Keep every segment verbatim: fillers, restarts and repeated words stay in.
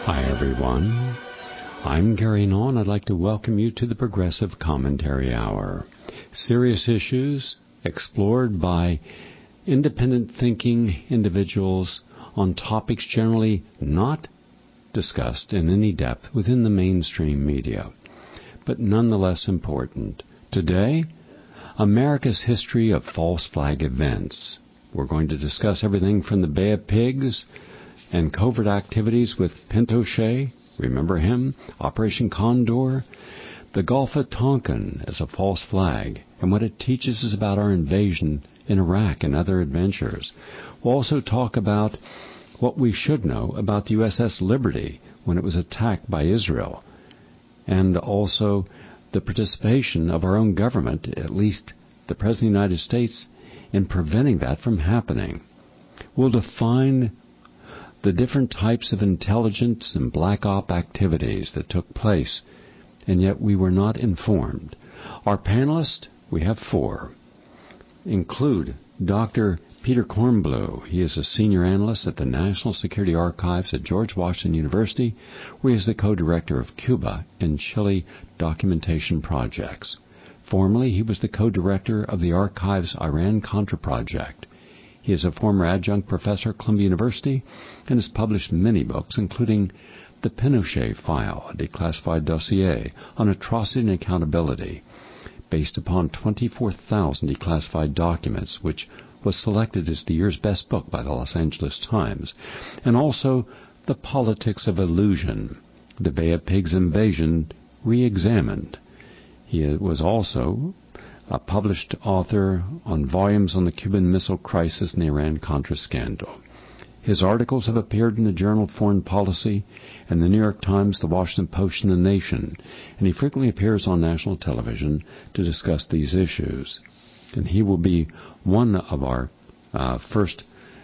Hi, everyone. I'm Gary Nawn. I'd like to welcome you to the Progressive Commentary Hour. Serious issues explored by independent thinking individuals on topics generally not discussed in any depth within the mainstream media, but nonetheless important. Today, America's history of false flag events. We're going to discuss everything from the Bay of Pigs and covert activities with Pinochet, remember him, Operation Condor, the Gulf of Tonkin as a false flag, and what it teaches us about our invasion in Iraq and other adventures. We'll also talk about what we should know about the U S S Liberty when it was attacked by Israel, and also the participation of our own government, at least the President of the United States, in preventing that from happening. We'll define the different types of intelligence and black op activities that took place, and yet we were not informed. Our panelists, we have four, include Doctor Peter Kornbluh. He is a senior analyst at the National Security Archives at George Washington University, where he is the co-director of Cuba and Chile documentation projects. Formerly, he was the co-director of the Archives Iran-Contra project. He is a former adjunct professor at Columbia University and has published many books, including The Pinochet File, a declassified dossier on atrocity and accountability, based upon twenty-four thousand declassified documents, which was selected as the year's best book by the Los Angeles Times, and also The Politics of Illusion, the Bay of Pigs invasion re-examined. He was also a published author on volumes on the Cuban Missile Crisis and the Iran-Contra scandal. His articles have appeared in the Journal of Foreign Policy and the New York Times, the Washington Post, and the Nation, and he frequently appears on national television to discuss these issues. And he will be one of our uh, first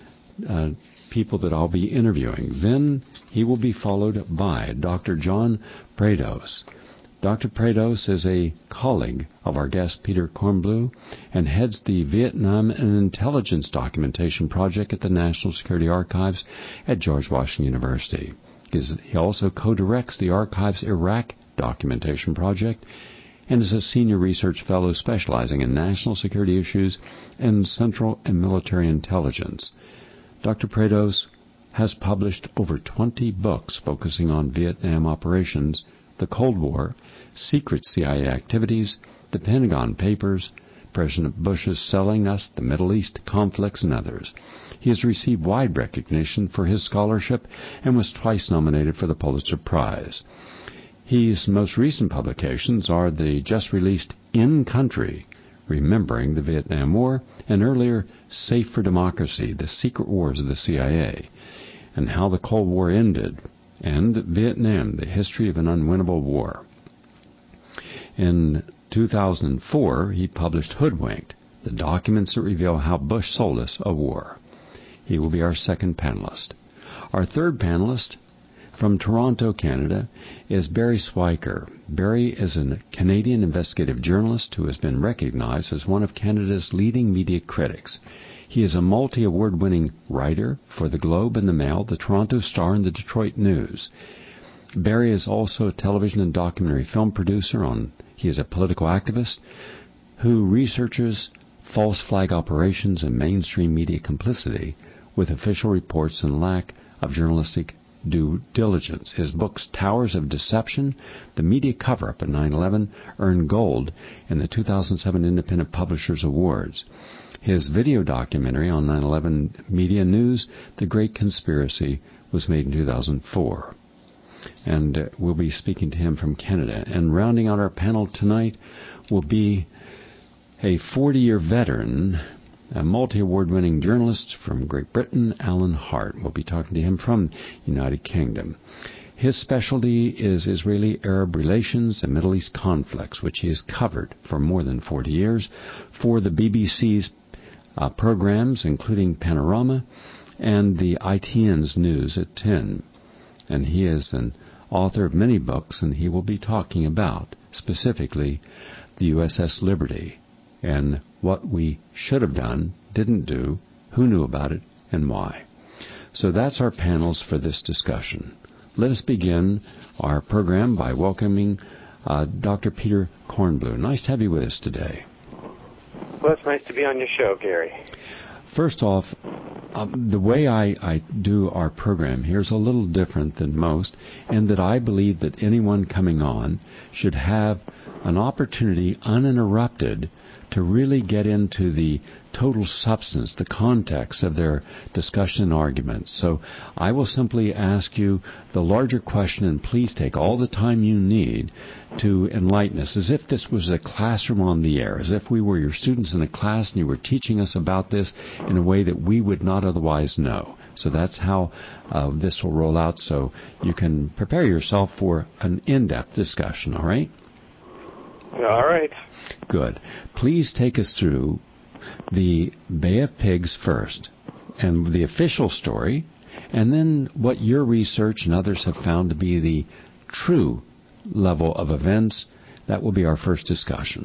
uh, people that I'll be interviewing. Then he will be followed by Doctor John Prados. Doctor Prados is a colleague of our guest Peter Kornbluh and heads the Vietnam and Intelligence Documentation Project at the National Security Archives at George Washington University. He also co-directs the Archives Iraq Documentation Project and is a senior research fellow specializing in national security issues and central and military intelligence. Doctor Prados has published over twenty books focusing on Vietnam operations, the Cold War, secret C I A activities, the Pentagon Papers, President Bush's selling us the Middle East conflicts, and others. He has received wide recognition for his scholarship and was twice nominated for the Pulitzer Prize. His most recent publications are the just-released In Country, Remembering the Vietnam War, and earlier Safe for Democracy, The Secret Wars of the C I A, and How the Cold War Ended, and Vietnam, The History of an Unwinnable War. In two thousand four, he published Hoodwinked, the documents that reveal how Bush sold us a war. He will be our second panelist. Our third panelist from Toronto, Canada, is Barry Swiker. Barry is a Canadian investigative journalist who has been recognized as one of Canada's leading media critics. He is a multi-award-winning writer for The Globe and the Mail, the Toronto Star, and the Detroit News. Barry is also a television and documentary film producer. On He is a political activist who researches false flag operations and mainstream media complicity with official reports and lack of journalistic due diligence. His books Towers of Deception, The Media Cover-Up of nine eleven, earned gold in the two thousand seven Independent Publishers Awards. His video documentary on nine eleven media news, The Great Conspiracy, was made in two thousand four. And uh, we'll be speaking to him from Canada. And rounding out our panel tonight will be a forty-year veteran, a multi-award-winning journalist from Great Britain, Alan Hart. We'll be talking to him from United Kingdom. His specialty is Israeli-Arab relations and Middle East conflicts, which he has covered for more than forty years for the B B C's uh, programs, including Panorama and the I T N's News at ten. And he is an author of many books, and he will be talking about, specifically, the U S S Liberty and what we should have done, didn't do, who knew about it, and why. So that's our panels for this discussion. let us begin our program by welcoming uh, Doctor Peter Kornbluh. Nice to have you with us today. Well, it's nice to be on your show, Gary. First off, um, the way I, I do our program here is a little different than most, in that I believe that anyone coming on should have an opportunity uninterrupted to really get into the total substance, the context of their discussion and argument. So I will simply ask you the larger question, and please take all the time you need to enlighten us, as if this was a classroom on the air, as if we were your students in a class and you were teaching us about this in a way that we would not otherwise know. So that's how uh, this will roll out, so you can prepare yourself for an in-depth discussion, all right? All right. Good. Please take us through the Bay of Pigs first, and the official story, and then what your research and others have found to be the true level of events. That will be our first discussion.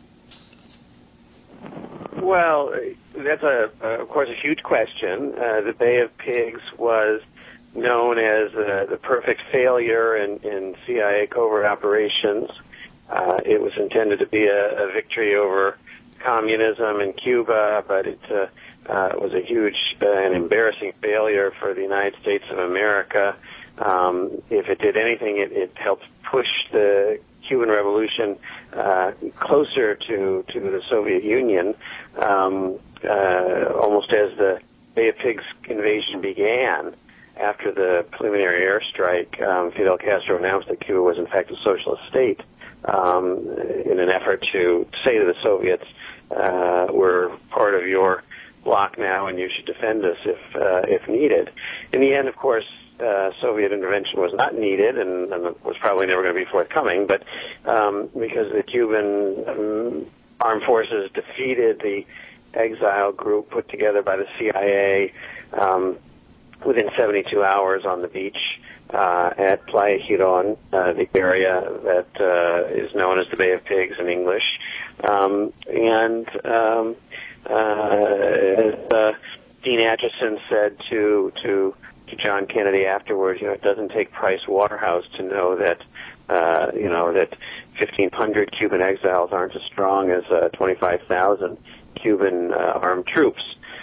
Well, that's, a, uh, of course, a huge question. Uh, the Bay of Pigs was known as uh, the perfect failure in, in C I A covert operations. Uh, it was intended to be a, a victory over communism in Cuba, but it uh, uh, was a huge uh, and embarrassing failure for the United States of America. Um, if it did anything, it, it helped push the Cuban Revolution uh, closer to, to the Soviet Union. Um, uh, almost as the Bay of Pigs invasion began, after the preliminary airstrike, um, Fidel Castro announced that Cuba was in fact a socialist state. Um, in an effort to say to the Soviets, uh, we're part of your bloc now and you should defend us if uh, if needed. In the end, of course, uh, Soviet intervention was not needed and, and was probably never going to be forthcoming, but um, because the Cuban um, armed forces defeated the exile group put together by the C I A um, within seventy-two hours on the beach Uh, at Playa Giron, uh, the area that uh, is known as the Bay of Pigs in English. Um, and um, uh, as uh, Dean Acheson said to, to to John Kennedy afterwards, you know, it doesn't take Price Waterhouse to know that, uh, you know, that fifteen hundred Cuban exiles aren't as strong as uh, twenty-five thousand Cuban uh, armed troops.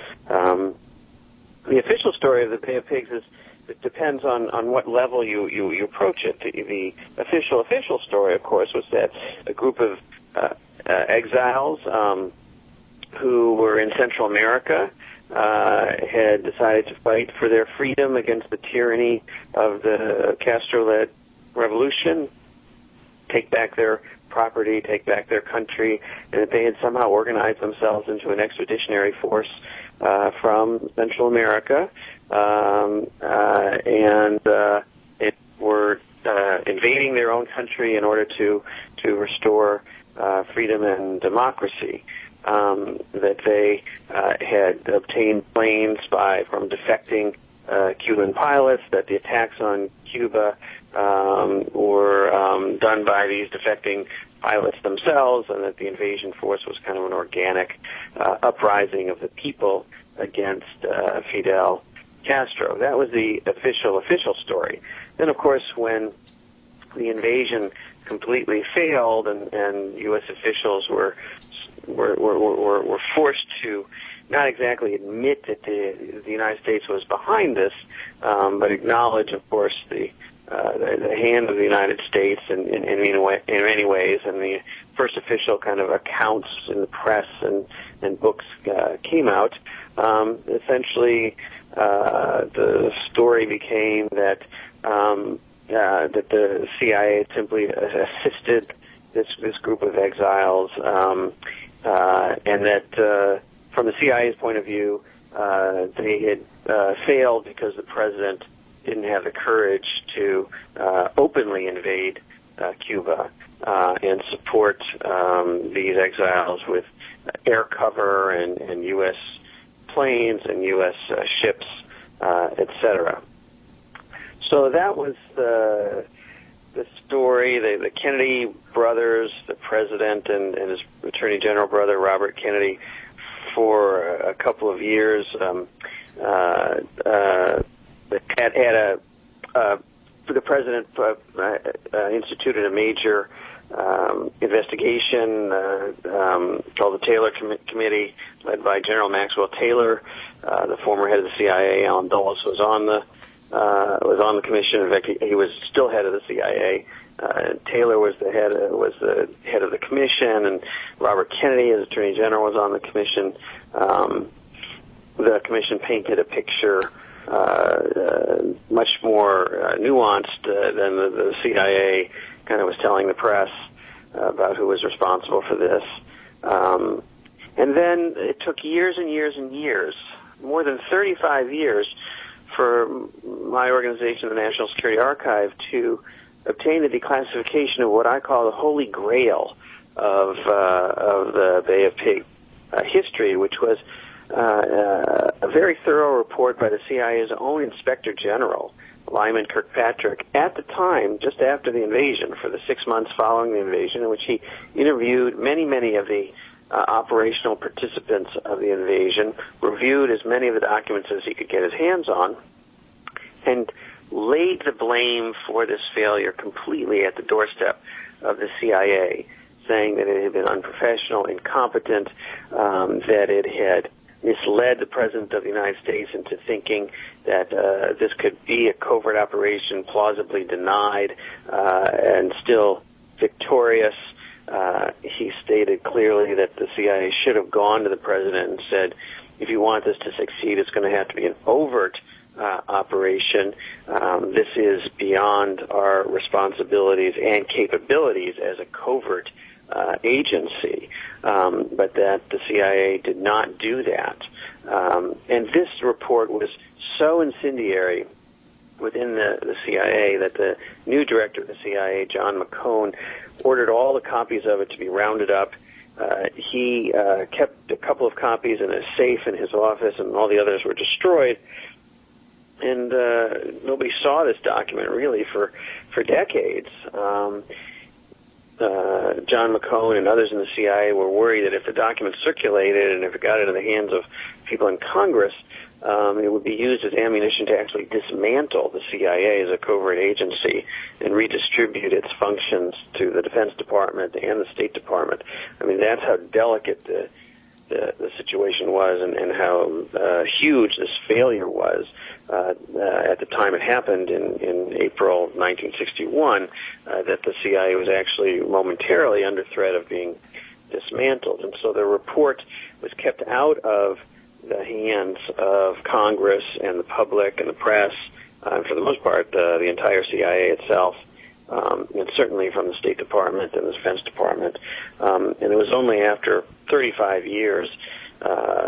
Um, the official story of the Bay of Pigs is it depends on, on what level you, you, you approach it. The, the official official story, of course, was that a group of uh, uh, exiles um, who were in Central America uh, had decided to fight for their freedom against the tyranny of the Castro-led revolution, take back their property, take back their country, and that they had somehow organized themselves into an expeditionary force uh, from Central America, um, uh, and uh, it were uh, invading their own country in order to to restore uh, freedom and democracy. Um, that they uh, had obtained planes by from defecting uh, Cuban pilots, that the attacks on Cuba um, were um, done by these defecting pilots themselves, and that the invasion force was kind of an organic uh, uprising of the people against uh, Fidel Castro. That was the official, official story. Then, of course, when the invasion completely failed and, and U S officials were were, were, were were forced to not exactly admit that the, the United States was behind this, um, but acknowledge, of course, the Uh, the, the hand of the United States in, in, in, many way, in many ways, and the first official kind of accounts in the press and, and books uh, came out. Um, essentially, uh, the story became that um, uh, that the C I A simply assisted this this group of exiles, um, uh, and that uh, from the C I A's point of view, uh, they had uh, failed because the president didn't have the courage to uh, openly invade uh, Cuba uh, and support um, these exiles with air cover and, and U S planes and U S uh, ships, uh, et cetera. So that was the the story. The, the Kennedy brothers, the president and, and his Attorney General brother Robert Kennedy, for a couple of years, um, uh, uh, had had a uh, the president uh, uh, instituted a major um, investigation uh, um, called the Taylor Com- Committee, led by General Maxwell Taylor. Uh, the former head of the C I A, Alan Dulles, was on the uh, was on the commission. In fact, he, he was still head of the C I A. Uh, Taylor was the head uh, was the head of the commission, and Robert Kennedy, as Attorney General, was on the commission. Um, the commission painted a picture uh, uh, much more uh, nuanced uh, than the, the C I A kind of was telling the press uh, about who was responsible for this. Um, and then it took years and years and years, more than thirty-five years, for my organization, the National Security Archive, to obtain the declassification of what I call the holy grail of uh, of the Bay of Pigs uh, history, which was uh, uh, a very thorough report by the C I A's own Inspector General, Lyman Kirkpatrick, at the time, just after the invasion, for the six months following the invasion, in which he interviewed many, many of the uh, operational participants of the invasion, reviewed as many of the documents as he could get his hands on, and laid the blame for this failure completely at the doorstep of the C I A, saying that it had been unprofessional, incompetent, um, that it had misled the President of the United States into thinking that uh, this could be a covert operation, plausibly denied, uh, and still victorious. Uh, he stated clearly that the C I A should have gone to the President and said, if you want this to succeed, it's going to have to be an overt Uh, operation. Um, this is beyond our responsibilities and capabilities as a covert uh, agency, um, but that the C I A did not do that. Um, and this report was so incendiary within the, the C I A that the new director of the C I A, John McCone, ordered all the copies of it to be rounded up. Uh, he uh, kept a couple of copies in a safe in his office, and all the others were destroyed. And uh, nobody saw this document really for for decades. Um, uh, John McCone and others in the C I A were worried that if the document circulated and if it got into the hands of people in Congress, um, it would be used as ammunition to actually dismantle the C I A as a covert agency and redistribute its functions to the Defense Department and the State Department. I mean, that's how delicate the The, the situation was, and, and how uh, huge this failure was uh, uh, at the time it happened in, in April nineteen sixty-one, uh, that the C I A was actually momentarily under threat of being dismantled. And so the report was kept out of the hands of Congress and the public and the press, uh, and for the most part, uh, the entire C I A itself. Um, and certainly from the State Department and the Defense Department. Um, and it was only after thirty-five years, uh,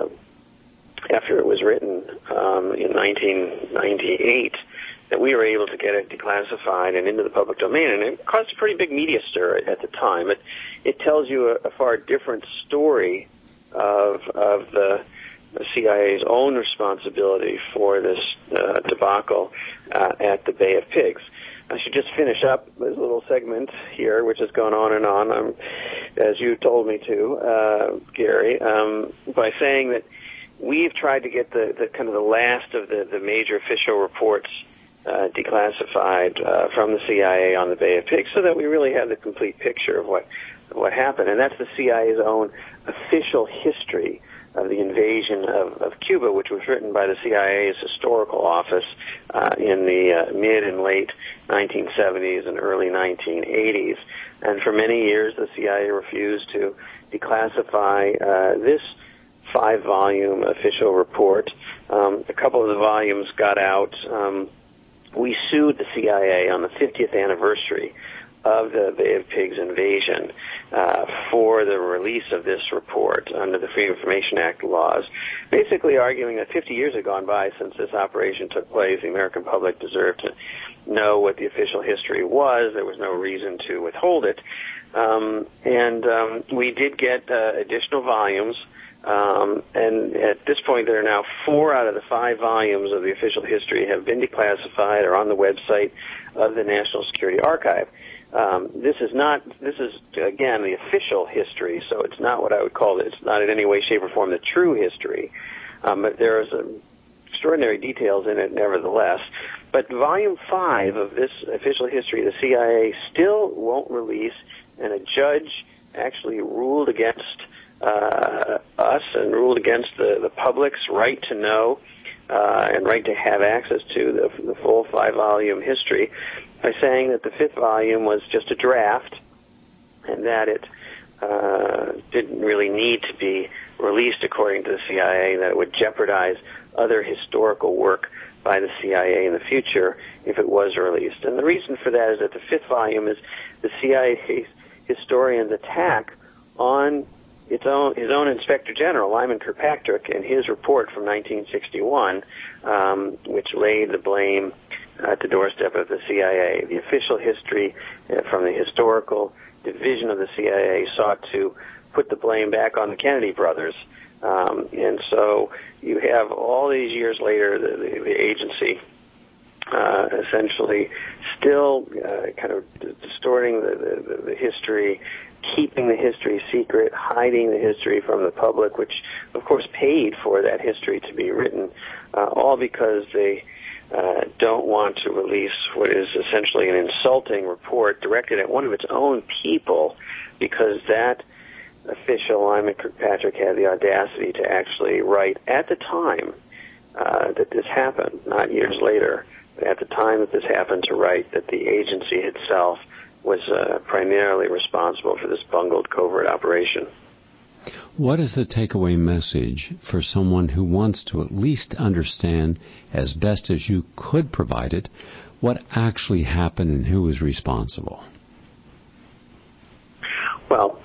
after it was written um, in nineteen ninety-eight, that we were able to get it declassified and into the public domain. And it caused a pretty big media stir at the time. It, it tells you a, a far different story of, of the the C I A's own responsibility for this uh, debacle uh, at the Bay of Pigs. I should just finish up this little segment here, which has gone on and on, um, as you told me to, uh, Gary, um, by saying that we've tried to get the, the kind of the last of the, the major official reports uh, declassified uh, from the C I A on the Bay of Pigs, so that we really have the complete picture of what of what happened. And that's the C I A's own official history of the invasion of, of Cuba, which was written by the C I A's historical office uh, in the uh, mid and late nineteen seventies and early nineteen eighties. And for many years, the C I A refused to declassify uh, this five-volume official report. Um, a couple of the volumes got out. Um, we sued the C I A on the fiftieth anniversary of the Bay of Pigs invasion uh, for the release of this report under the Freedom of Information Act laws, basically arguing that fifty years had gone by since this operation took place. The American public deserved to know what the official history was. There was no reason to withhold it. Um, and um, we did get uh, additional volumes. Um, and at this point, there are now four out of the five volumes of the official history have been declassified or on the website of the National Security Archive. Um, this is not, this is, again, the official history, so it's not what I would call it. It's not in any way, shape, or form the true history. Um, but there is a extraordinary details in it nevertheless. But Volume five of this official history of the C I A still won't release, and a judge actually ruled against uh, us and ruled against the, the public's right to know uh, and right to have access to the, the full five-volume history by saying that the fifth volume was just a draft and that it uh, didn't really need to be released according to the C I A, that it would jeopardize other historical work by the C I A in the future if it was released. And the reason for that is that the fifth volume is the C I A historian's attack on its own, his own Inspector General, Lyman Kirkpatrick, in his report from nineteen sixty-one, um, which laid the blame at the doorstep of the C I A. The official history uh, from the historical division of the C I A sought to put the blame back on the Kennedy brothers. Um, and so you have all these years later the, the, the agency uh, essentially still uh, kind of distorting the, the, the history, keeping the history secret, hiding the history from the public, which of course paid for that history to be written, uh, all because they uh, don't want to release what is essentially an insulting report directed at one of its own people, because that official, Lyman Kirkpatrick, had the audacity to actually write at the time uh, that this happened, not years later, but at the time that this happened, to write that the agency itself was uh, primarily responsible for this bungled covert operation. What is the takeaway message for someone who wants to at least understand, as best as you could provide it, what actually happened and who was responsible? Well,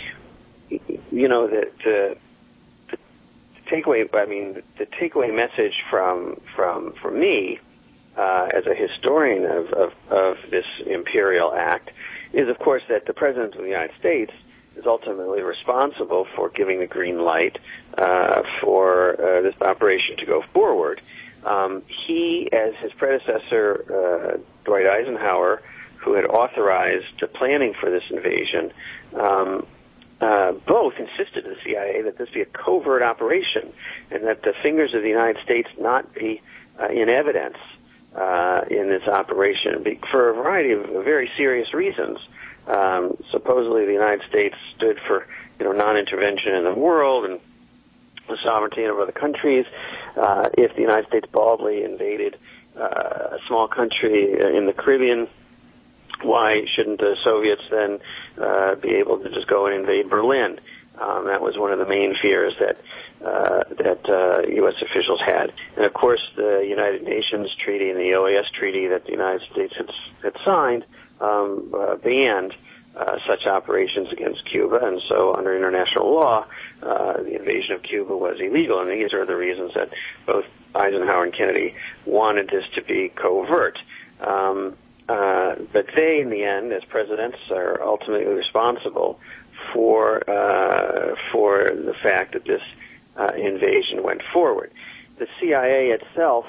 you know, the, the, the takeaway, I mean, the takeaway message from, from, from me, uh, as a historian of, of, of this imperial act, is, of course, that the President of the United States is ultimately responsible for giving the green light uh, for uh, this operation to go forward. Um, he, as his predecessor, uh, Dwight Eisenhower, who had authorized the planning for this invasion, um, Uh, both insisted to the C I A that this be a covert operation and that the fingers of the United States not be uh, in evidence uh, in this operation for a variety of very serious reasons. Um, supposedly the United States stood for, you know, non-intervention in the world and the sovereignty of other countries. Uh, if the United States baldly invaded uh, a small country in the Caribbean, why shouldn't the Soviets then uh, be able to just go and invade Berlin? Um, that was one of the main fears that uh, that uh, U S officials had. And of course, the United Nations Treaty and the O A S Treaty that the United States had, had signed um, uh, banned uh, such operations against Cuba. And so under international law, uh, the invasion of Cuba was illegal. And these are the reasons that both Eisenhower and Kennedy wanted this to be covert. Um, Uh, but they, in the end, as presidents, are ultimately responsible for uh, for the fact that this uh, invasion went forward. The C I A itself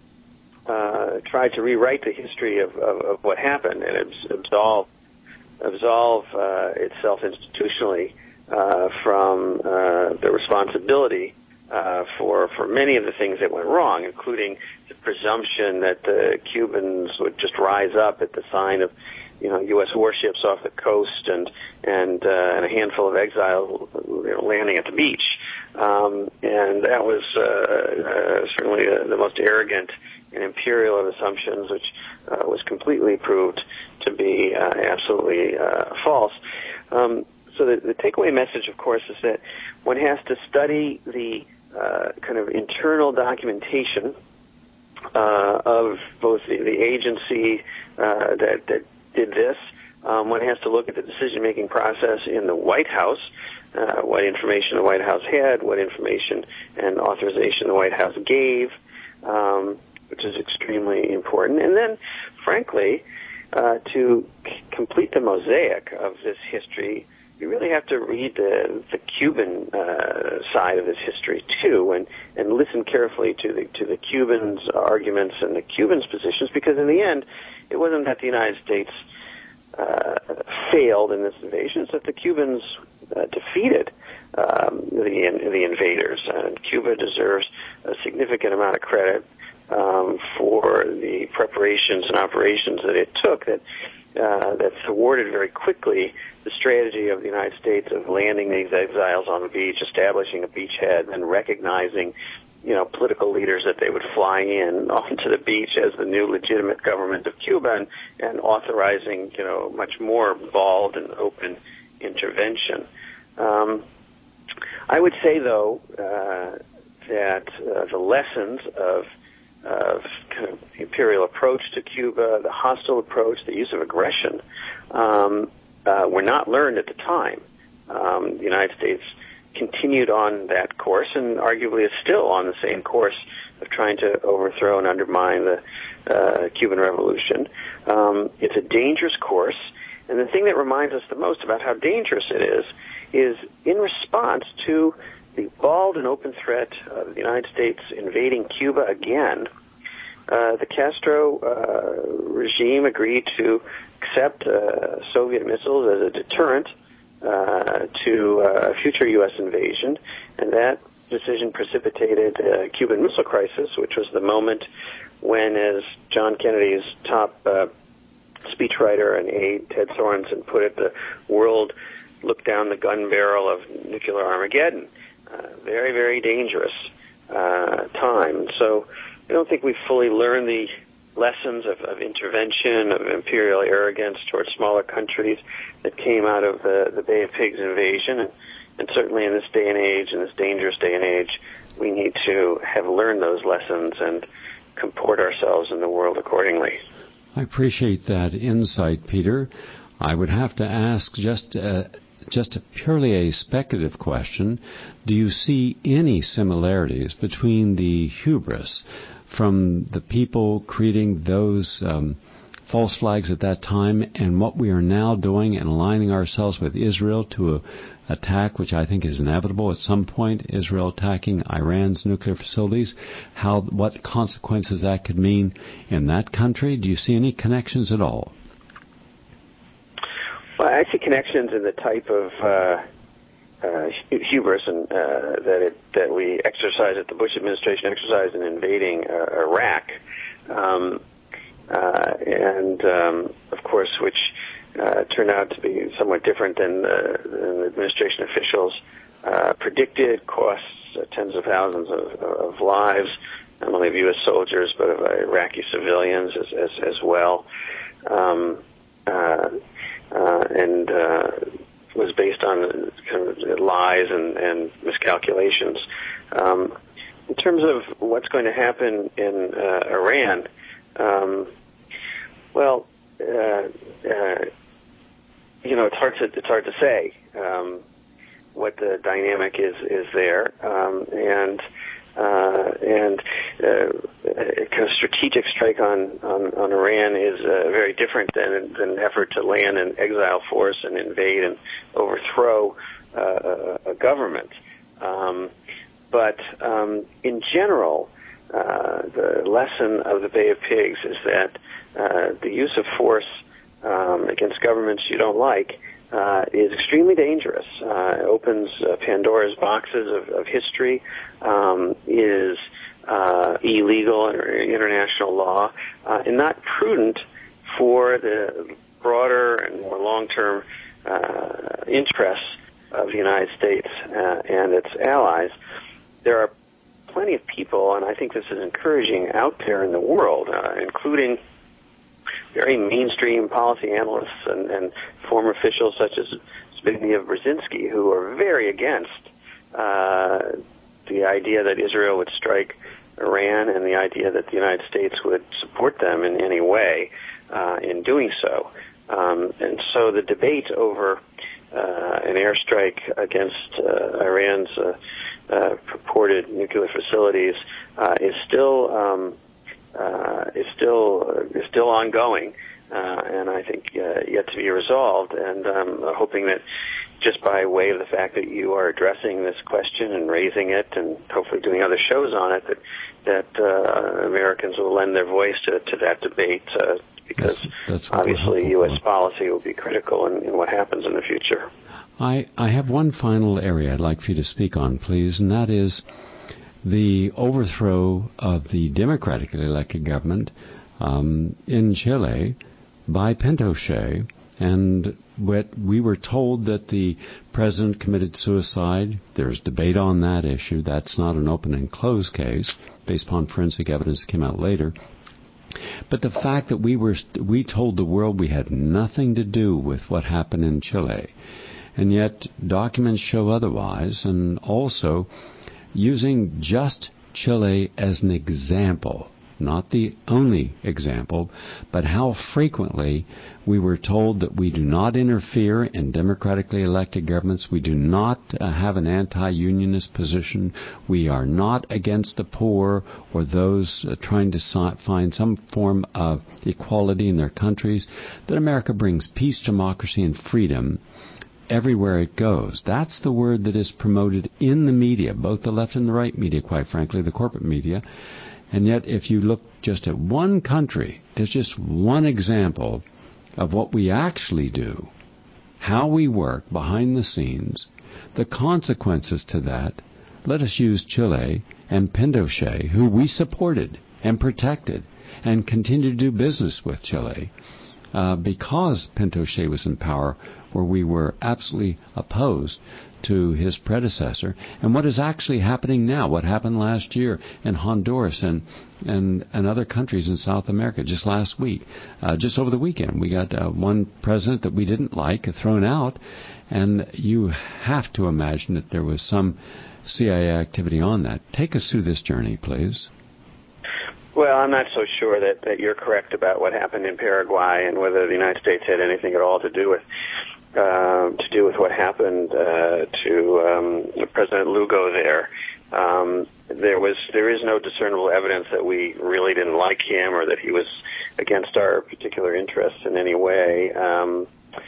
uh, tried to rewrite the history of, of, of what happened and absolve absolve uh, itself institutionally uh, from uh, the responsibility Uh, for for many of the things that went wrong, including the presumption that the Cubans would just rise up at the sign of, you know, U S warships off the coast and and, uh, and a handful of exiles, you know, landing at the beach, um, and that was uh, uh, certainly uh, the most arrogant and imperial of assumptions, which uh, was completely proved to be uh, absolutely uh, false. Um, so the, the takeaway message, of course, is that one has to study the Uh, kind of internal documentation uh, of both the, the agency uh, that, that did this. Um, one has to look at the decision-making process in the White House, uh, what information the White House had, what information and authorization the White House gave, um, which is extremely important. And then, frankly, uh, to c- complete the mosaic of this history, you really have to read the, the Cuban uh, side of this history too, and, and listen carefully to the to the Cubans' arguments and the Cubans' positions, because in the end, it wasn't that the United States uh, failed in this invasion; it's that the Cubans uh, defeated um, the the invaders, and Cuba deserves a significant amount of credit um, for the preparations and operations that it took that uh, that thwarted very quickly the strategy of the United States of landing these exiles on the beach, establishing a beachhead, and recognizing, you know, political leaders that they would fly in onto the beach as the new legitimate government of Cuba, and, and authorizing, you know, much more bald and open intervention. Um, I would say, though, uh, that uh, the lessons of of kind of the imperial approach to Cuba, the hostile approach, the use of aggression, um, uh, were not learned at the time. Um, the United States continued on that course, and arguably is still on the same course of trying to overthrow and undermine the uh, Cuban Revolution. Um, it's a dangerous course, and the thing that reminds us the most about how dangerous it is is in response to the bald and open threat of the United States invading Cuba again, uh, the Castro uh, regime agreed to accept uh, Soviet missiles as a deterrent uh, to a future U S invasion, and that decision precipitated a Cuban Missile Crisis, which was the moment when, as John Kennedy's top uh, speechwriter and aide, Ted Sorensen, put it, the world looked down the gun barrel of nuclear Armageddon. Uh, very, very dangerous uh, time. So I don't think we've fully learned the lessons of, of intervention, of imperial arrogance towards smaller countries that came out of the, the Bay of Pigs invasion. And, and certainly in this day and age, in this dangerous day and age, we need to have learned those lessons and comport ourselves in the world accordingly. I appreciate that insight, Peter. I would have to ask just uh, just a purely a speculative question. Do you see any similarities between the hubris from the people creating those um, false flags at that time and what we are now doing and aligning ourselves with Israel to a attack, which I think is inevitable at some point, Israel attacking Iran's nuclear facilities, how what consequences that could mean in that country? Do you see any connections at all? Well, I see connections in the type of uh, uh, hubris and, uh, that it, that we exercise, that the Bush administration exercised in invading uh, Iraq, um, uh, and um, of course, which uh, turned out to be somewhat different than the, than the administration officials uh, predicted. Costs uh, tens of thousands of, of lives, not only of U S soldiers but of Iraqi civilians as as, as well. Um, uh, Uh, and uh, was based on kind of lies and, and miscalculations. Um, in terms of what's going to happen in uh, Iran, um, well, uh, uh, you know, it's hard to it's hard to say um, what the dynamic is is there, um, and. Uh, and uh, a kind of strategic strike on, on, on Iran is uh, very different than, than an effort to land an exile force and invade and overthrow uh, a government. Um, but um, in general, uh, the lesson of the Bay of Pigs is that uh, the use of force um, against governments you don't like Uh, is extremely dangerous. Uh, it opens uh, Pandora's boxes of, of history, um, is uh, illegal under international law, uh, and not prudent for the broader and more long-term uh, interests of the United States uh, and its allies. There are plenty of people, and I think this is encouraging, out there in the world, uh, including very mainstream policy analysts and, and former officials such as Zbigniew Brzezinski, who are very against uh, the idea that Israel would strike Iran and the idea that the United States would support them in any way uh, in doing so. Um, and so the debate over uh, an airstrike against uh, Iran's uh, uh, purported nuclear facilities uh, is still um, Uh, is still uh, is still ongoing, uh, and I think uh, yet to be resolved. And I'm um, hoping that just by way of the fact that you are addressing this question and raising it, and hopefully doing other shows on it, that that uh, Americans will lend their voice to, to that debate, uh, because that's, that's obviously U S policy will be critical in, in what happens in the future. I I have one final area I'd like for you to speak on, please, and that is the overthrow of the democratically elected government um, in Chile by Pinochet. And we were told that the president committed suicide. There's debate on that issue. That's not an open and closed case based upon forensic evidence that came out later. But the fact that we were we told the world we had nothing to do with what happened in Chile, and yet documents show otherwise, and also using just Chile as an example, not the only example, but how frequently we were told that we do not interfere in democratically elected governments. We do not uh, have an anti-unionist position. We are not against the poor or those uh, trying to so- find some form of equality in their countries. That America brings peace, democracy, and freedom everywhere it goes. That's the word that is promoted in the media, both the left and the right media, quite frankly, the corporate media. And yet, if you look just at one country, it's just one example of what we actually do, how we work behind the scenes, the consequences to that. Let us use Chile and Pinochet, who we supported and protected and continue to do business with Chile uh, because Pinochet was in power, where we were absolutely opposed to his predecessor, and what is actually happening now, what happened last year in Honduras and and, and other countries in South America just last week. Uh, just over the weekend, we got uh, one president that we didn't like thrown out, and you have to imagine that there was some C I A activity on that. Take us through this journey, please. Well, I'm not so sure that, that you're correct about what happened in Paraguay and whether the United States had anything at all to do with Uh, to do with what happened uh, to um, President Lugo there. Um, there was there is no discernible evidence that we really didn't like him or that he was against our particular interests in any way. Um,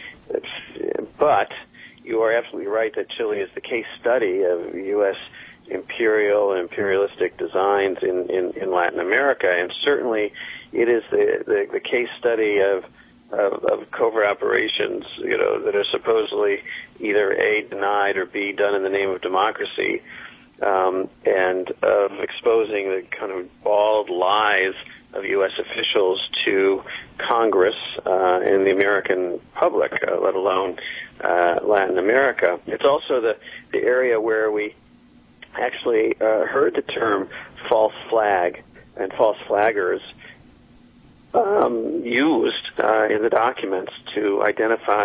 but you are absolutely right that Chile is the case study of U S imperial and imperialistic designs in, in, in Latin America, and certainly it is the, the, the case study of Of, of covert operations, you know, that are supposedly either A, denied, or B, done in the name of democracy, um, and of exposing the kind of bald lies of U S officials to Congress uh, and the American public, uh, let alone uh, Latin America. It's also the, the area where we actually uh, heard the term false flag and false flaggers Um, used uh, in the documents to identify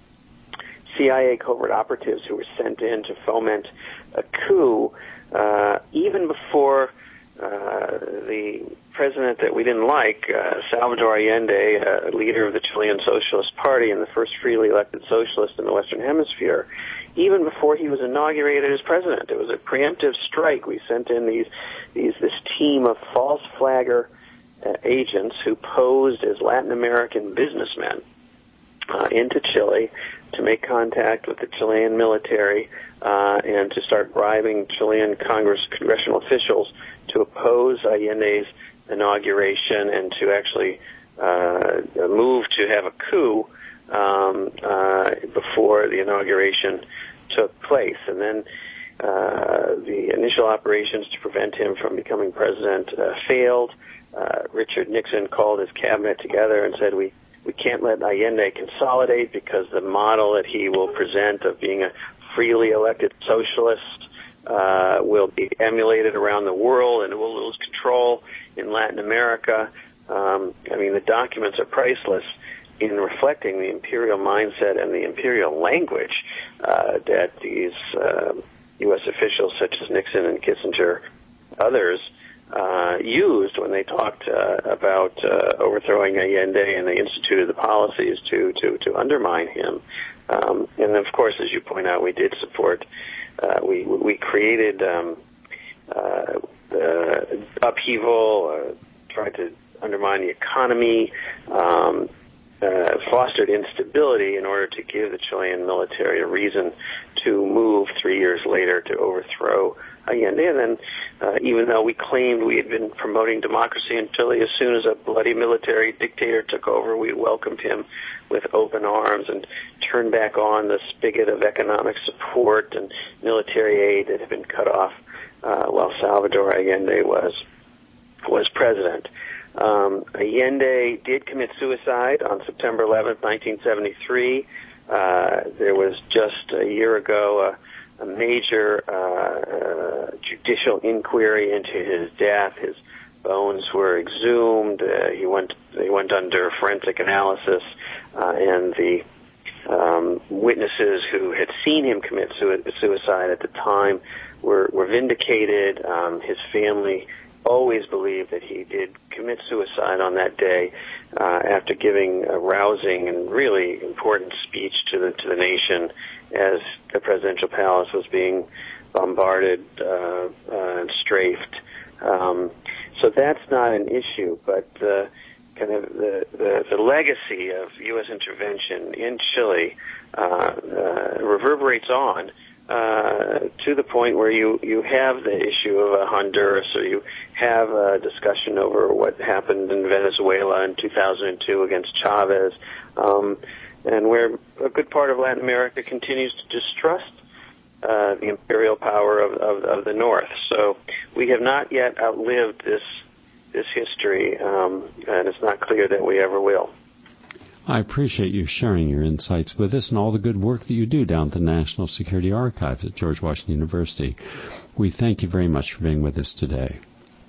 C I A covert operatives who were sent in to foment a coup uh, even before uh, the president that we didn't like, uh, Salvador Allende, uh, leader of the Chilean Socialist Party and the first freely elected socialist in the Western Hemisphere, even before he was inaugurated as president. It was a preemptive strike. We sent in these, these this team of false flagger Uh, agents who posed as Latin American businessmen uh, into Chile to make contact with the Chilean military uh, and to start bribing Chilean Congress congressional officials to oppose Allende's inauguration and to actually uh, move to have a coup um, uh, before the inauguration took place. And then uh, the initial operations to prevent him from becoming president uh, failed. Uh, Richard Nixon called his cabinet together and said, we, we can't let Allende consolidate because the model that he will present of being a freely elected socialist uh, will be emulated around the world and it will lose control in Latin America. Um, I mean, the documents are priceless in reflecting the imperial mindset and the imperial language uh, that these uh, U S officials such as Nixon and Kissinger, others, Uh, used when they talked uh, about uh, overthrowing Allende, and they instituted the policies to to, to undermine him. Um, and of course, as you point out, we did support. Uh, we we created um, uh, uh, upheaval, uh, tried to undermine the economy, um, uh, fostered instability in order to give the Chilean military a reason to move three years later to overthrow Allende. And then, uh, even though we claimed we had been promoting democracy in Chile, as soon as a bloody military dictator took over, we welcomed him with open arms and turned back on the spigot of economic support and military aid that had been cut off uh, while Salvador Allende was was president. Um, Allende did commit suicide on September eleventh, nineteen seventy-three. Uh, there was just a year ago a, a major uh, uh, judicial inquiry into his death. His bones were exhumed. Uh, he went he went under forensic analysis, uh, and the um, witnesses who had seen him commit suicide at the time were, were vindicated. Um, his family always believed that he did commit suicide on that day uh, after giving a rousing and really important speech to the to the nation as the presidential palace was being bombarded uh, uh, and strafed. Um, so that's not an issue, but uh, kind of the, the, the legacy of U S intervention in Chile uh, uh, reverberates on uh, to the point where you, you have the issue of uh, Honduras, or you have a discussion over what happened in Venezuela in two thousand two against Chavez, um, and where a good part of Latin America continues to distrust Uh, the imperial power of, of, of the North. So we have not yet outlived this this history, um, and it's not clear that we ever will. I appreciate you sharing your insights with us and all the good work that you do down at the National Security Archives at George Washington University. We thank you very much for being with us today.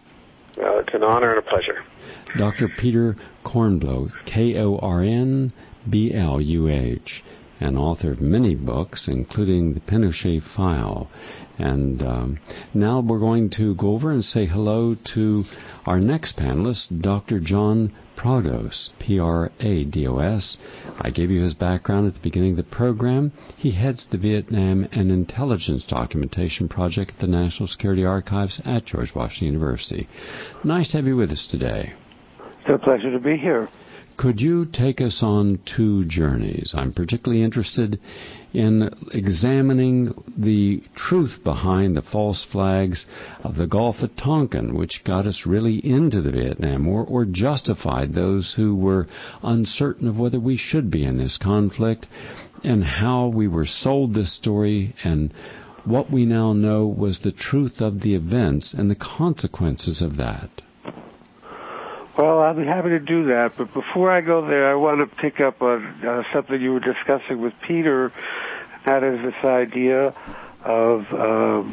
Uh, it's an honor and a pleasure. Doctor Peter Kornbluh, K O R N B L U H, and author of many books, including The Pinochet File. And um, now we're going to go over and say hello to our next panelist, Doctor John Prados, P R A D O S. I gave you his background at the beginning of the program. He heads the Vietnam and Intelligence Documentation Project at the National Security Archives at George Washington University. Nice to have you with us today. It's a pleasure to be here. Could you take us on two journeys? I'm particularly interested in examining the truth behind the false flags of the Gulf of Tonkin, which got us really into the Vietnam War, or justified those who were uncertain of whether we should be in this conflict, and how we were sold this story, and what we now know was the truth of the events and the consequences of that. Well, I'll be happy to do that, but before I go there, I want to pick up on uh, something you were discussing with Peter. That is this idea of um,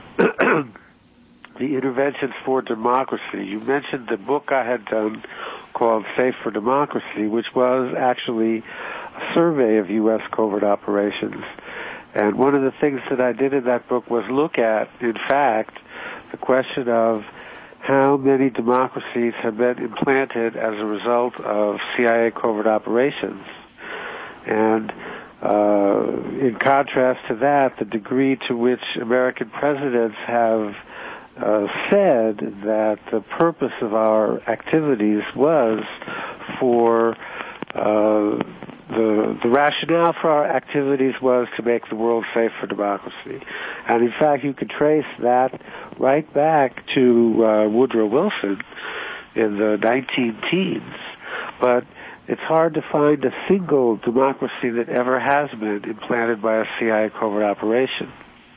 the interventions for democracy. You mentioned the book I had done called Safe for Democracy, which was actually a survey of U S covert operations. And one of the things that I did in that book was look at, in fact, the question of how many democracies have been implanted as a result of C I A covert operations. And uh, in contrast to that, the degree to which American presidents have uh, said that the purpose of our activities was for uh, the the rationale for our activities was to make the world safe for democracy. And in fact, you can trace that right back to uh, Woodrow Wilson in the nineteen teens. But it's hard to find a single democracy that ever has been implanted by a C I A covert operation.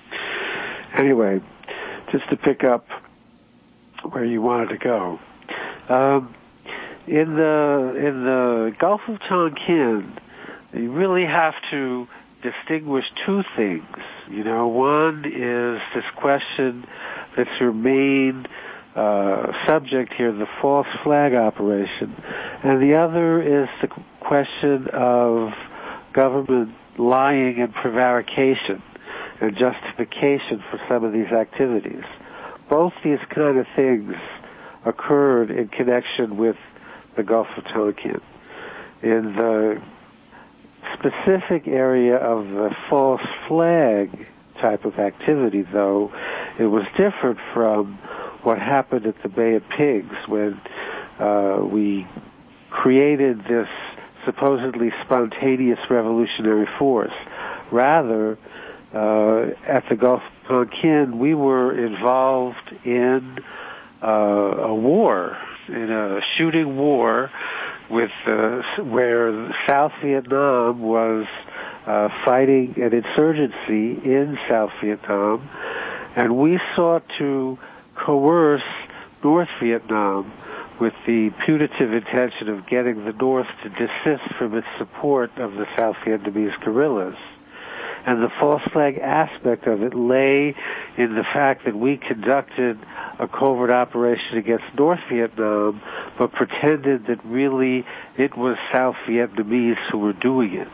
Anyway, just to pick up where you wanted to go. Um, in the in the Gulf of Tonkin, you really have to distinguish two things. You know, one is this question that's your main uh, subject here, the false flag operation, and the other is the question of government lying and prevarication and justification for some of these activities. Both these kind of things occurred in connection with the Gulf of Tonkin. In the specific area of the false flag type of activity, though, it was different from what happened at the Bay of Pigs when uh, we created this supposedly spontaneous revolutionary force. Rather, uh, at the Gulf of Tonkin, we were involved in uh, a war, in a shooting war with uh, where South Vietnam was uh, fighting an insurgency in South Vietnam, and we sought to coerce North Vietnam with the putative intention of getting the North to desist from its support of the South Vietnamese guerrillas. And the false flag aspect of it lay in the fact that we conducted a covert operation against North Vietnam, but pretended that really it was South Vietnamese who were doing it.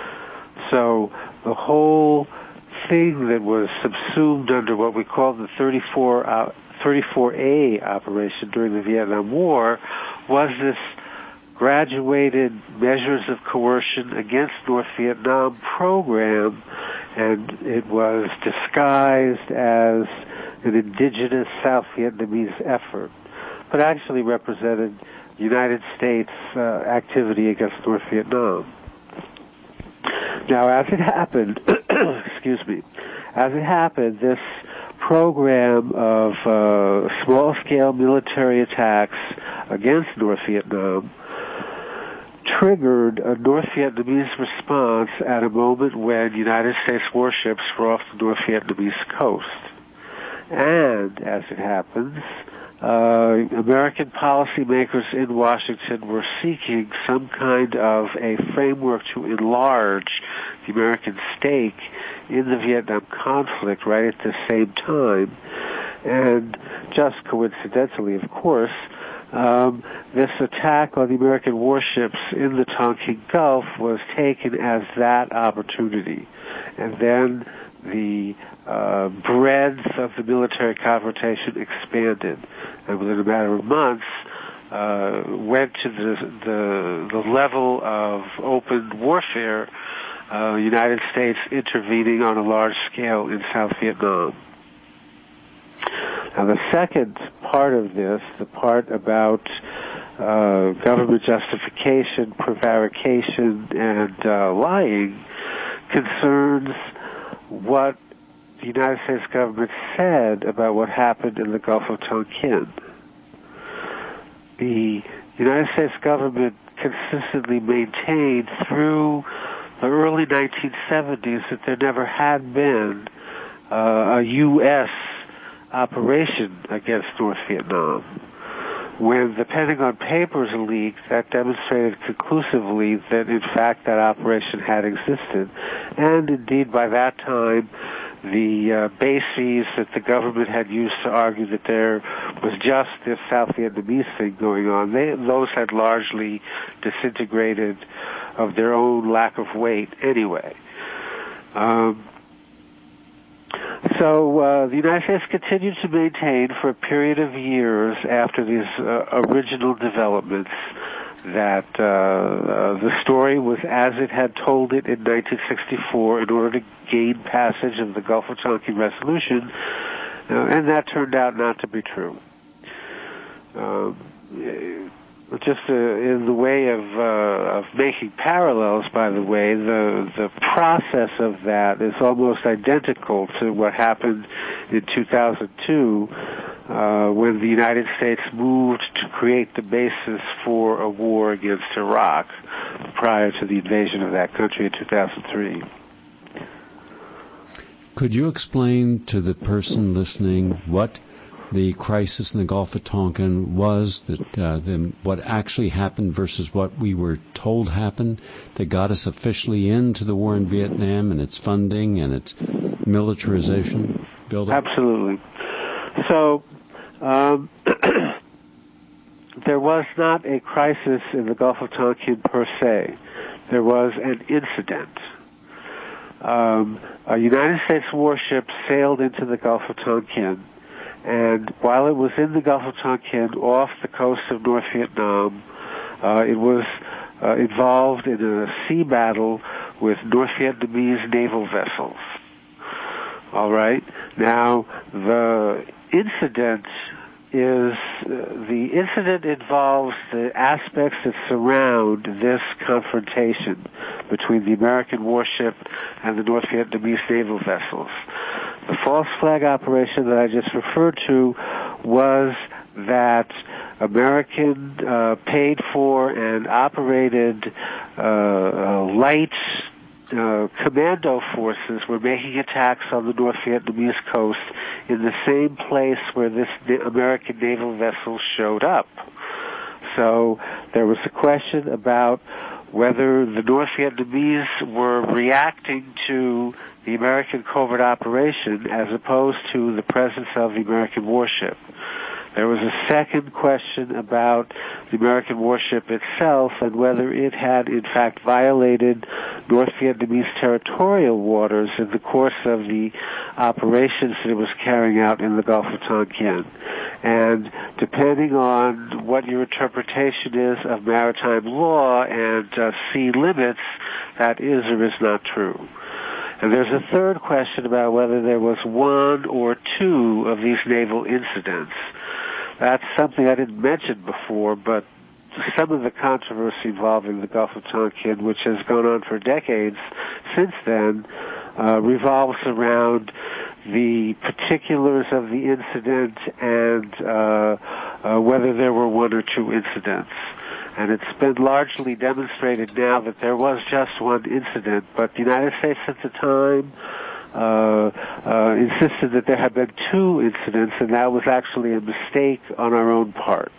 So the whole thing that was subsumed under what we call the thirty-four, uh, thirty-four A operation during the Vietnam War was this graduated measures of coercion against North Vietnam program, and it was disguised as an indigenous South Vietnamese effort, but actually represented United States uh, activity against North Vietnam. Now, as it happened, excuse me, as it happened, this program of uh, small-scale military attacks against North Vietnam triggered a North Vietnamese response at a moment when United States warships were off the North Vietnamese coast. And, as it happens, uh, American policymakers in Washington were seeking some kind of a framework to enlarge the American stake in the Vietnam conflict right at the same time. And just coincidentally, of course, Um, this attack on the American warships in the Tonkin Gulf was taken as that opportunity. And then the uh, breadth of the military confrontation expanded. And within a matter of months, uh, went to the, the, the level of open warfare, uh, the United States intervening on a large scale in South Vietnam. Now, the second part of this, the part about uh, government justification, prevarication, and uh, lying, concerns what the United States government said about what happened in the Gulf of Tonkin. The United States government consistently maintained through the early nineteen seventies that there never had been uh, a U S operation against North Vietnam. When the Pentagon Papers leaked, that demonstrated conclusively that, in fact, that operation had existed. And, indeed, by that time, the uh, bases that the government had used to argue that there was just this South Vietnamese thing going on, they, those had largely disintegrated of their own lack of weight anyway. Um, So uh, the United States continued to maintain for a period of years after these uh, original developments that uh, uh, the story was as it had told it in nineteen sixty-four in order to gain passage of the Gulf of Tonkin resolution, uh, and that turned out not to be true. Um, Just uh, in the way of uh, of making parallels, by the way, the the process of that is almost identical to what happened in two thousand two uh, when the United States moved to create the basis for a war against Iraq prior to the invasion of that country in two thousand three. Could you explain to the person listening what the crisis in the Gulf of Tonkin was, that uh, the, what actually happened versus what we were told happened, that got us officially into the war in Vietnam and its funding and its militarization building? Absolutely. So um, there was not a crisis in the Gulf of Tonkin per se. There was an incident. Um, a United States warship sailed into the Gulf of Tonkin, and while it was in the Gulf of Tonkin, off the coast of North Vietnam, uh, it was uh, involved in a sea battle with North Vietnamese naval vessels. All right. Now, the incident is uh, the incident involves the aspects that surround this confrontation between the American warship and the North Vietnamese naval vessels. The false flag operation that I just referred to was that American uh, paid for and operated uh, uh, light uh, commando forces were making attacks on the North Vietnamese coast in the same place where this American naval vessel showed up. so there was a question about whether the North Vietnamese were reacting to the American covert operation as opposed to the presence of the American warship. There was a second question about the American warship itself and whether it had in fact violated North Vietnamese territorial waters in the course of the operations that it was carrying out in the Gulf of Tonkin. And depending on what your interpretation is of maritime law and uh, sea limits, that is or is not true. And there's a third question about whether there was one or two of these naval incidents. That's something I didn't mention before, but some of the controversy involving the Gulf of Tonkin, which has gone on for decades since then, uh, revolves around the particulars of the incident and uh, uh, whether there were one or two incidents. And it's been largely demonstrated now that there was just one incident, but the United States at the time uh, uh, insisted that there had been two incidents, and that was actually a mistake on our own part.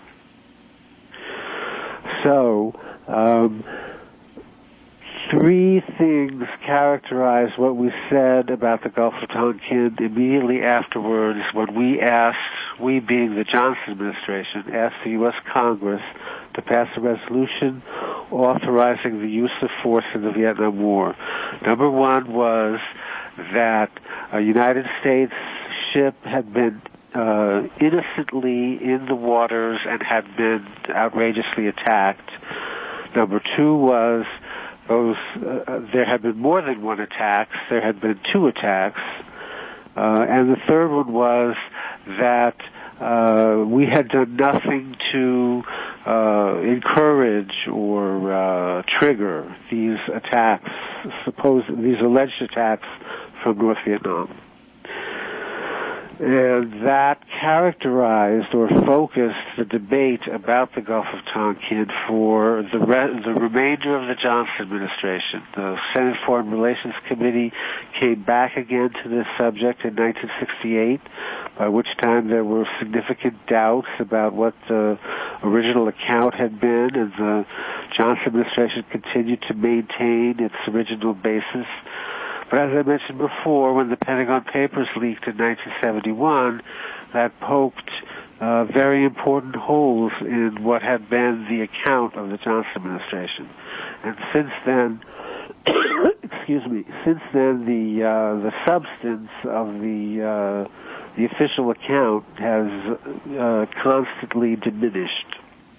So, um, three things characterize what we said about the Gulf of Tonkin immediately afterwards when we asked, we being the Johnson administration, asked the U S Congress to pass a resolution authorizing the use of force in the Vietnam War. Number one was that a United States ship had been uh, innocently in the waters and had been outrageously attacked. Number two was those uh, there had been more than one attack. There had been two attacks. Uh, and the third one was that uh, we had done nothing to uh, encourage or uh, trigger these attacks, supposed these alleged attacks from North Vietnam. And that characterized or focused the debate about the Gulf of Tonkin for the, re- the remainder of the Johnson administration. The Senate Foreign Relations Committee came back again to this subject in nineteen sixty-eight, by which time there were significant doubts about what the original account had been, and the Johnson administration continued to maintain its original basis. But as I mentioned before, when the Pentagon Papers leaked in nineteen seventy-one, that poked uh, very important holes in what had been the account of the Johnson administration. And since then, excuse me, since then the uh, the substance of the uh, the official account has uh, constantly diminished.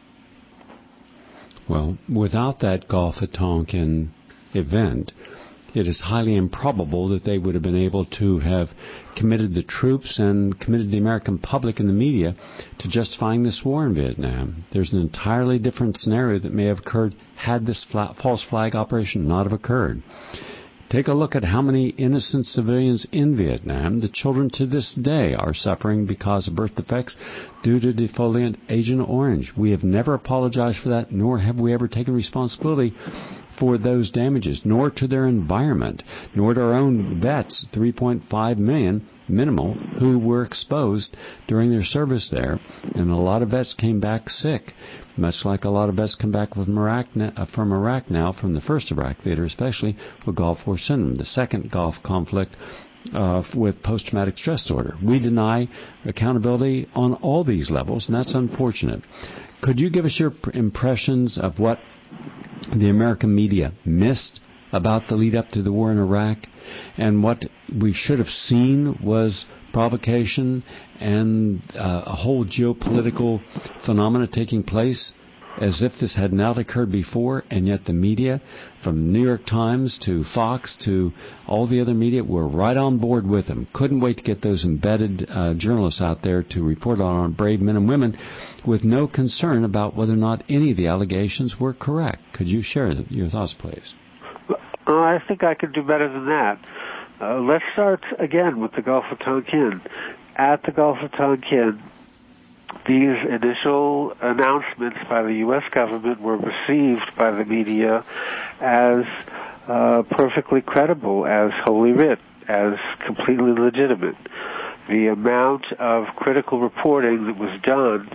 Well, without that Gulf of Tonkin event, it is highly improbable that they would have been able to have committed the troops and committed the American public and the media to justifying this war in Vietnam. There's an entirely different scenario that may have occurred had this flat, false flag operation not have occurred. Take a look at how many innocent civilians in Vietnam. The children to this day are suffering because of birth defects due to defoliant Agent Orange. We have never apologized for that, nor have we ever taken responsibility for those damages, nor to their environment, nor to our own vets, three point five million minimal, who were exposed during their service there. And a lot of vets came back sick, much like a lot of vets come back from Iraq, from Iraq now, from the first Iraq theater especially, with Gulf War syndrome, the second Gulf conflict uh, with post-traumatic stress disorder. We deny accountability on all these levels, and that's unfortunate. Could you give us your impressions of what the American media missed about the lead up to the war in Iraq, and what we should have seen was provocation and uh, a whole geopolitical phenomena taking place as if this had not occurred before, and yet the media, from New York Times to Fox to all the other media, were right on board with them. Couldn't wait to get those embedded uh, journalists out there to report on our brave men and women with no concern about whether or not any of the allegations were correct. Could you share your thoughts, please? Uh, I think I could do better than that. Uh, let's start again with the Gulf of Tonkin. At the Gulf of Tonkin, these initial announcements by the U S government were received by the media as uh, perfectly credible, as holy writ, as completely legitimate. The amount of critical reporting that was done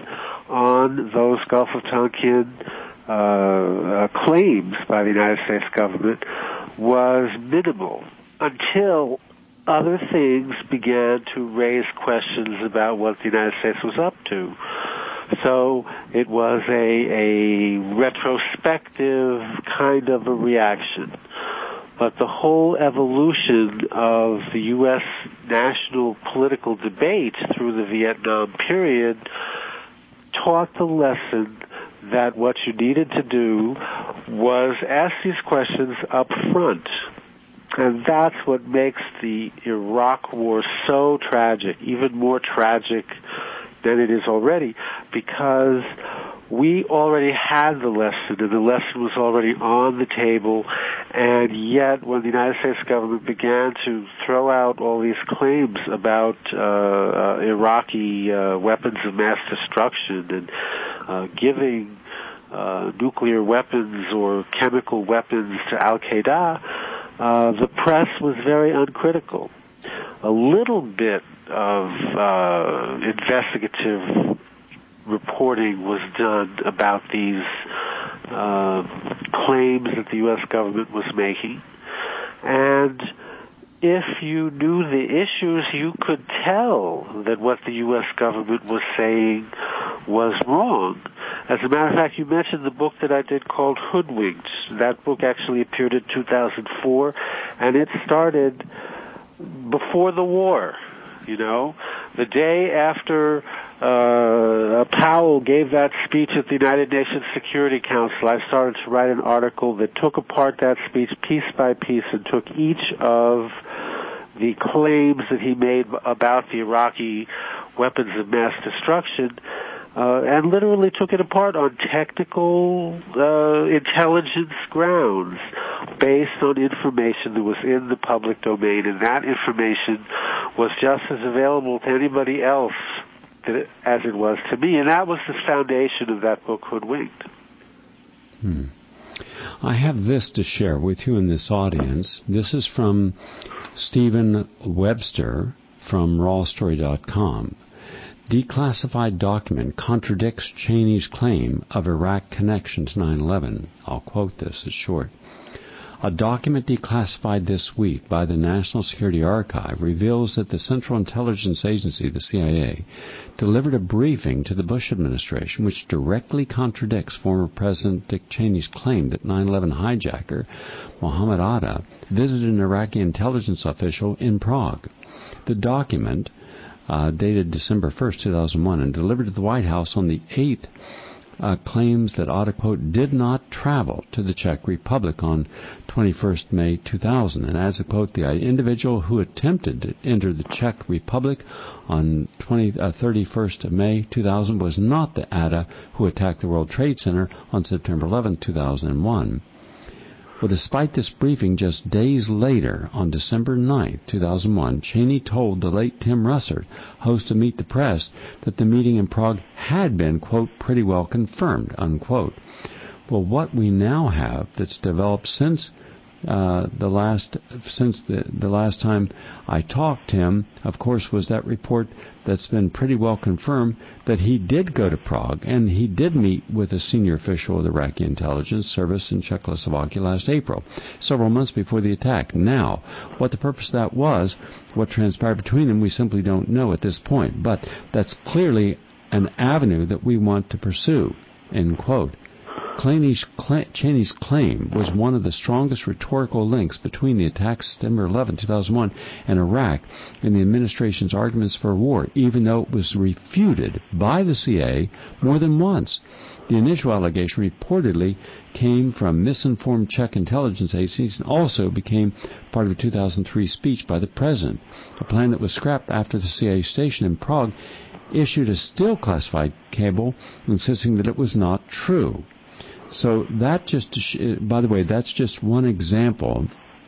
on those Gulf of Tonkin uh, uh, claims by the United States government was minimal until other things began to raise questions about what the United States was up to. So it was a, a retrospective kind of a reaction. But the whole evolution of the U S national political debate through the Vietnam period taught the lesson that what you needed to do was ask these questions up front. And that's what makes the Iraq War so tragic, even more tragic than it is already, because we already had the lesson, and the lesson was already on the table, and yet when the United States government began to throw out all these claims about uh, uh, Iraqi uh, weapons of mass destruction and uh, giving uh, nuclear weapons or chemical weapons to Al-Qaeda, uh, the press was very uncritical. A little bit of uh, investigative reporting was done about these uh, claims that the U S government was making. And if you knew the issues, you could tell that what the U S government was saying was wrong. As a matter of fact, you mentioned the book that I did called Hoodwinked. That book actually appeared in two thousand four, and it started before the war. You know, the day after uh, Powell gave that speech at the United Nations Security Council, I started to write an article that took apart that speech piece by piece and took each of the claims that he made about the Iraqi weapons of mass destruction uh, and literally took it apart on technical uh, intelligence grounds based on information that was in the public domain, and that information was just as available to anybody else as it was to me, and that was the foundation of that book, Hoodwinked. Hmm. I have this to share with you in this audience. This is from Stephen Webster from raw story dot com. Declassified document contradicts Cheney's claim of Iraq connection to nine eleven. I'll quote this, it's short. A document declassified this week by the National Security Archive reveals that the Central Intelligence Agency, the C I A, delivered a briefing to the Bush administration which directly contradicts former President Dick Cheney's claim that nine eleven hijacker Mohammed Atta visited an Iraqi intelligence official in Prague. The document, uh, dated December first, two thousand one, and delivered to the White House on the eighth, Uh, claims that Atta, quote, did not travel to the Czech Republic on twenty-first May two thousand. And as a quote, the individual who attempted to enter the Czech Republic on thirty-first of May two thousand was not the Atta who attacked the World Trade Center on September eleventh, two thousand one. Well, despite this briefing, just days later, on December ninth, two thousand one, Cheney told the late Tim Russert, host of Meet the Press, that the meeting in Prague had been, quote, pretty well confirmed, unquote. Well, what we now have that's developed since uh, the last since the, the last time I talked to him, of course, was that report that's been pretty well confirmed that he did go to Prague and he did meet with a senior official of the Iraqi intelligence service in Czechoslovakia last April, several months before the attack. Now, what the purpose of that was, what transpired between them, we simply don't know at this point. But that's clearly an avenue that we want to pursue, end quote. Cheney's, Cheney's claim was one of the strongest rhetorical links between the attacks September eleventh, two thousand one and Iraq and the administration's arguments for war, even though it was refuted by the C I A more than once. The initial allegation reportedly came from misinformed Czech intelligence agencies and also became part of a two thousand three speech by the president, a plan that was scrapped after the C I A station in Prague issued a still classified cable insisting that it was not true. So that just, by the way, that's just one example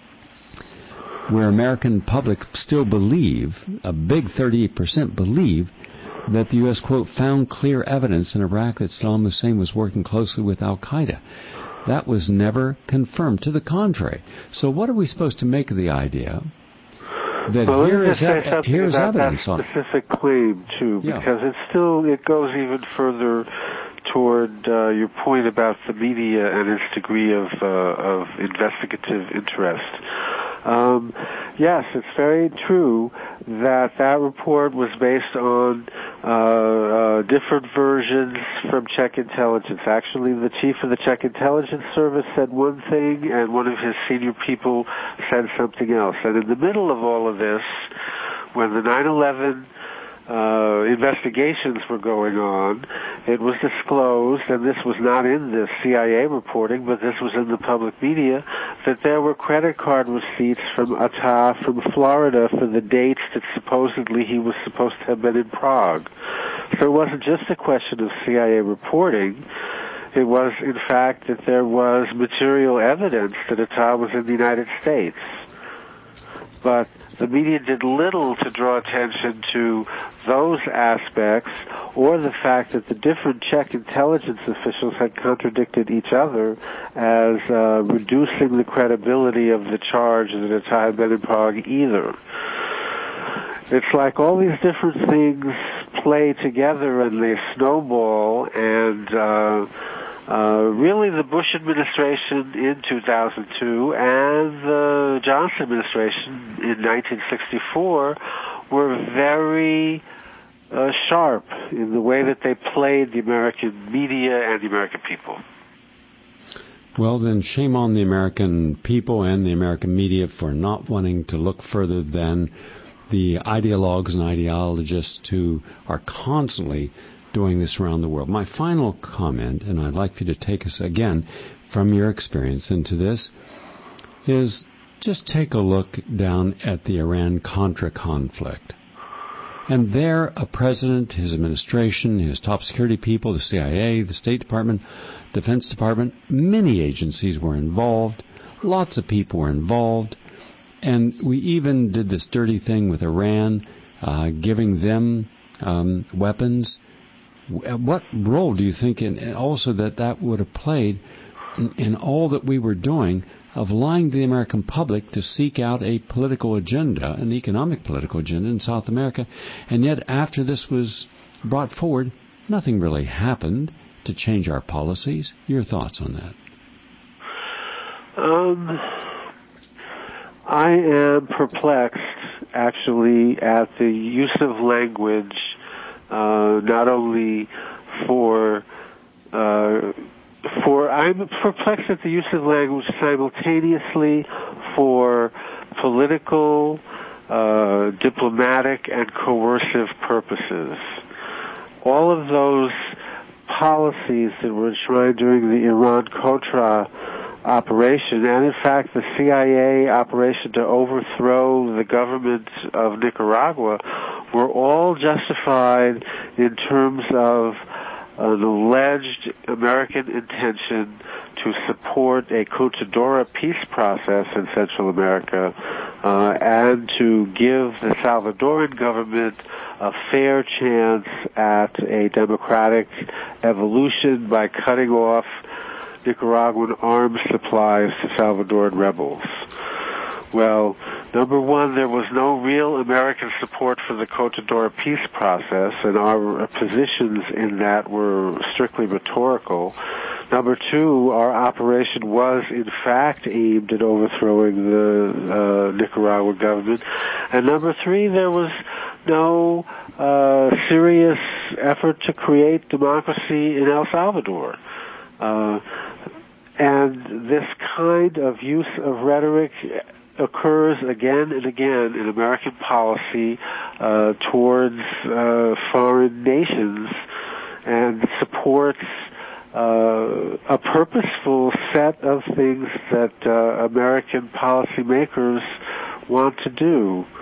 where American public still believe, a big thirty-eight percent believe, that the U S, quote, found clear evidence in Iraq that Saddam Hussein was working closely with Al-Qaeda. That was never confirmed. To the contrary. So what are we supposed to make of the idea that well, here let me is, just say ev- something here's about evidence that on it. specific claim too, Yeah. because it still it goes even further toward uh, your point about the media and its degree of uh, of investigative interest. Um, yes, it's very true that that report was based on uh, uh, different versions from Czech intelligence. Actually, the chief of the Czech intelligence service said one thing, and one of his senior people said something else. And in the middle of all of this, when the nine eleven Uh, investigations were going on, it was disclosed, and this was not in the C I A reporting, but this was in the public media, that there were credit card receipts from Atta from Florida for the dates that supposedly he was supposed to have been in Prague. So it wasn't just a question of C I A reporting. It was, in fact, that there was material evidence that Atta was in the United States. But the media did little to draw attention to those aspects or the fact that the different Czech intelligence officials had contradicted each other as uh, reducing the credibility of the charge that Atta had been in Prague either. It's like all these different things play together and they snowball, and uh, Uh, really, the Bush administration in two thousand two and the Johnson administration in nineteen sixty-four were very uh, sharp in the way that they played the American media and the American people. Well, then shame on the American people and the American media for not wanting to look further than the ideologues and ideologists who are constantly doing this around the world. My final comment, and I'd like you to take us again from your experience into this, is just take a look down at the Iran-Contra conflict. And there, a president, his administration, his top security people, the C I A, the State Department, Defense Department, many agencies were involved, lots of people were involved, and we even did this dirty thing with Iran, uh, giving them um, weapons. What role do you think, in, and also that that would have played in, in all that we were doing of lying to the American public to seek out a political agenda, an economic political agenda in South America, and yet after this was brought forward, nothing really happened to change our policies? Your thoughts on that? Um, I am perplexed, actually, at the use of language Uh, not only for, uh, for, I'm perplexed at the use of language simultaneously for political, uh, diplomatic, and coercive purposes. All of those policies that were enshrined during the Iran-Contra operation, and in fact the C I A operation to overthrow the government of Nicaragua, were all justified in terms of an alleged American intention to support a Contadora peace process in Central America uh, and to give the Salvadoran government a fair chance at a democratic evolution by cutting off Nicaraguan arms supplies to Salvadoran rebels. Well, number one, there was no real American support for the Contadora peace process, and our positions in that were strictly rhetorical. Number two, our operation was in fact aimed at overthrowing the uh, Nicaraguan government. And number three, there was no uh, serious effort to create democracy in El Salvador. Uh, and this kind of use of rhetoric occurs again and again in American policy uh, towards uh, foreign nations, and supports uh, a purposeful set of things that uh, American policymakers want to do.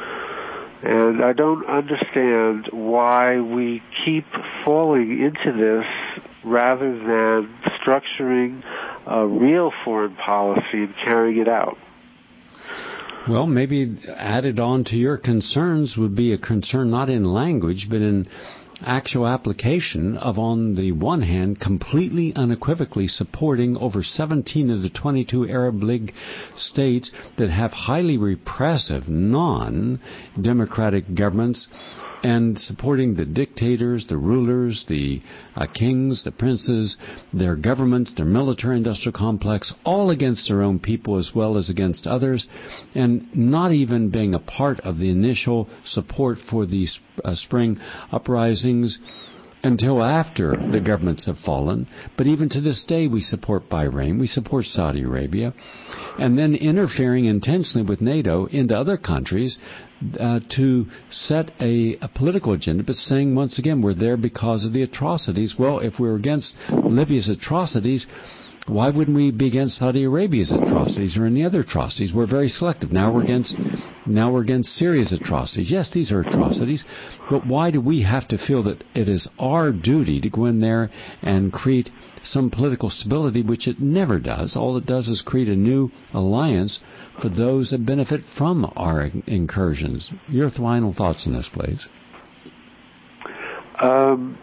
And I don't understand why we keep falling into this rather than structuring a real foreign policy and carrying it out. Well, maybe added on to your concerns would be a concern not in language, but in actual application of, on the one hand, completely unequivocally supporting over seventeen of the twenty-two Arab League states that have highly repressive, non-democratic governments, and supporting the dictators, the rulers, the uh, kings, the princes, their governments, their military-industrial complex, all against their own people as well as against others, and not even being a part of the initial support for these uh, spring uprisings until after the governments have fallen. But even to this day, we support Bahrain, we support Saudi Arabia, and then interfering intensely with NATO into other countries uh, to set a, a political agenda, but saying, once again, we're there because of the atrocities. Well, if we're against Libya's atrocities, why wouldn't we be against Saudi Arabia's atrocities or any other atrocities? We're very selective. Now we're against now we're against Syria's atrocities. Yes, these are atrocities, but why do we have to feel that it is our duty to go in there and create some political stability, which it never does? All it does is create a new alliance for those that benefit from our incursions. Your final thoughts on this, please. Um.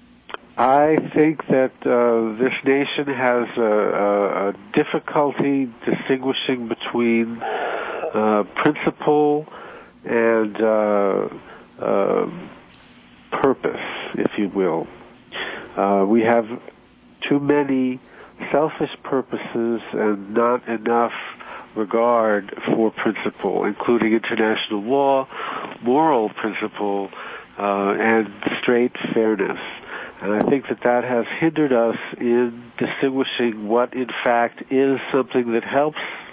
I think that uh, this nation has a, a, a difficulty distinguishing between uh, principle and uh, uh, purpose, if you will. Uh, we have too many selfish purposes and not enough regard for principle, including international law, moral principle, uh, and straight fairness. And I think that that has hindered us in distinguishing what, in fact, is something that helps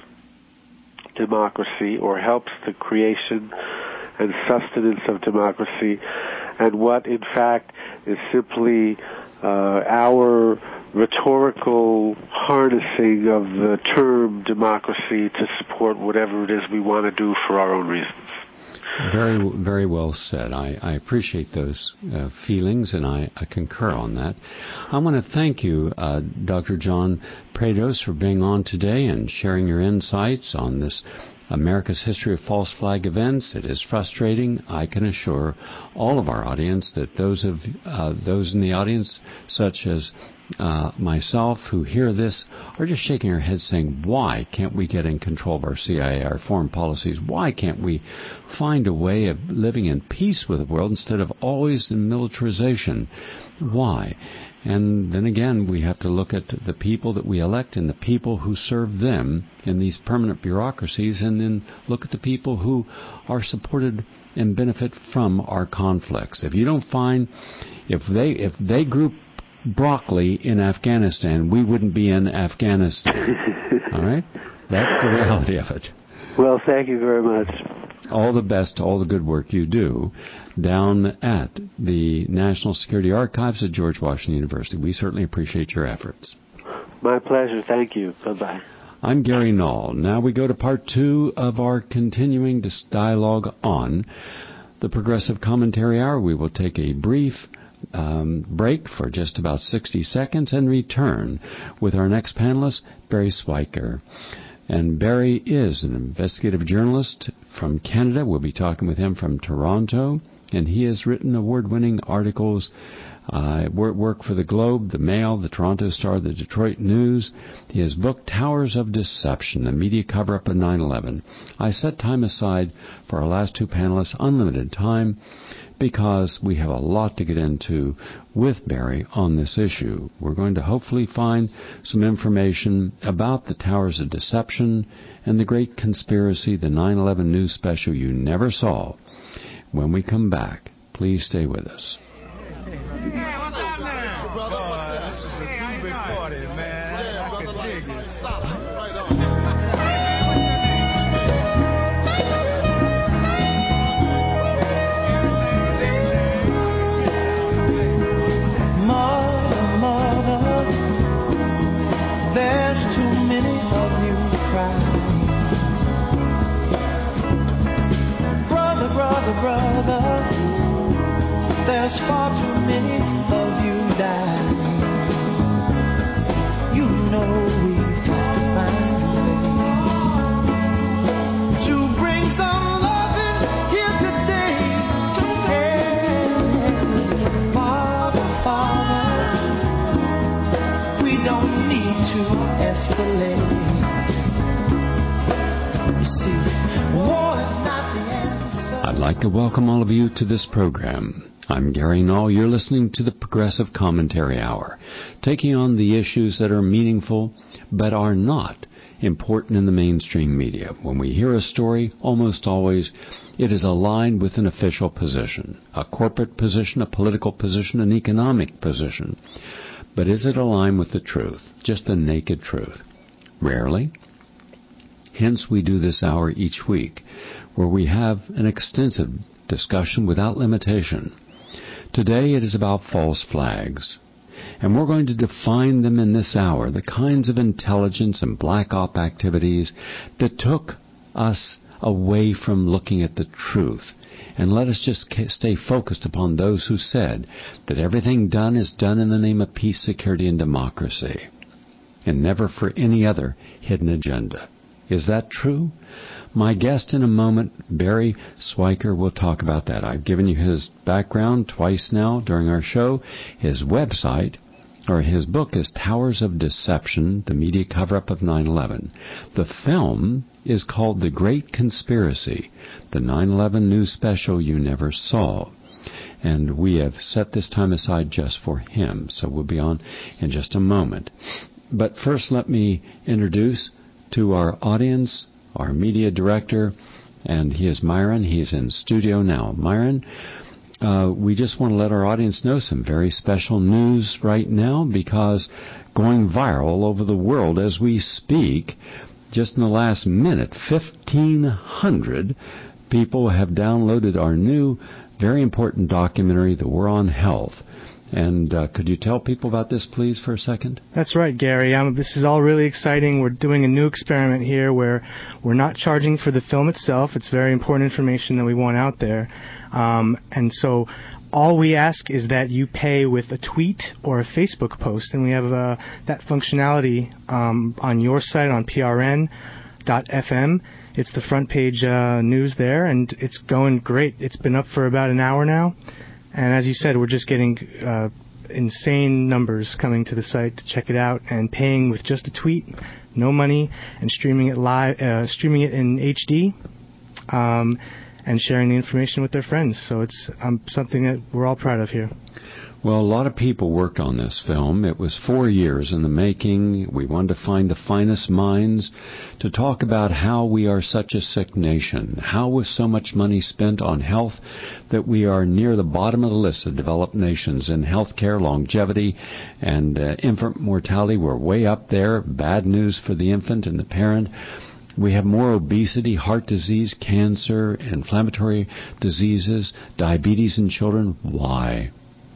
democracy or helps the creation and sustenance of democracy, and what, in fact, is simply uh, our rhetorical harnessing of the term democracy to support whatever it is we want to do for our own reasons. Very, very well said. I, I appreciate those uh, feelings, and I, I concur on that. I want to thank you, uh, Doctor John Prados, for being on today and sharing your insights on this America's history of false flag events. It is frustrating. I can assure all of our audience that those of uh, those in the audience, such as Uh, myself, who hear this, are just shaking our heads saying, why can't we get in control of our C I A, our foreign policies? Why can't we find a way of living in peace with the world instead of always in militarization? Why? And then again, we have to look at the people that we elect and the people who serve them in these permanent bureaucracies, and then look at the people who are supported and benefit from our conflicts. If you don't find, if they, if they group broccoli in Afghanistan, we wouldn't be in Afghanistan. All right? That's the reality of it. Well, thank you very much. All the best, all the good work you do down at the National Security Archives at George Washington University. We certainly appreciate your efforts. My pleasure. Thank you. Bye-bye. I'm Gary Null. Now we go to part two of our continuing this dialogue on the Progressive Commentary Hour. We will take a brief Um, break for just about sixty seconds and return with our next panelist, Barry Swiker. And Barry is an investigative journalist from Canada. We'll be talking with him from Toronto, and he has written award-winning articles, uh, work for the Globe, the Mail, the Toronto Star, the Detroit News. He has book Towers of Deception, the media cover-up of nine eleven. I set time aside for our last two panelists, unlimited time, because we have a lot to get into with Barry on this issue. We're going to hopefully find some information about the Towers of Deception and the Great Conspiracy, the nine eleven news special you never saw. When we come back, please stay with us. Hey, what's up now? Brother, uh, this is a hey, big party, man. Yeah, I brother, can dig like, it. Stop. Right on. Mother, mother, there's too many of you crying. Brother, brother, brother, there's far too many of you dying. You know we've got to find a way to bring some loving here today. Hey, like to welcome all of you to this program. I'm Gary Null. You're listening to the Progressive Commentary Hour, taking on the issues that are meaningful but are not important in the mainstream media. When we hear a story, almost always it is aligned with an official position, a corporate position, a political position, an economic position. But is it aligned with the truth, just the naked truth? Rarely. Hence, we do this hour each week, where we have an extensive discussion without limitation. Today it is about false flags, and we're going to define them in this hour, the kinds of intelligence and black op activities that took us away from looking at the truth, and let us just stay focused upon those who said that everything done is done in the name of peace, security, and democracy, and never for any other hidden agenda. Is that true? My guest in a moment, Barry Swiker, will talk about that. I've given you his background twice now during our show. His website, or his book, is Towers of Deception, the Media Cover-Up of nine eleven. The film is called The Great Conspiracy, the nine eleven news special you never saw. And we have set this time aside just for him, so we'll be on in just a moment. But first, let me introduce to our audience our media director, and he is Myron. He's in studio now. Myron, uh, we just want to let our audience know some very special news right now, because going viral all over the world as we speak, just in the last minute, fifteen hundred people have downloaded our new, very important documentary, The War on Health. And uh, could you tell people about this, please, for a second? That's right, Gary. Um, this is all really exciting. We're doing a new experiment here where we're not charging for the film itself. It's very important information that we want out there. Um, and so all we ask is that you pay with a tweet or a Facebook post. And we have uh, that functionality um, on your site on P R N dot F M. It's the front page uh, news there, and it's going great. It's been up for about an hour now. And as you said, we're just getting uh, insane numbers coming to the site to check it out and paying with just a tweet, no money, and streaming it live, uh, streaming it in H D, um, and sharing the information with their friends. So it's um, something that we're all proud of here. Well, a lot of people worked on this film. It was four years in the making. We wanted to find the finest minds to talk about how we are such a sick nation, how with so much money spent on health that we are near the bottom of the list of developed nations in healthcare, longevity, and uh, infant mortality. We're way up there. Bad news for the infant and the parent. We have more obesity, heart disease, cancer, inflammatory diseases, diabetes in children. Why?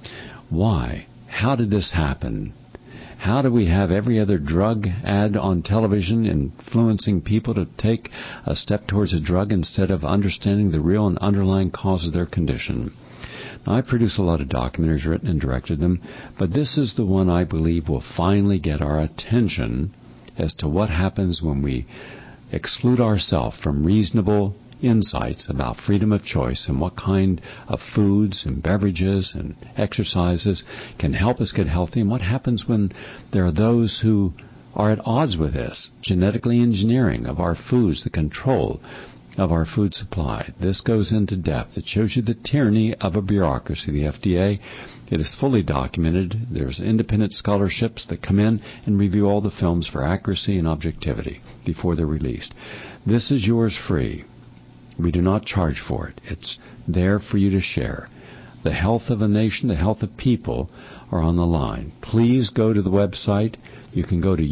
Why? How did this happen? How do we have every other drug ad on television influencing people to take a step towards a drug instead of understanding the real and underlying cause of their condition? Now, I produce a lot of documentaries, written and directed them, but this is the one I believe will finally get our attention as to what happens when we exclude ourselves from reasonable insights about freedom of choice and what kind of foods and beverages and exercises can help us get healthy, and what happens when there are those who are at odds with this, genetically engineering of our foods, the control of our food supply. This goes into depth. It shows you the tyranny of a bureaucracy, the F D A. It is fully documented. There's independent scholarships that come in and review all the films for accuracy and objectivity before they're released. This is yours free. We do not charge for it. It's there for you to share. The health of a nation, the health of people are on the line. Please go to the website. You can go to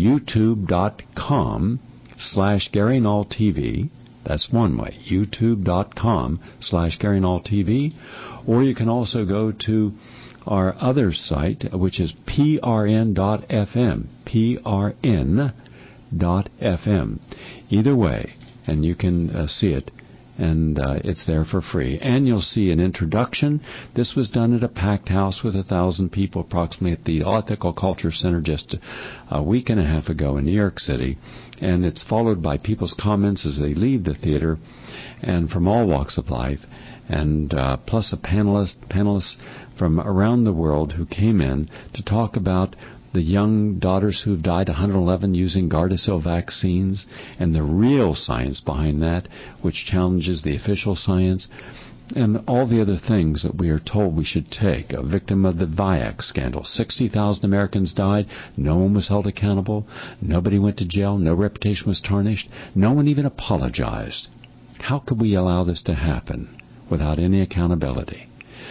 youtube.com slash Gary Null TV. That's one way, youtube.com slash Gary Null TV. Or you can also go to our other site, which is P R N dot F M. P R N dot F M. Either way, and you can uh, see it. And uh, it's there for free. And you'll see an introduction. This was done at a packed house with a thousand people approximately at the Ethical Culture Center just a week and a half ago in New York City. And it's followed by people's comments as they leave the theater, and from all walks of life, and uh, plus a panelist, panelists from around the world who came in to talk about the young daughters who've died, one hundred eleven, using Gardasil vaccines, and the real science behind that, which challenges the official science. and all the other things that we are told we should take. A victim of the Vioxx scandal. sixty thousand Americans died. No one was held accountable. Nobody went to jail. No reputation was tarnished. No one even apologized. How could we allow this to happen without any accountability?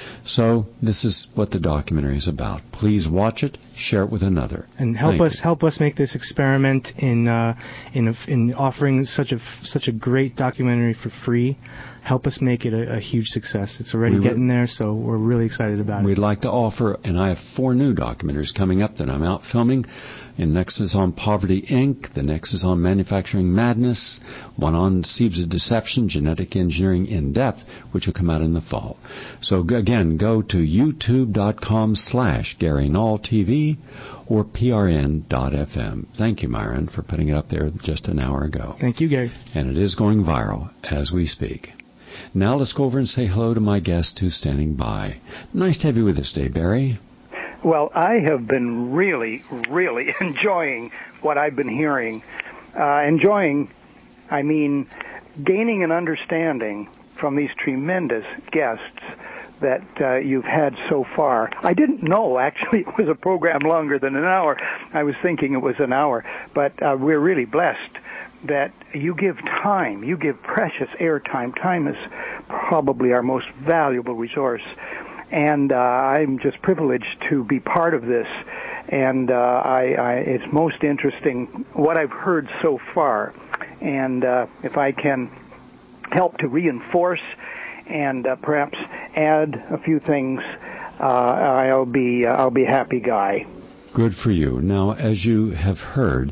So this is what the documentary is about. Please watch it, share it with another, and help Thank us you. help us make this experiment in uh, in in offering such a such a great documentary for free. Help us make it a, a huge success. It's already We getting there, so we're really excited about We'd it. like to offer, and I have four new documentaries coming up that I'm out filming. And next is on Poverty, Incorporated. The next is on Manufacturing Madness. One on Seeds of Deception, Genetic Engineering in Depth, which will come out in the fall. So again, go to youtube.com slash Gary Null TV or prn dot f m. Thank you, Myron, for putting it up there just an hour ago. Thank you, Gary. And it is going viral as we speak. Now let's go over and say hello to my guest who's standing by. Nice to have you with us today, Barry. Well, I have been really, really enjoying what I've been hearing. Uh, enjoying, I mean, gaining an understanding from these tremendous guests that uh, you've had so far. I didn't know, actually, it was a program longer than an hour. I was thinking it was an hour. But uh, we're really blessed that you give time, you give precious airtime. Time is probably our most valuable resource. And uh, I'm just privileged to be part of this. And uh, I, I, it's most interesting what I've heard so far. And uh, if I can help to reinforce and uh, perhaps add a few things, uh, I'll be uh, I'll be a happy guy. Good for you. Now, as you have heard,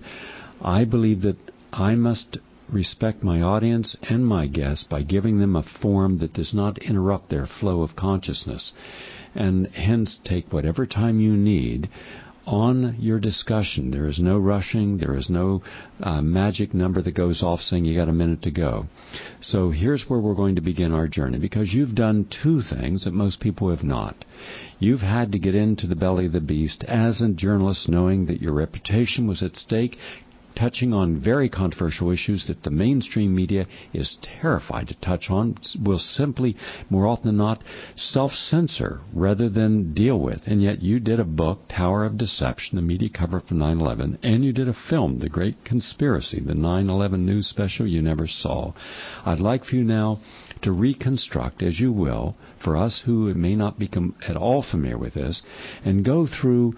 I believe that I must respect my audience and my guests by giving them a forum that does not interrupt their flow of consciousness, and hence take whatever time you need on your discussion. There is no rushing. There is no uh, magic number that goes off saying you got a minute to go. So here's where we're going to begin our journey, because you've done two things that most people have not. You've had to get into the belly of the beast as a journalist, knowing that your reputation was at stake, touching on very controversial issues that the mainstream media is terrified to touch on, will simply, more often than not, self-censor rather than deal with. And yet you did a book, Tower of Deception, the media cover for nine eleven, and you did a film, The Great Conspiracy, the nine eleven news special you never saw. I'd like for you now to reconstruct, as you will, for us who may not become at all familiar with this, and go through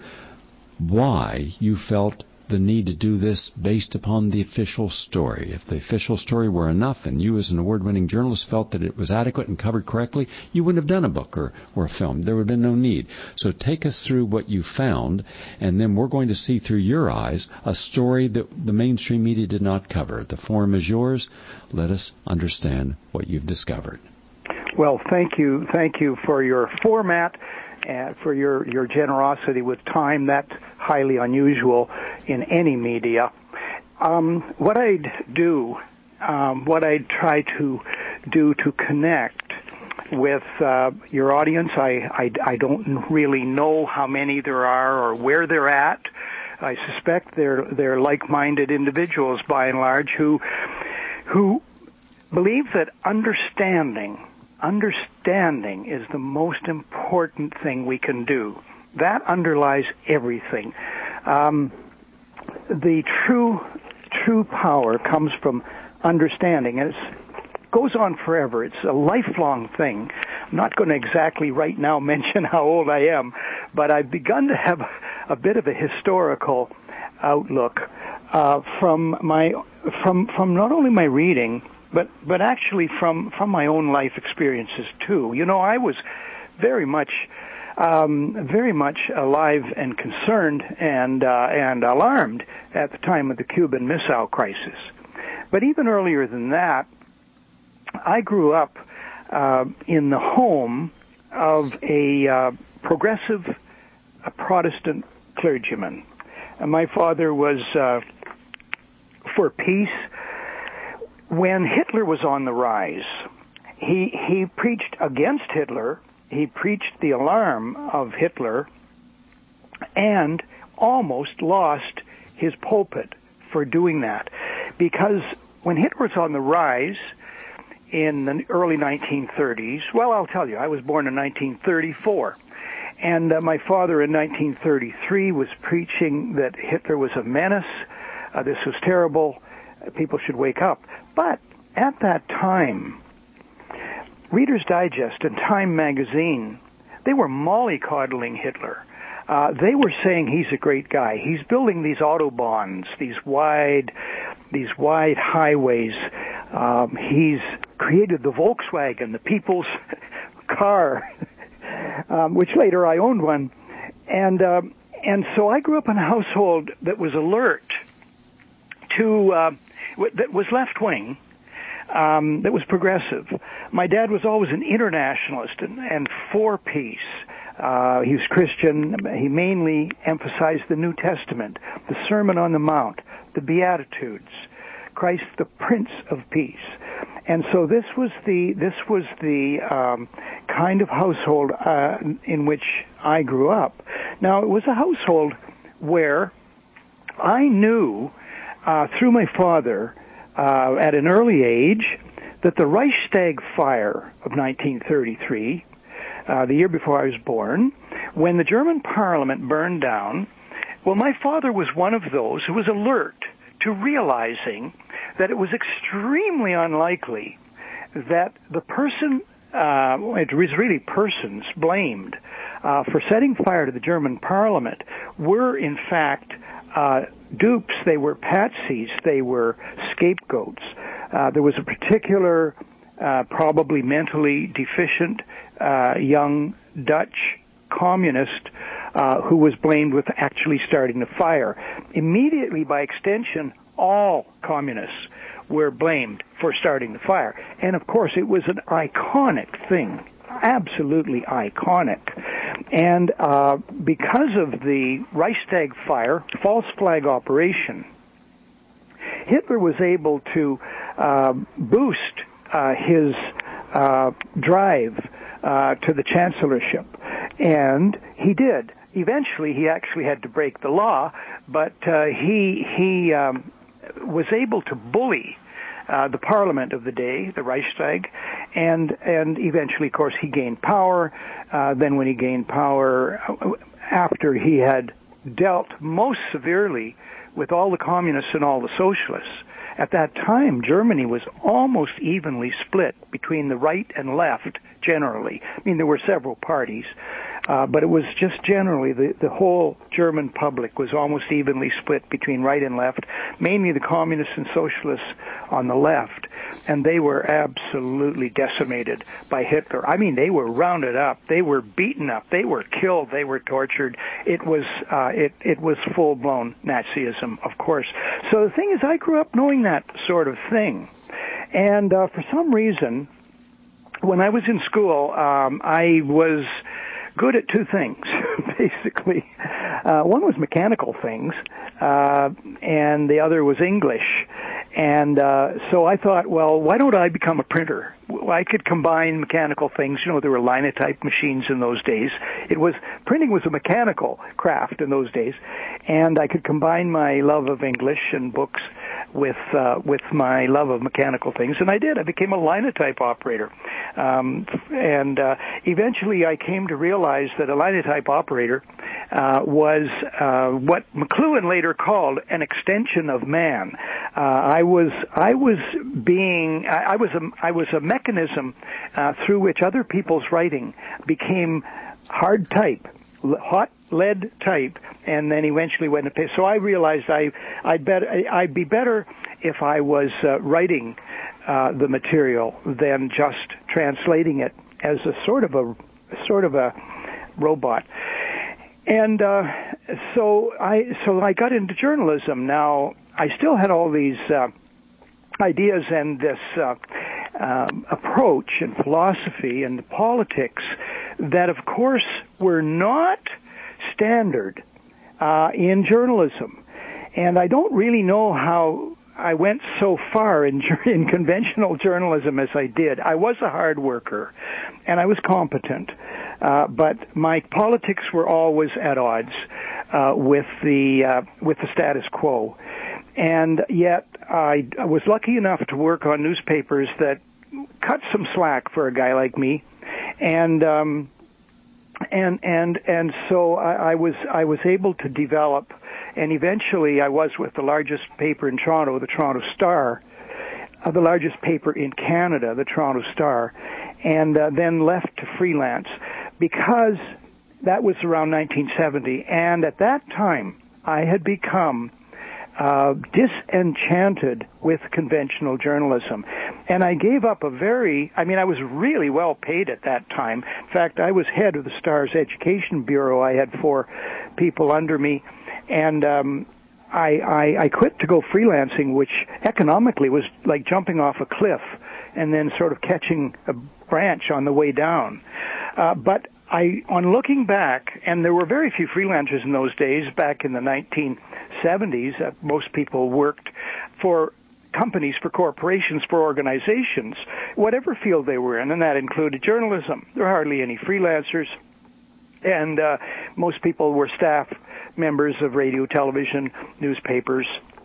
why you felt the need to do this based upon the official story. If the official story were enough and you as an award-winning journalist felt that it was adequate and covered correctly, you wouldn't have done a book or, or a film. There would have been no need. So take us through what you found, and then we're going to see through your eyes a story that the mainstream media did not cover. The forum is yours. Let us understand what you've discovered. Well, thank you. Thank you for your format and for your, your generosity with time. That's highly unusual in any media. Um, what I'd do, um, what I'd try to do to connect with uh, your audience, I, I, I don't really know how many there are or where they're at. I suspect they're they're like-minded individuals by and large who who believe that understanding understanding is the most important thing we can do. That underlies everything. Um, the true true power comes from understanding, and it goes on forever. It's a lifelong thing. I'm not going to exactly right now mention how old I am, but I've begun to have a bit of a historical outlook uh, from my from from not only my reading, but but actually from from my own life experiences too. You know, I was very much um, very much alive and concerned and uh, and alarmed at the time of the Cuban Missile Crisis. But even earlier than that, I grew up uh, in the home of a uh, progressive a Protestant clergyman. And my father was uh, for peace. When Hitler was on the rise, he he preached against Hitler. He preached the alarm of Hitler and almost lost his pulpit for doing that. Because when Hitler was on the rise, in the early nineteen thirties. Well, I'll tell you, I was born in nineteen thirty-four. And uh, my father in nineteen thirty-three was preaching that Hitler was a menace. Uh, this was terrible. Uh, people should wake up. But at that time, Reader's Digest and Time magazine, they were mollycoddling Hitler. Uh, they were saying he's a great guy. He's building these autobahns, these wide, these wide highways. Um, he's created the Volkswagen, the people's car, um, which later I owned one. And uh, and so I grew up in a household that was alert to, uh, that was left-wing, um, that was progressive. My dad was always an internationalist and, and for peace. Uh, he was Christian. He mainly emphasized the New Testament, the Sermon on the Mount, the Beatitudes, Christ the Prince of Peace. And so this was the this was the um, kind of household uh, in which I grew up. Now, it was a household where I knew uh, through my father uh, at an early age that the Reichstag fire of nineteen thirty-three, Uh, the year before I was born, when the German parliament burned down, well, my father was one of those who was alert to realizing that it was extremely unlikely that the person, uh, it was really persons blamed uh, for setting fire to the German parliament were, in fact, uh, dupes. They were patsies. They were scapegoats. Uh, there was a particular Uh, probably mentally deficient uh, young Dutch communist uh, who was blamed with actually starting the fire. Immediately, by extension, all communists were blamed for starting the fire. And, of course, it was an iconic thing, absolutely iconic. And uh, because of the Reichstag fire, false flag operation, Hitler was able to uh, boost Uh, his uh, drive uh, to the chancellorship, and he did. Eventually, he actually had to break the law, but uh, he he um, was able to bully uh, the parliament of the day, the Reichstag, and and eventually, of course, he gained power. Uh, then, when he gained power, after he had dealt most severely with all the communists and all the socialists. At that time, Germany was almost evenly split between the right and left, generally. I mean, there were several parties, uh, but it was just generally the, the whole German public was almost evenly split between right and left, mainly the communists and socialists on the left, and they were absolutely decimated by Hitler. I mean, they were rounded up, they were beaten up, they were killed, they were tortured. It was uh, it it was full-blown Nazism, of course. So the thing is, I grew up knowing that sort of thing, and uh, for some reason, when I was in school, um, I was good at two things, basically. Uh, one was mechanical things, uh, and the other was English. And uh, so I thought, well, why don't I become a printer? I could combine mechanical things. You know, there were linotype machines in those days. It was printing was a mechanical craft in those days, and I could combine my love of English and books with uh, with my love of mechanical things, and I did. I became a linotype operator, um, and uh, eventually I came to realize that a linotype operator uh, was uh, what McLuhan later called an extension of man. Uh, I was I was being I, I was a I was a mechanism uh, through which other people's writing became hard type, hot lead type, and then eventually went to paper. So I realized I I'd better I'd be better if I was uh, writing uh, the material than just translating it as a sort of a sort of a robot. And uh, so I so I got into journalism. Now I still had all these uh, ideas and this uh, um, approach and philosophy and politics that, of course, were not standard uh, in journalism. And I don't really know how I went so far in, in conventional journalism as I did. I was a hard worker, and I was competent, uh, but my politics were always at odds uh, with the uh, with the status quo. And yet I was lucky enough to work on newspapers that cut some slack for a guy like me, and um, and and and so I, I was I was able to develop, and eventually I was with the largest paper in Toronto, the Toronto Star, uh, the largest paper in Canada, the Toronto Star, and uh, then left to freelance because that was around nineteen seventy, and at that time I had become uh, disenchanted with conventional journalism. And I gave up a very, I mean, I was really well paid at that time. In fact, I was head of the Star's Education Bureau. I had four people under me. And um, I, I, I quit to go freelancing, which economically was like jumping off a cliff and then sort of catching a branch on the way down. Uh, but I, on looking back, and there were very few freelancers in those days, back in the nineteen seventies, uh, most people worked for companies, for corporations, for organizations, whatever field they were in, and that included journalism. There were hardly any freelancers, and uh, most people were staff members of radio, television, newspapers.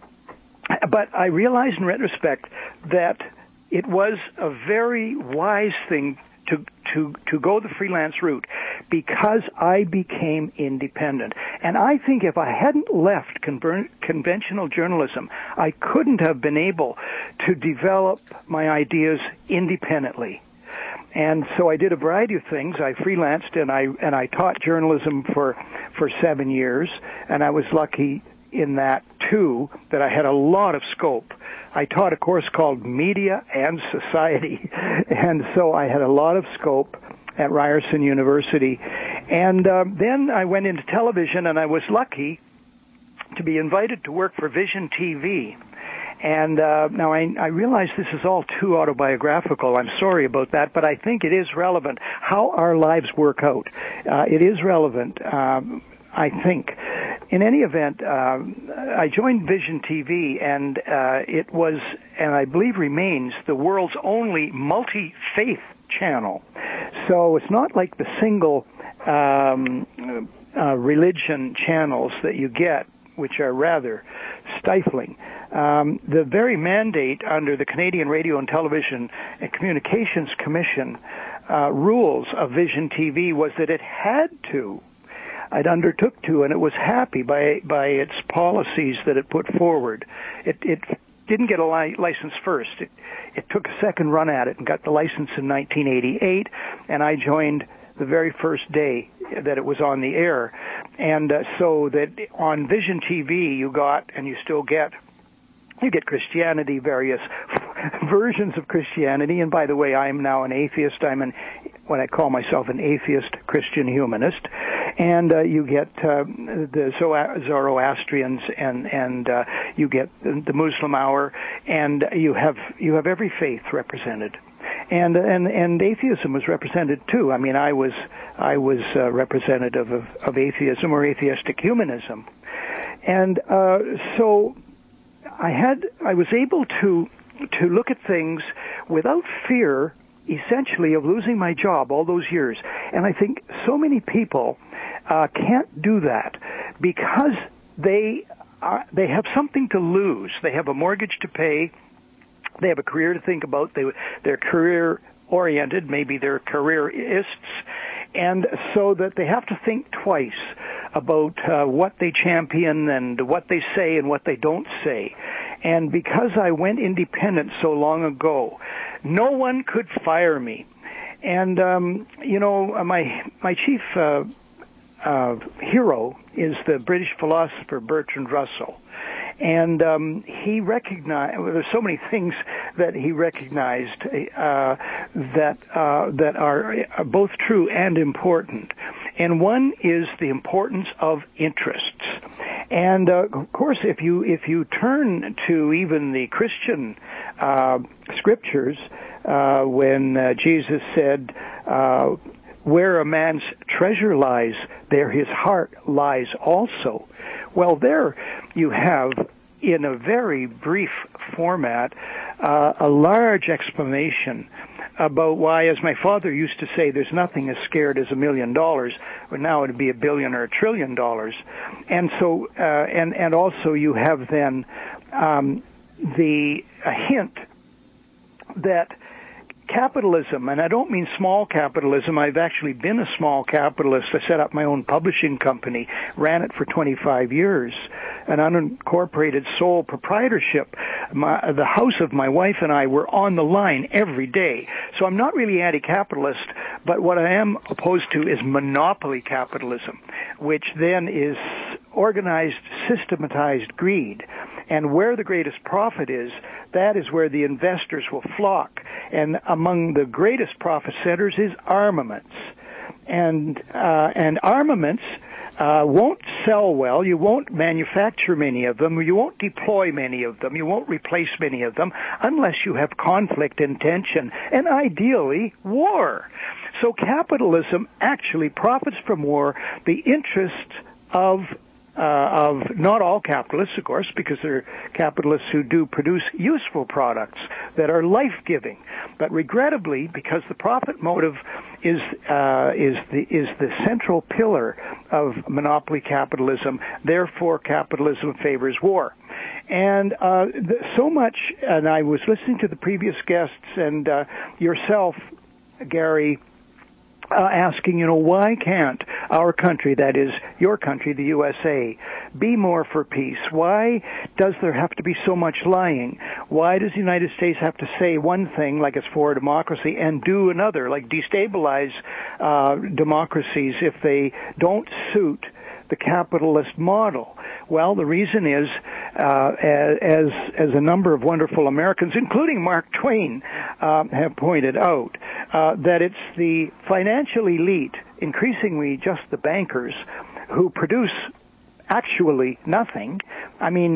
But I realized in retrospect that it was a very wise thing to to to go the freelance route because I became independent. And I think if I hadn't left conver- conventional journalism, I couldn't have been able to develop my ideas independently. And so I did a variety of things. I freelanced and I and I taught journalism for for seven years, and I was lucky in that too, that I had a lot of scope. I taught a course called Media and Society, and so I had a lot of scope at Ryerson University. And uh, then I went into television, and I was lucky to be invited to work for Vision T V. And uh, now I, I realize this is all too autobiographical. I'm sorry about that, but I think it is relevant how our lives work out. Uh, it is relevant, um, I think. In any event, uh, I joined Vision T V, and uh, it was, and I believe remains, the world's only multi-faith channel. So it's not like the single um, uh, religion channels that you get, which are rather stifling. Um, the very mandate under the Canadian Radio and Television and Communications Commission uh, rules of Vision T V was that it had to, it undertook to, and it was happy by by its policies that it put forward. It, it didn't get a li- license first. It, it took a second run at it and got the license in nineteen eighty-eight, and I joined the very first day that it was on the air. And uh, so that on Vision T V you got, and you still get, you get Christianity, various versions of Christianity. And by the way, I am now an atheist. I'm an, what I call myself an atheist Christian humanist. And uh, you get uh, the Zoroastrians, and and uh, you get the Muslim Hour, and you have you have every faith represented. And and and atheism was represented too. I mean, I was I was uh, representative of, of atheism or atheistic humanism, and uh, so I had I was able to to look at things without fear, essentially, of losing my job all those years. And I think so many people uh, can't do that because they are, they have something to lose. They have a mortgage to pay. They have a career to think about. They, they're career-oriented. Maybe they're careerists. And so that they have to think twice about uh, what they champion and what they say and what they don't say. And because I went independent so long ago, no one could fire me. And, um, you know, my my chief uh, uh, hero is the British philosopher Bertrand Russell. And um, he recognized, well, there's so many things that he recognized uh, that uh, that are, are both true and important. And one is the importance of interests. And uh, of course, if you if you turn to even the Christian uh, scriptures, uh, when uh, Jesus said, uh, "Where a man's treasure lies, there his heart lies also." Well, there you have, in a very brief format, uh, a large explanation about why, as my father used to say, there's nothing as scared as a million dollars, but now it'd be a billion or a trillion dollars. And so, uh, and, and also you have then um, the a hint that capitalism, and I don't mean small capitalism. I've actually been a small capitalist. I set up my own publishing company, ran it for twenty-five years, an unincorporated sole proprietorship. My, the house of my wife and I were on the line every day. So I'm not really anti-capitalist, but what I am opposed to is monopoly capitalism, which then is organized, systematized greed. And where the greatest profit is, that is where the investors will flock. And among the greatest profit centers is armaments. And uh, and armaments uh, won't sell well. You won't manufacture many of them. You won't deploy many of them. You won't replace many of them unless you have conflict and tension, and ideally war. So capitalism actually profits from war. The interest of Uh, of not all capitalists, of course, because there are capitalists who do produce useful products that are life-giving. But regrettably, because the profit motive is uh, is the is the central pillar of monopoly capitalism, therefore capitalism favors war. And uh, th- so much, and I was listening to the previous guests and uh, yourself, Gary, Uh, asking, you know, why can't our country, that is your country, the U S A, be more for peace? Why does there have to be so much lying? Why does the United States have to say one thing, like it's for democracy, and do another, like destabilize uh, democracies if they don't suit the capitalist model? Well, the reason is, uh, as as a number of wonderful Americans, including Mark Twain, uh, have pointed out, uh, that it's the financial elite, increasingly just the bankers, who produce actually nothing. I mean,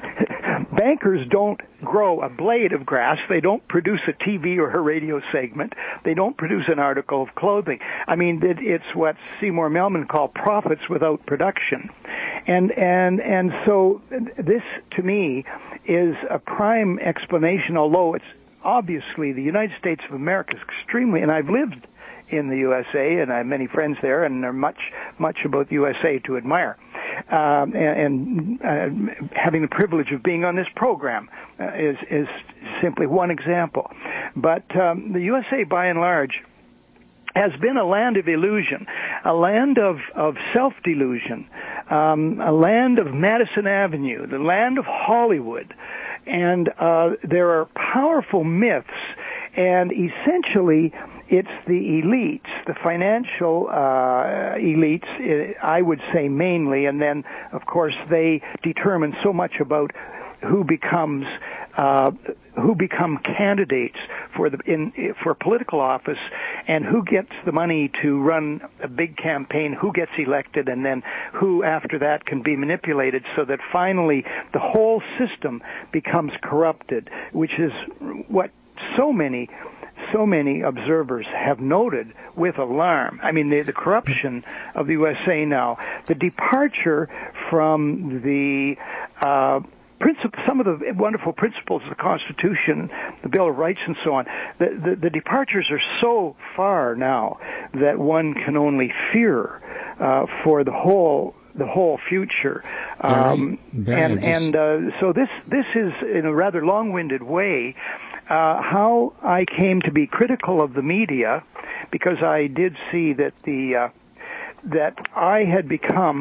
bankers don't grow a blade of grass. They don't produce a T V or a radio segment. They don't produce an article of clothing. I mean, it, it's what Seymour Melman called profits without production. And, and, and so this, to me, is a prime explanation, although it's obviously the United States of America is extremely, and I've lived in the U S A, and I have many friends there, and there are much, much about the U S A to admire. Um, and and uh, having the privilege of being on this program uh, is, is simply one example. But um, the U S A, by and large, has been a land of illusion, a land of, of self-delusion, um, a land of Madison Avenue, the land of Hollywood. And uh, there are powerful myths, and essentially it's the elites, the financial uh, elites, I would say mainly, and then, of course, they determine so much about who becomes uh, who become candidates for the in for political office, and who gets the money to run a big campaign, who gets elected, and then who after that can be manipulated, so that finally the whole system becomes corrupted, which is what so many so many observers have noted with alarm. I mean, the, the corruption of the U S A now, the departure from the uh, principle, some of the wonderful principles of the Constitution, the Bill of Rights, and so on. The, the, the departures are so far now that one can only fear uh, for the whole the whole future. Um, Barry, and Barry, and uh, so this this is, in a rather long-winded way, uh, how I came to be critical of the media, because I did see that the uh, that I had become,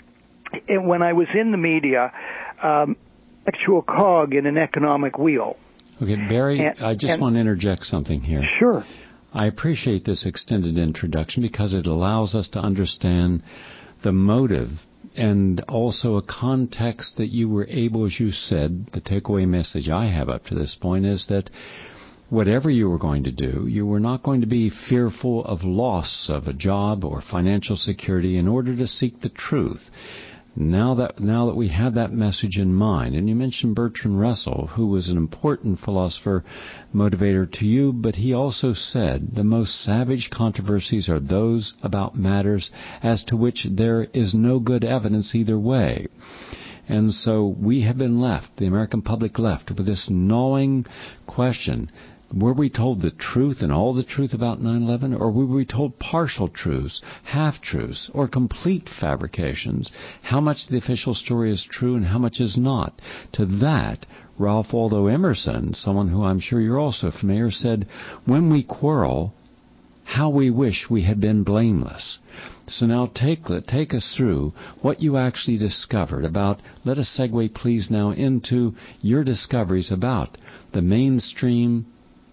when I was in the media, um, actual cog in an economic wheel. Okay, Barry, and, I just and, want to interject something here. Sure. I appreciate this extended introduction because it allows us to understand the motive and also a context that you were able, as you said, the takeaway message I have up to this point is that whatever you were going to do, you were not going to be fearful of loss of a job or financial security in order to seek the truth. Now that now that we have that message in mind, and you mentioned Bertrand Russell, who was an important philosopher motivator to you, but he also said the most savage controversies are those about matters as to which there is no good evidence either way. And so we have been left, the American public left, with this gnawing question. Were we told the truth and all the truth about nine eleven, or were we told partial truths, half-truths, or complete fabrications? How much the official story is true and how much is not? To that Ralph Waldo Emerson, someone who I'm sure you're also familiar, said, "When we quarrel, how we wish we had been blameless." So now take take us through what you actually discovered about, let us segue please now into your discoveries about the mainstream,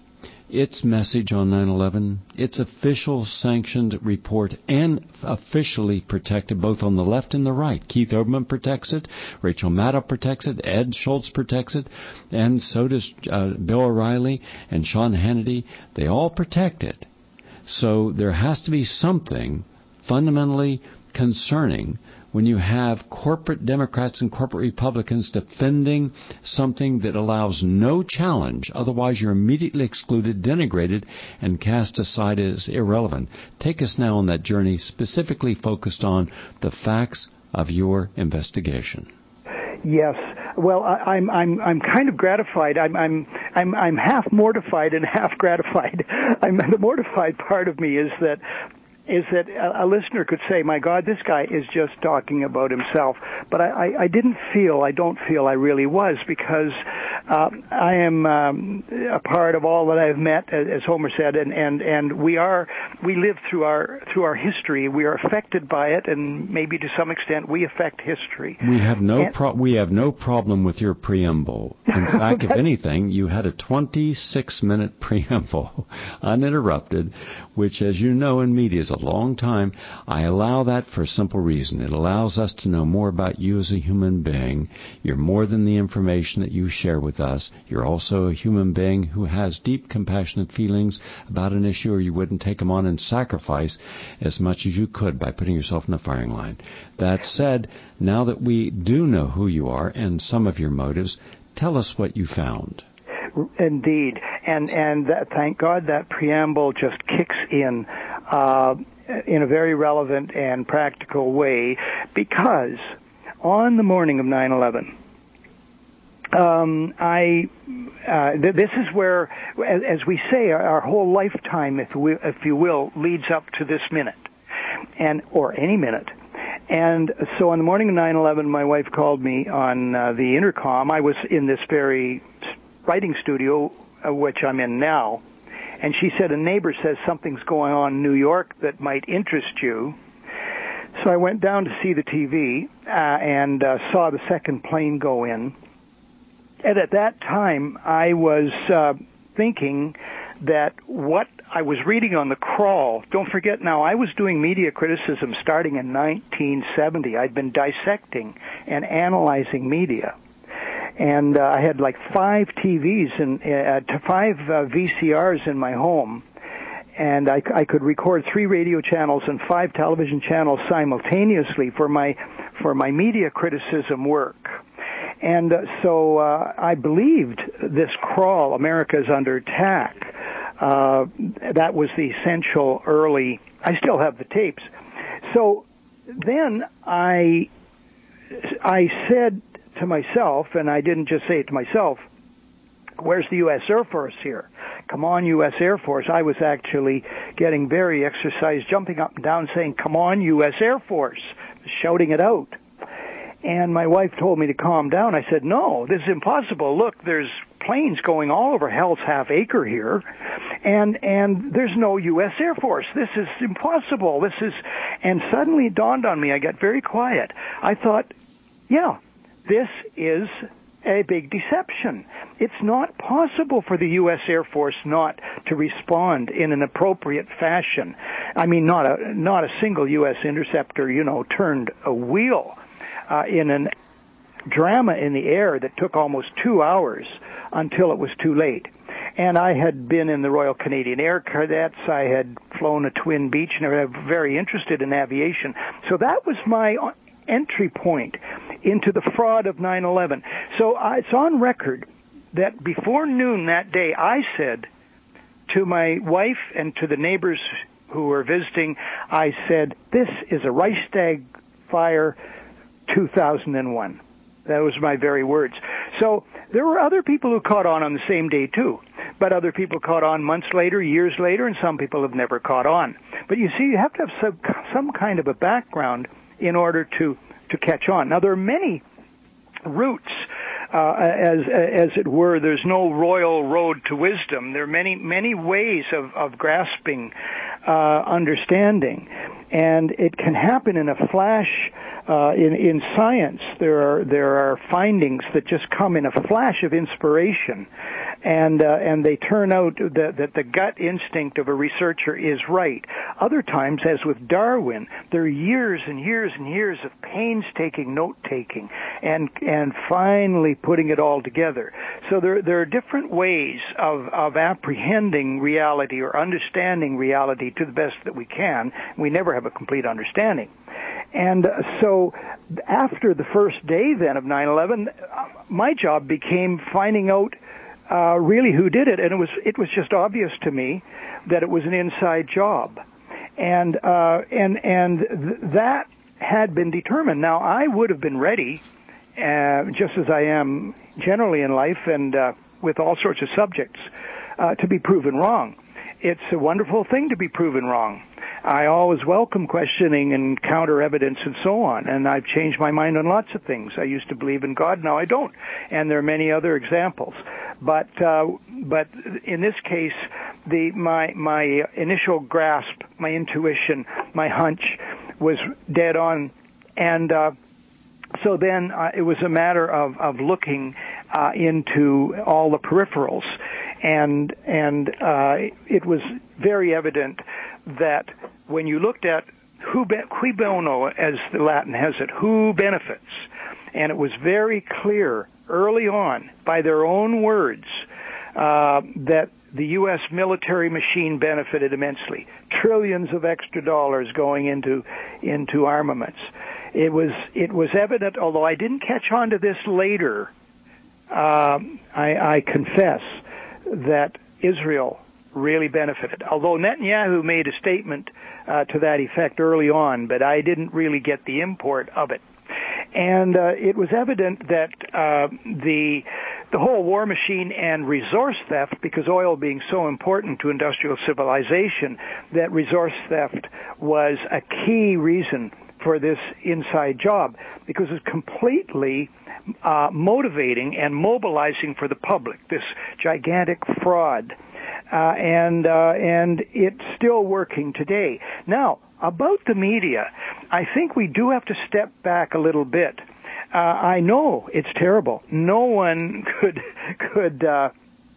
its message on nine eleven, its official sanctioned report and officially protected both on the left and the right. Keith Olbermann protects it, Rachel Maddow protects it, Ed Schultz protects it, and so does uh, Bill O'Reilly and Sean Hannity. They all protect it. So there has to be something fundamentally concerning when you have corporate Democrats and corporate Republicans defending something that allows no challenge. Otherwise, you're immediately excluded, denigrated, and cast aside as irrelevant. Take us now on that journey, specifically focused on the facts of your investigation. Yes. Well, I, I'm I'm I'm kind of gratified. I'm I'm I'm I'm half mortified and half gratified. I'm the mortified part of me is that is that a, a listener could say, "My God, this guy is just talking about himself." But I, I, I didn't feel, I don't feel I really was, because uh, I am um, a part of all that I've met, as Homer said, and, and, and we are we live through our through our history. We are affected by it, and maybe to some extent we affect history. We have no and, pro- we have no problem with your preamble. In fact, if anything, you had a twenty-six minute preamble, uninterrupted, which, as you know, in media is a long time. I allow that for a simple reason. It allows us to know more about you as a human being. You're more than the information that you share with us. You're also a human being who has deep, compassionate feelings about an issue, or you wouldn't take them on and sacrifice as much as you could by putting yourself in the firing line. That said, now that we do know who you are and some of your motives, tell us what you found. Indeed, and and that, thank God that preamble just kicks in uh, in a very relevant and practical way, because on the morning of nine eleven, um, I uh, th- this is where, as, as we say, our, our whole lifetime, if we, if you will, leads up to this minute, and or any minute. And so on the morning of nine eleven, my wife called me on uh, the intercom. I was in this very writing studio, uh, which I'm in now, and she said, "A neighbor says something's going on in New York that might interest you." So I went down to see the T V uh, and uh, saw the second plane go in. And at that time, I was uh, thinking that what I was reading on the crawl, don't forget now, I was doing media criticism starting in nineteen seventy. I'd been dissecting and analyzing media. And uh, I had like five T Vs and uh, five uh, V C Rs in my home, and I, I could record three radio channels and five television channels simultaneously for my for my media criticism work. And uh, so uh, I believed this crawl, America's Under Attack. Uh, that was the essential early. I still have the tapes. So then I I said to myself, and I didn't just say it to myself, where's the U S Air Force here? Come on, U S Air Force. I was actually getting very exercised, jumping up and down, saying, come on, U S Air Force, shouting it out. And my wife told me to calm down. I said, no, this is impossible. Look, there's planes going all over Hell's Half Acre here, and and there's no U S Air Force. This is impossible. This is, and suddenly it dawned on me. I got very quiet. I thought, yeah, this is a big deception. It's not possible for the U S Air Force not to respond in an appropriate fashion. I mean, not a not a single U S interceptor, you know, turned a wheel uh, in an drama in the air that took almost two hours until it was too late. And I had been in the Royal Canadian Air Cadets. I had flown a twin Beech, and I was very interested in aviation. So that was my entry point into the fraud of nine eleven. So uh, it's on record that before noon that day, I said to my wife and to the neighbors who were visiting, I said, this is a Reichstag fire two thousand one. That was my very words. So there were other people who caught on on the same day, too. But other people caught on months later, years later, and some people have never caught on. But you see, you have to have some, some kind of a background in order to, to catch on. Now, there are many routes uh, as as it were. There's no royal road to wisdom. There are many many ways of of grasping uh, understanding, and it can happen in a flash. Uh, in in science, there are there are findings that just come in a flash of inspiration, and uh, and they turn out that that the gut instinct of a researcher is right. Other times, as with Darwin, there are years and years and years of painstaking note taking, and and finally putting it all together. So there there are different ways of of apprehending reality or understanding reality to the best that we can. We never have a complete understanding. And so after the first day then of nine eleven, my job became finding out uh, really who did it. And it was it was just obvious to me that it was an inside job. And uh, and and th- that had been determined. Now, I would have been ready, uh, just as I am generally in life and uh, with all sorts of subjects, uh, to be proven wrong. It's a wonderful thing to be proven wrong. I always welcome questioning and counter evidence and so on, and I've changed my mind on lots of things. I used to believe in God, now I don't, and there are many other examples. But uh, but in this case, the my my initial grasp, my intuition, my hunch was dead on, and uh, so then uh, it was a matter of of looking uh, into all the peripherals, and and uh, it was very evident that when you looked at who be, cui bono, as the Latin has it, who benefits, and it was very clear early on by their own words uh, that the U S military machine benefited immensely, trillions of extra dollars going into into armaments. It was it was evident, although I didn't catch on to this later. Uh, I, I confess that Israel really benefited, although Netanyahu made a statement uh, to that effect early on, but I didn't really get the import of it. And uh, it was evident that uh, the the whole war machine and resource theft, because oil being so important to industrial civilization, that resource theft was a key reason for this inside job, because it's completely uh, motivating and mobilizing for the public, this gigantic fraud. Uh, and uh, and it's still working today. Now, about the media, I think we do have to step back a little bit. Uh, I know it's terrible. No one could could uh,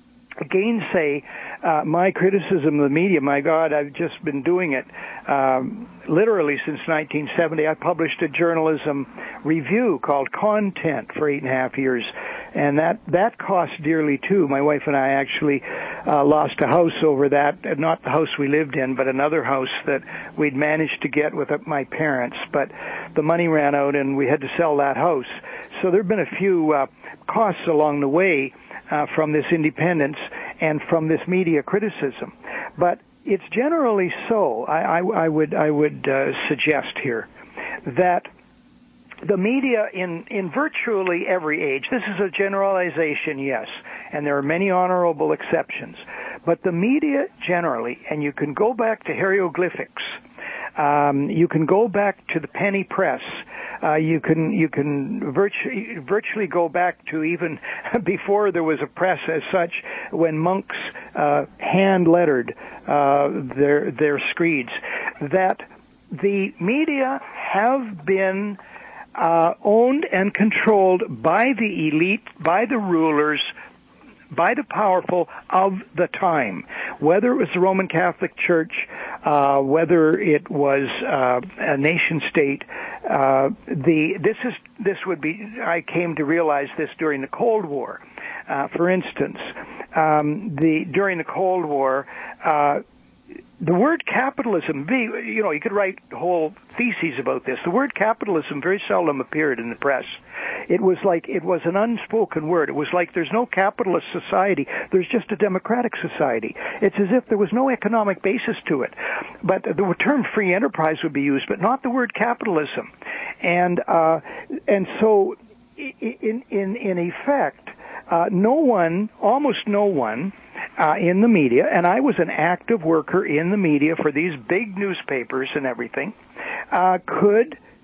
gainsay uh, my criticism of the media. My God, I've just been doing it um, literally since nineteen seventy. I published a journalism review called Content for eight and a half years, and that that cost dearly too. My wife and I actually uh, lost a house over that, not the house we lived in, but another house that we'd managed to get with my parents, but the money ran out and we had to sell that house. So there have been a few uh, costs along the way uh, from this independence and from this media criticism. But it's generally so, I, I, I would, I would uh, suggest here, that the media in, in virtually every age, this is a generalization, yes, and there are many honorable exceptions, but the media generally, and you can go back to hieroglyphics, um, you can go back to the penny press, uh, you can you can virtually virtually go back to even before there was a press as such, when monks uh, hand lettered uh, their their screeds, that the media have been Uh, owned and controlled by the elite, by the rulers, by the powerful of the time. Whether it was the Roman Catholic Church, uh, whether it was uh, a nation state, uh, the this is this would be. I came to realize this during the Cold War. Uh, for instance, um, the during the Cold War. Uh, The word capitalism, you know, you could write whole theses about this. The word capitalism very seldom appeared in the press. It was like, it was an unspoken word. It was like there's no capitalist society. There's just a democratic society. It's as if there was no economic basis to it. But the term free enterprise would be used, but not the word capitalism. And, uh, and so in, in, in effect, uh, no one, almost no one, Uh, in the media, and I was an active worker in the media for these big newspapers and everything, uh, could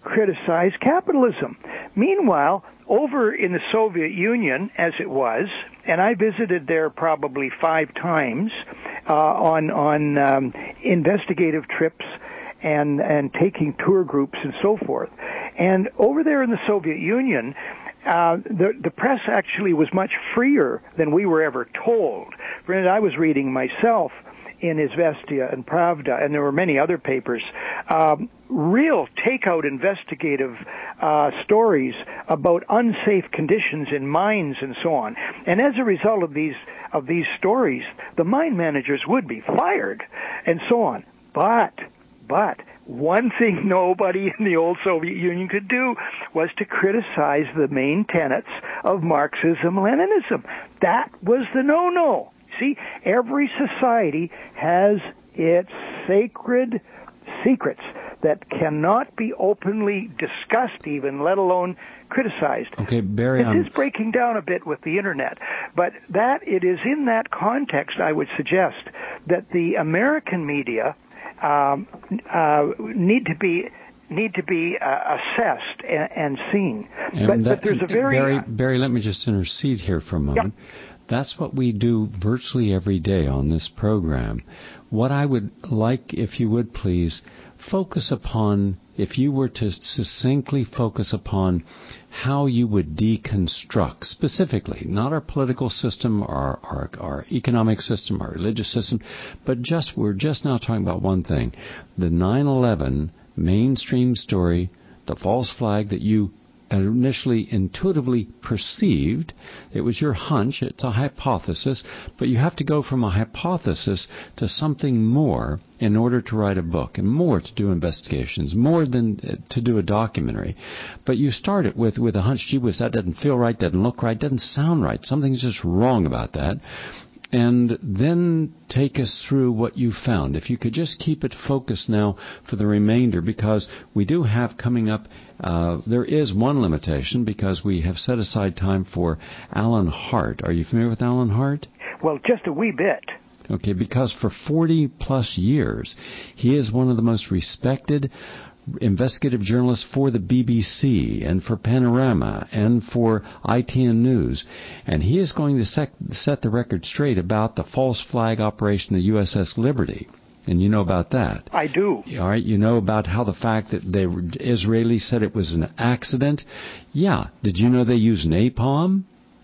criticize capitalism. Meanwhile, over in the Soviet Union, as it was, and I visited there probably five times uh, on on um, investigative trips and and taking tour groups and so forth. And over there in the Soviet Union, uh, the the press actually was much freer than we were ever told. For instance, I was reading myself in Izvestia and Pravda, and there were many other papers, um, real takeout investigative uh, stories about unsafe conditions in mines and so on. And as a result of these of these stories, the mine managers would be fired and so on. But, but, one thing nobody in the old Soviet Union could do was to criticize the main tenets of Marxism-Leninism. That was the no-no. See, every society has its sacred secrets that cannot be openly discussed even, let alone criticized. Okay, Barry, This I'm... is breaking down a bit with the Internet, but that it is in that context, I would suggest, that the American media um, uh, need to be need to be uh, assessed and, and seen. And but, that, but there's a very... Barry, uh, Barry, let me just intercede here for a moment. Yeah. That's what we do virtually every day on this program. What I would like, if you would please, focus upon, if you were to succinctly focus upon how you would deconstruct, specifically, not our political system, our, our, our economic system, our religious system, but just, we're just now talking about one thing, the nine eleven mainstream story, the false flag that you initially intuitively perceived. It was your hunch, it's a hypothesis, but you have to go from a hypothesis to something more in order to write a book, and more to do investigations, more than to do a documentary. But you start it with, with a hunch, gee whiz, that doesn't feel right, doesn't look right, doesn't sound right, something's just wrong about that. And then take us through what you found. If you could just keep it focused now for the remainder, because we do have coming up, uh, there is one limitation, because we have set aside time for Alan Hart. Are you familiar with Alan Hart? Well, just a wee bit. Okay, because for forty plus years, he is one of the most respected investigative journalists for the B B C and for Panorama and for I T N News. And he is going to set, set the record straight about the false flag operation of U S S Liberty. And you know about that. I do. All right, you know about how the fact that the Israelis said it was an accident. Yeah. Did you know they used napalm?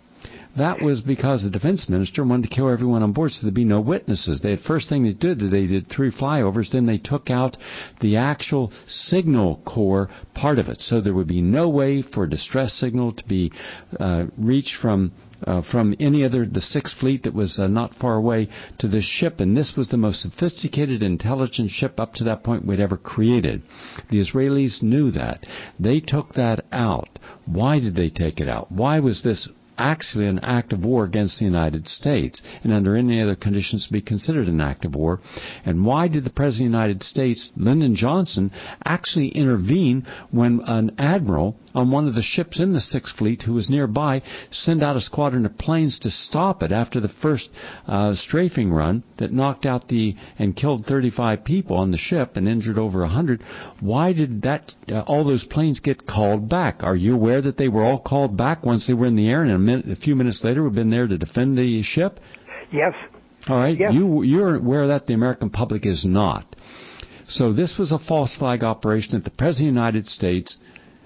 That was because the defense minister wanted to kill everyone on board so there'd be no witnesses. The first thing they did, they did three flyovers, then they took out the actual signal core part of it. So there would be no way for a distress signal to be uh, reached from uh, from any other, the Sixth Fleet that was uh, not far away to this ship. And this was the most sophisticated, intelligent ship up to that point we'd ever created. The Israelis knew that. They took that out. Why did they take it out? Why was this actually an act of war against the United States, and under any other conditions to be considered an act of war? And why did the President of the United States, Lyndon Johnson, actually intervene when an admiral on one of the ships in the Sixth Fleet who was nearby sent out a squadron of planes to stop it after the first uh, strafing run that knocked out the and killed thirty-five people on the ship and injured over one hundred? Why did that uh, all those planes get called back? Are you aware that they were all called back once they were in the air, and a, minute, a few minutes later we've been there to defend the ship? Yes. All right. Yes. You, you're aware that the American public is not. So this was a false flag operation that the President of the United States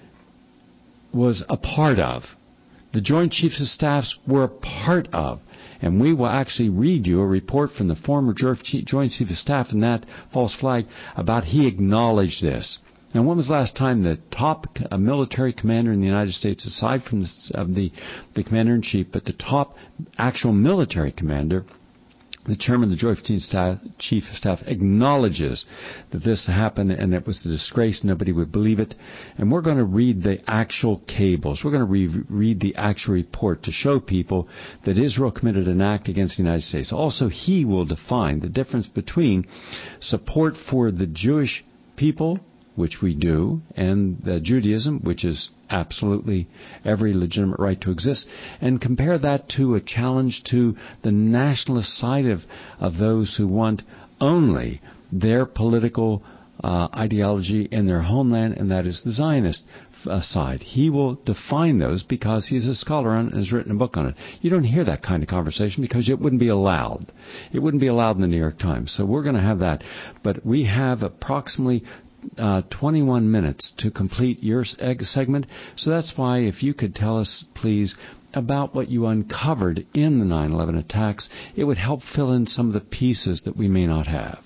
was a part of. The Joint Chiefs of Staffs were a part of. And we will actually read you a report from the former Joint Chief of Staff in that false flag about he acknowledged this. And when was the last time the top uh, military commander in the United States, aside from the, of the, the commander-in-chief, but the top actual military commander, the chairman of the Joint Chief of Staff, acknowledges that this happened and it was a disgrace, nobody would believe it. And we're going to read the actual cables. We're going to re- read the actual report to show people that Israel committed an act against the United States. Also, he will define the difference between support for the Jewish people, which we do, and uh, Judaism, which is absolutely every legitimate right to exist, and compare that to a challenge to the nationalist side of, of those who want only their political uh, ideology in their homeland, and that is the Zionist uh, side. He will define those because he's a scholar and has written a book on it. You don't hear that kind of conversation because it wouldn't be allowed. It wouldn't be allowed in the New York Times. So we're going to have that. But we have approximately uh, twenty-one minutes to complete your segment. So that's why if you could tell us, please, about what you uncovered in the nine eleven attacks, it would help fill in some of the pieces that we may not have.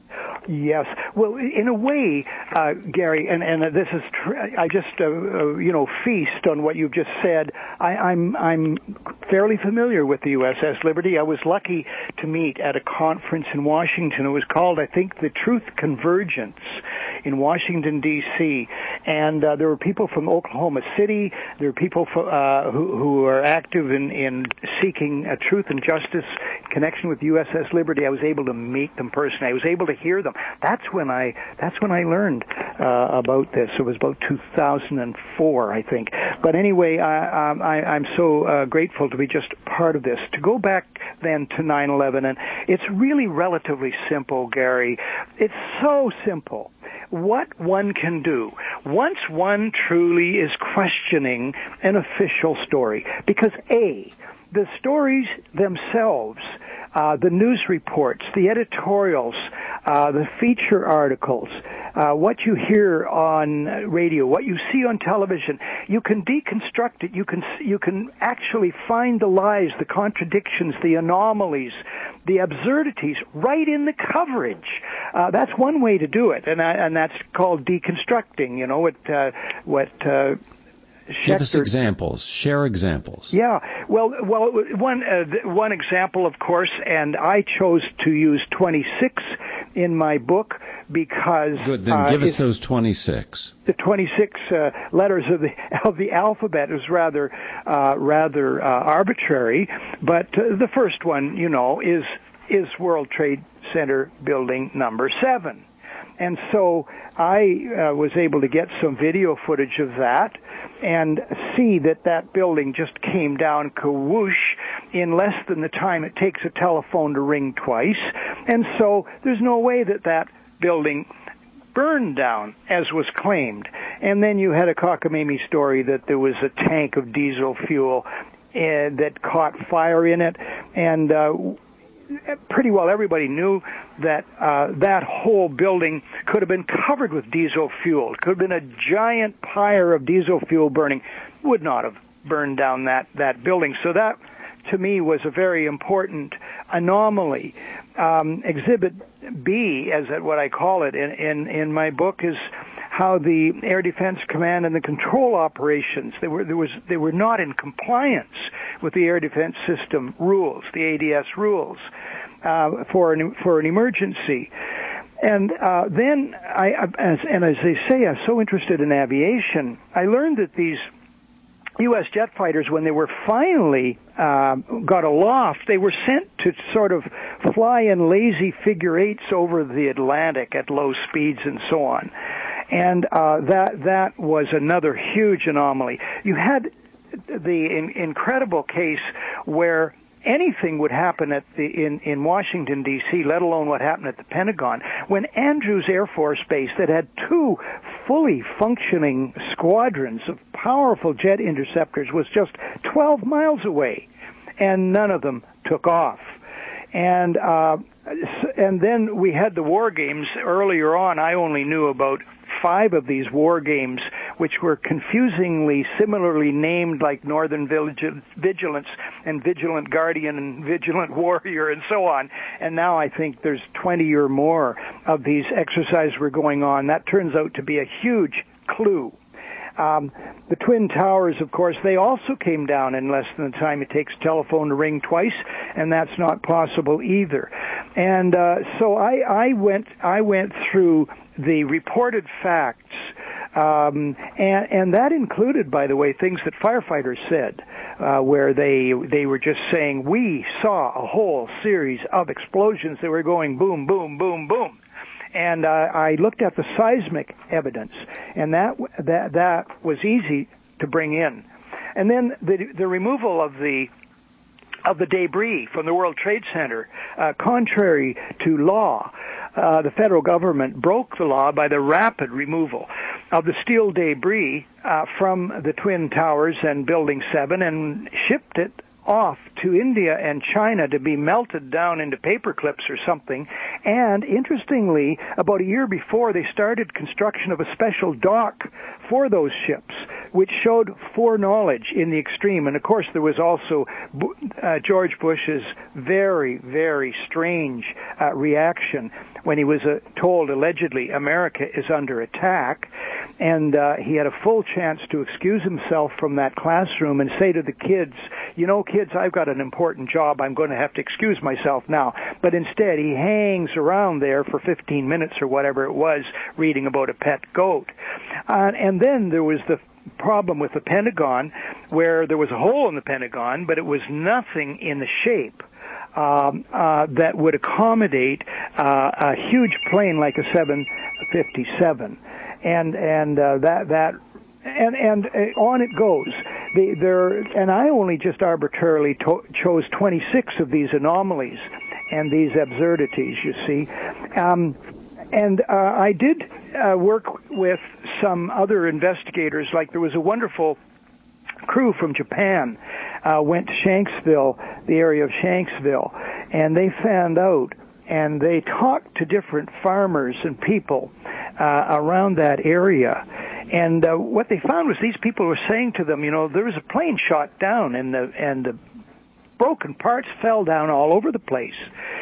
Yes. Well, in a way, uh, Gary, and, and this is, tr- I just, uh, uh, you know, feast on what you've just said. I, I'm, I'm fairly familiar with the U S S Liberty. I was lucky to meet at a conference in Washington. It was called, I think, the Truth Convergence in Washington, D C And uh, there were people from Oklahoma City. There were people for, uh, who, who are active in, in seeking uh, truth and justice in connection with U S S Liberty. I was able to meet them personally. I was able to hear them. That's when I that's when I learned uh, about this. It was about two thousand four, I think. But anyway, I, I, I'm so uh, grateful to be just part of this. To go back then to nine eleven, and it's really relatively simple, Gary. It's so simple. What one can do once one truly is questioning an official story, because A, the stories themselves, uh, the news reports, the editorials, uh, the feature articles, uh, what you hear on radio, what you see on television, you can deconstruct it. You can you can actually find the lies, the contradictions, the anomalies, the absurdities right in the coverage. Uh, that's one way to do it, and I, and that's called deconstructing. You know what uh, what. Uh, Give us examples. Share examples. Yeah. Well, well, one uh, one example, of course, and I chose to use twenty-six in my book because good. Then uh, give us those twenty-six. The twenty-six uh, letters of the of the alphabet is rather uh, rather uh, arbitrary, but uh, the first one, you know, is is World Trade Center building number seven. And so I uh, was able to get some video footage of that and see that that building just came down kawoosh in less than the time it takes a telephone to ring twice. And so there's no way that that building burned down, as was claimed. And then you had a cockamamie story that there was a tank of diesel fuel uh, that caught fire in it. And uh, pretty well everybody knew that uh, that whole building could have been covered with diesel fuel. It could have been a giant pyre of diesel fuel burning. Would not have burned down that, that building. So that, to me, was a very important anomaly. Um, Exhibit B, as what I call it in, in, in my book, is how the Air Defense Command and the control operations, they were, there was, they were not in compliance with the Air Defense System rules, the A D S rules, uh, for an, for an emergency. And uh, then, I, as, and as they say, I'm so interested in aviation, I learned that these U S jet fighters, when they were finally uh, got aloft, they were sent to sort of fly in lazy figure eights over the Atlantic at low speeds and so on. And uh, that that was another huge anomaly. You had the in, incredible case where anything would happen at the in, in Washington, D C, let alone what happened at the Pentagon, when Andrews Air Force Base that had two fully functioning squadrons of powerful jet interceptors was just twelve miles away, and none of them took off. And uh, and then we had the war games earlier on. I only knew about five of these war games, which were confusingly similarly named, like Northern Vigilance and Vigilant Guardian and Vigilant Warrior and so on. And now I think there's twenty or more of these exercises were going on. That turns out to be a huge clue. Um, the Twin Towers, of course, they also came down in less than the time it takes a telephone to ring twice, and that's not possible either. And uh, so I, I went, I went through the reported facts, um, and, and that included, by the way, things that firefighters said, uh, where they they were just saying, we saw a whole series of explosions that were going boom, boom, boom, boom. And uh, I looked at the seismic evidence, and that that that was easy to bring in. And then the the removal of the of the debris from the World Trade Center. Uh, contrary to law, uh, the federal government broke the law by the rapid removal of the steel debris uh, from the Twin Towers and Building seven and shipped it off to India and China to be melted down into paper clips or something. And interestingly, about a year before, they started construction of a special dock for those ships, which showed foreknowledge in the extreme. And of course, there was also uh, George Bush's very, very strange uh, reaction when he was uh, told, allegedly, America is under attack. And uh, he had a full chance to excuse himself from that classroom and say to the kids, you know, kids, I've got an important job. I'm going to have to excuse myself now. But instead, he hangs around there for fifteen minutes or whatever it was, reading about a pet goat. Uh, and then there was the problem with the Pentagon, where there was a hole in the Pentagon, but it was nothing in the shape Um, uh, that would accommodate uh, a huge plane like a seven fifty-seven, and and uh, that that and and uh, on it goes. The, there and I only just arbitrarily to- chose twenty-six of these anomalies and these absurdities. You see, um, and uh, I did uh, work with some other investigators. Like there was a wonderful crew from Japan uh, went to Shanksville, the area of Shanksville, and they found out, and they talked to different farmers and people uh, around that area. And uh, what they found was these people were saying to them, you know, there was a plane shot down, and the and the broken parts fell down all over the place.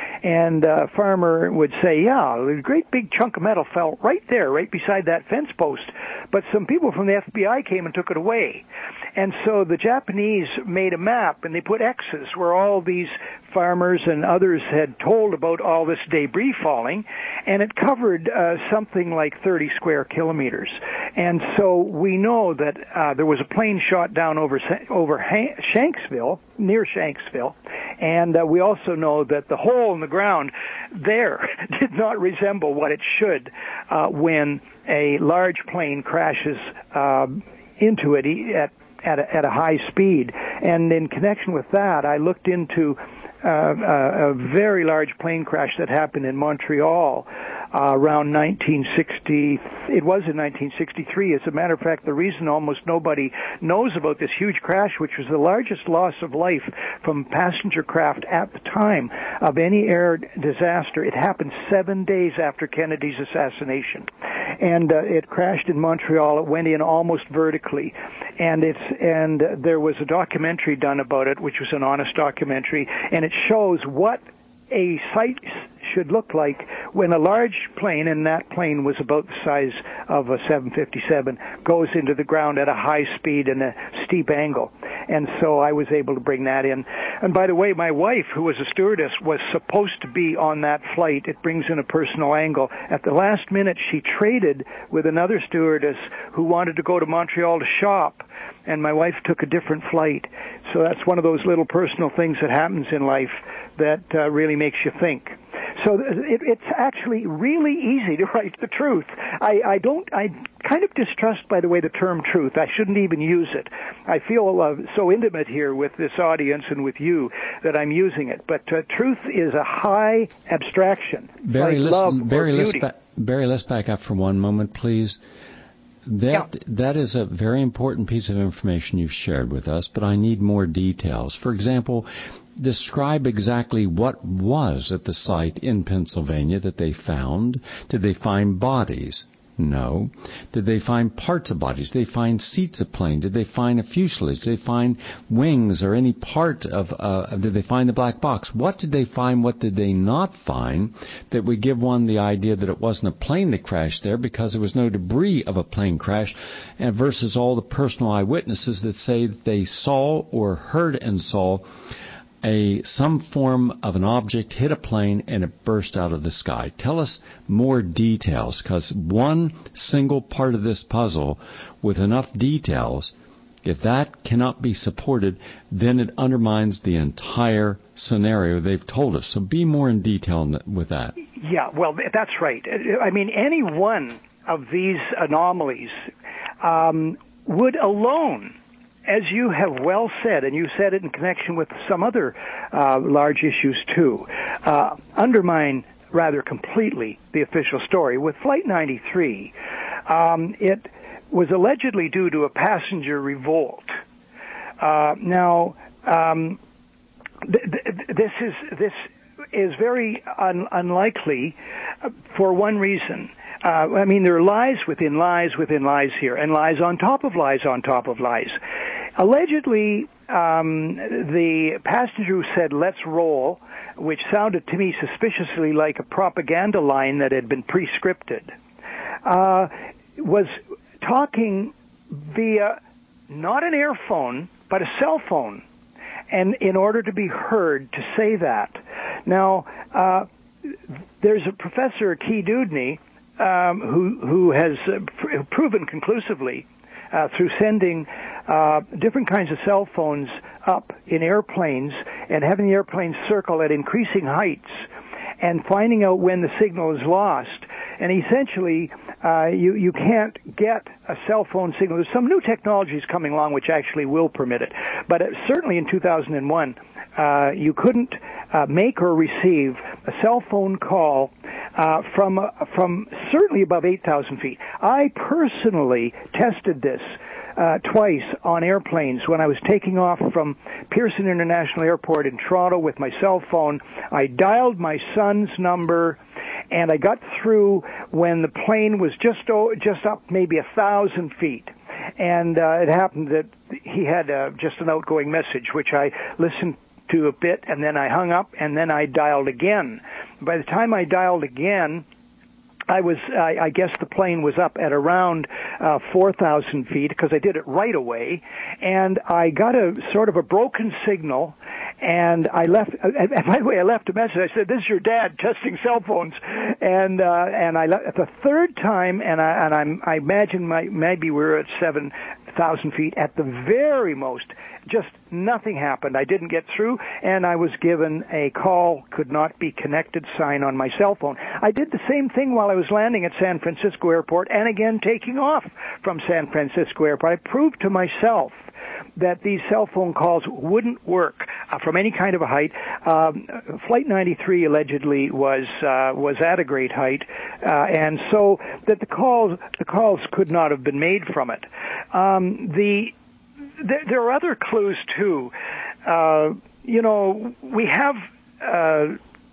And a uh, farmer would say, yeah, a great big chunk of metal fell right there, right beside that fence post. But some people from the F B I came and took it away. And so the Japanese made a map, and they put X's where all these farmers and others had told about all this debris falling, and it covered uh, something like thirty square kilometers. And so we know that uh, there was a plane shot down over over Shanksville, near Shanksville, and uh, we also know that the hole in the ground there did not resemble what it should uh, when a large plane crashes uh, into it at at a, at a high speed. And in connection with that, I looked into uh, a, a very large plane crash that happened in Montreal uh, around nineteen sixty. It was in nineteen sixty-three. As a matter of fact, the reason almost nobody knows about this huge crash, which was the largest loss of life from passenger craft at the time of any air disaster, it happened seven days after Kennedy's assassination. And uh, it crashed in Montreal. It went in almost vertically. And it's and there was a documentary done about it, which was an honest documentary, and it shows what a site should look like when a large plane, and that plane was about the size of a seven fifty-seven, goes into the ground at a high speed and a steep angle. And so I was able to bring that in. And by the way, my wife, who was a stewardess, was supposed to be on that flight. It brings in a personal angle. At the last minute, she traded with another stewardess who wanted to go to Montreal to shop, and my wife took a different flight. So that's one of those little personal things that happens in life that uh, really makes you think. So it, it's actually really easy to write the truth. I, I don't, I kind of distrust, by the way, the term truth. I shouldn't even use it. I feel uh, so intimate here with this audience and with you that I'm using it. But uh, truth is a high abstraction. Barry, like let's, love Barry, or let's beauty. ba- Barry, let's back up for one moment, please. That Yeah. that is a very important piece of information you've shared with us, but I need more details. For example, describe exactly what was at the site in Pennsylvania that they found. Did they find bodies? No. Did they find parts of bodies? Did they find seats of plane? Did they find a fuselage? Did they find wings or any part of, uh, did they find the black box? What did they find? What did they not find that would give one the idea that it wasn't a plane that crashed there because there was no debris of a plane crash, and versus all the personal eyewitnesses that say that they saw or heard and saw a some form of an object hit a plane and it burst out of the sky. Tell us more details, because one single part of this puzzle with enough details, if that cannot be supported, then it undermines the entire scenario they've told us. So be more in detail with that. Yeah, well, that's right. I mean, any one of these anomalies um, would alone as you have well said, and you said it in connection with some other uh, large issues too, uh, undermine rather completely the official story. With Flight ninety-three, um, it was allegedly due to a passenger revolt. Uh, now, um, th- th- this is this is very un- unlikely for one reason. Uh, I mean, there are lies within lies within lies here, and lies on top of lies on top of lies. Allegedly, um, the passenger who said, "Let's roll," which sounded to me suspiciously like a propaganda line that had been pre-scripted, uh, was talking via not an earphone, but a cell phone, and in order to be heard to say that. Now, uh, there's a professor, Key Dewdney, um, who, who has uh, pr- proven conclusively uh, through sending uh, different kinds of cell phones up in airplanes and having the airplanes circle at increasing heights and finding out when the signal is lost. And essentially, uh, you, you can't get a cell phone signal. There's some new technologies coming along which actually will permit it. But it, certainly in two thousand one, uh, you couldn't uh, make or receive a cell phone call uh, from, uh, from certainly above eight thousand feet. I personally tested this Uh, twice on airplanes when I was taking off from Pearson International Airport in Toronto with my cell phone. I dialed my son's number, and I got through when the plane was just oh, just up maybe a thousand feet. And uh, it happened that he had uh, just an outgoing message, which I listened to a bit, and then I hung up, and then I dialed again. By the time I dialed again, I was, I, I guess the plane was up at around uh, four thousand feet because I did it right away, and I got a sort of a broken signal, and I left, uh, by the way, I left a message. I said, "This is your dad testing cell phones," and uh, and I left the third time, and I and I'm, I imagine my, maybe we were at seven thousand feet at the very most. Just nothing happened. I didn't get through, and I was given a call could not be connected sign on my cell phone. I did the same thing while I was landing at San Francisco Airport and again taking off from San Francisco Airport. I proved to myself that these cell phone calls wouldn't work uh, from any kind of a height. Um, Flight ninety-three allegedly was uh, was at a great height, uh, and so that the calls the calls could not have been made from it. Um, the There, there are other clues, too. Uh, you know, we have, uh,